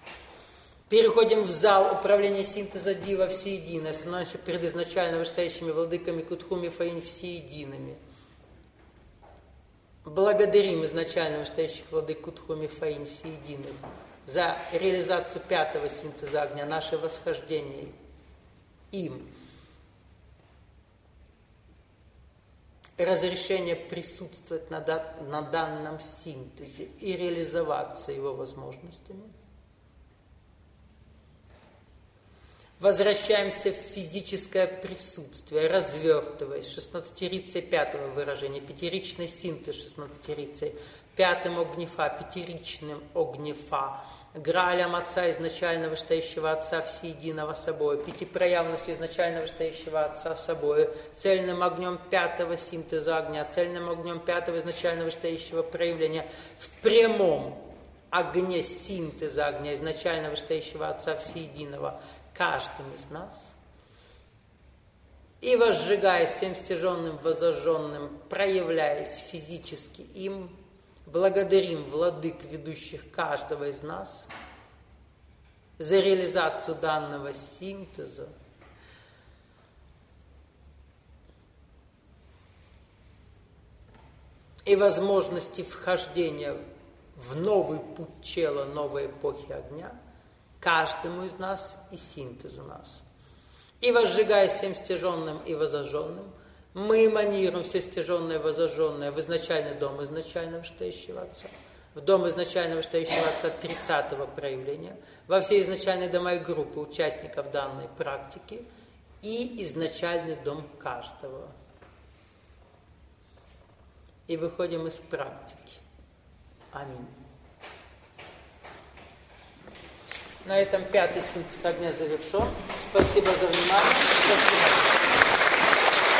Переходим в зал управления синтеза Дива всеединое, становимся перед изначально вышестоящими владыками Кутхуми Фаинь всеедиными. Благодарим изначально вышестоящих владык Кутхуми Фаинь всеединых за реализацию пятого синтеза огня, наше восхождение им. Разрешение присутствовать на, да, на данном синтезе и реализоваться его возможностями. Возвращаемся в физическое присутствие, развертываясь шестнадцатерицей пятого выражения, пятеричный синтез шестнадцатерицей, пятым огнефа, пятеричным огнефа, граалем Отца, изначально вышестоящего Отца всеединого собой, пятипроявностью изначально вышестоящего Отца собой, цельным огнем пятого синтеза огня, цельным огнем пятого изначально вышестоящего проявления, в прямом огне синтеза огня, изначально вышестоящего Отца всеединого, каждым из нас, и возжигаясь всем стяженным, возожженным, проявляясь физически им, благодарим владык, ведущих каждого из нас, за реализацию данного синтеза, и возможности вхождения в новый путь тела, новой эпохи огня, каждому из нас и синтезу нас. И возжигая всем стяженным и возожженным, мы эманируем все стяженное и возожженное в изначальный дом изначально вышестоящего Отца, в дом изначально вышестоящего Отца тридцатого проявления, во все изначальные дома и группы участников данной практики и изначальный дом каждого. И выходим из практики. Аминь. На этом пятый синтез огня завершен. Спасибо за внимание. Спасибо.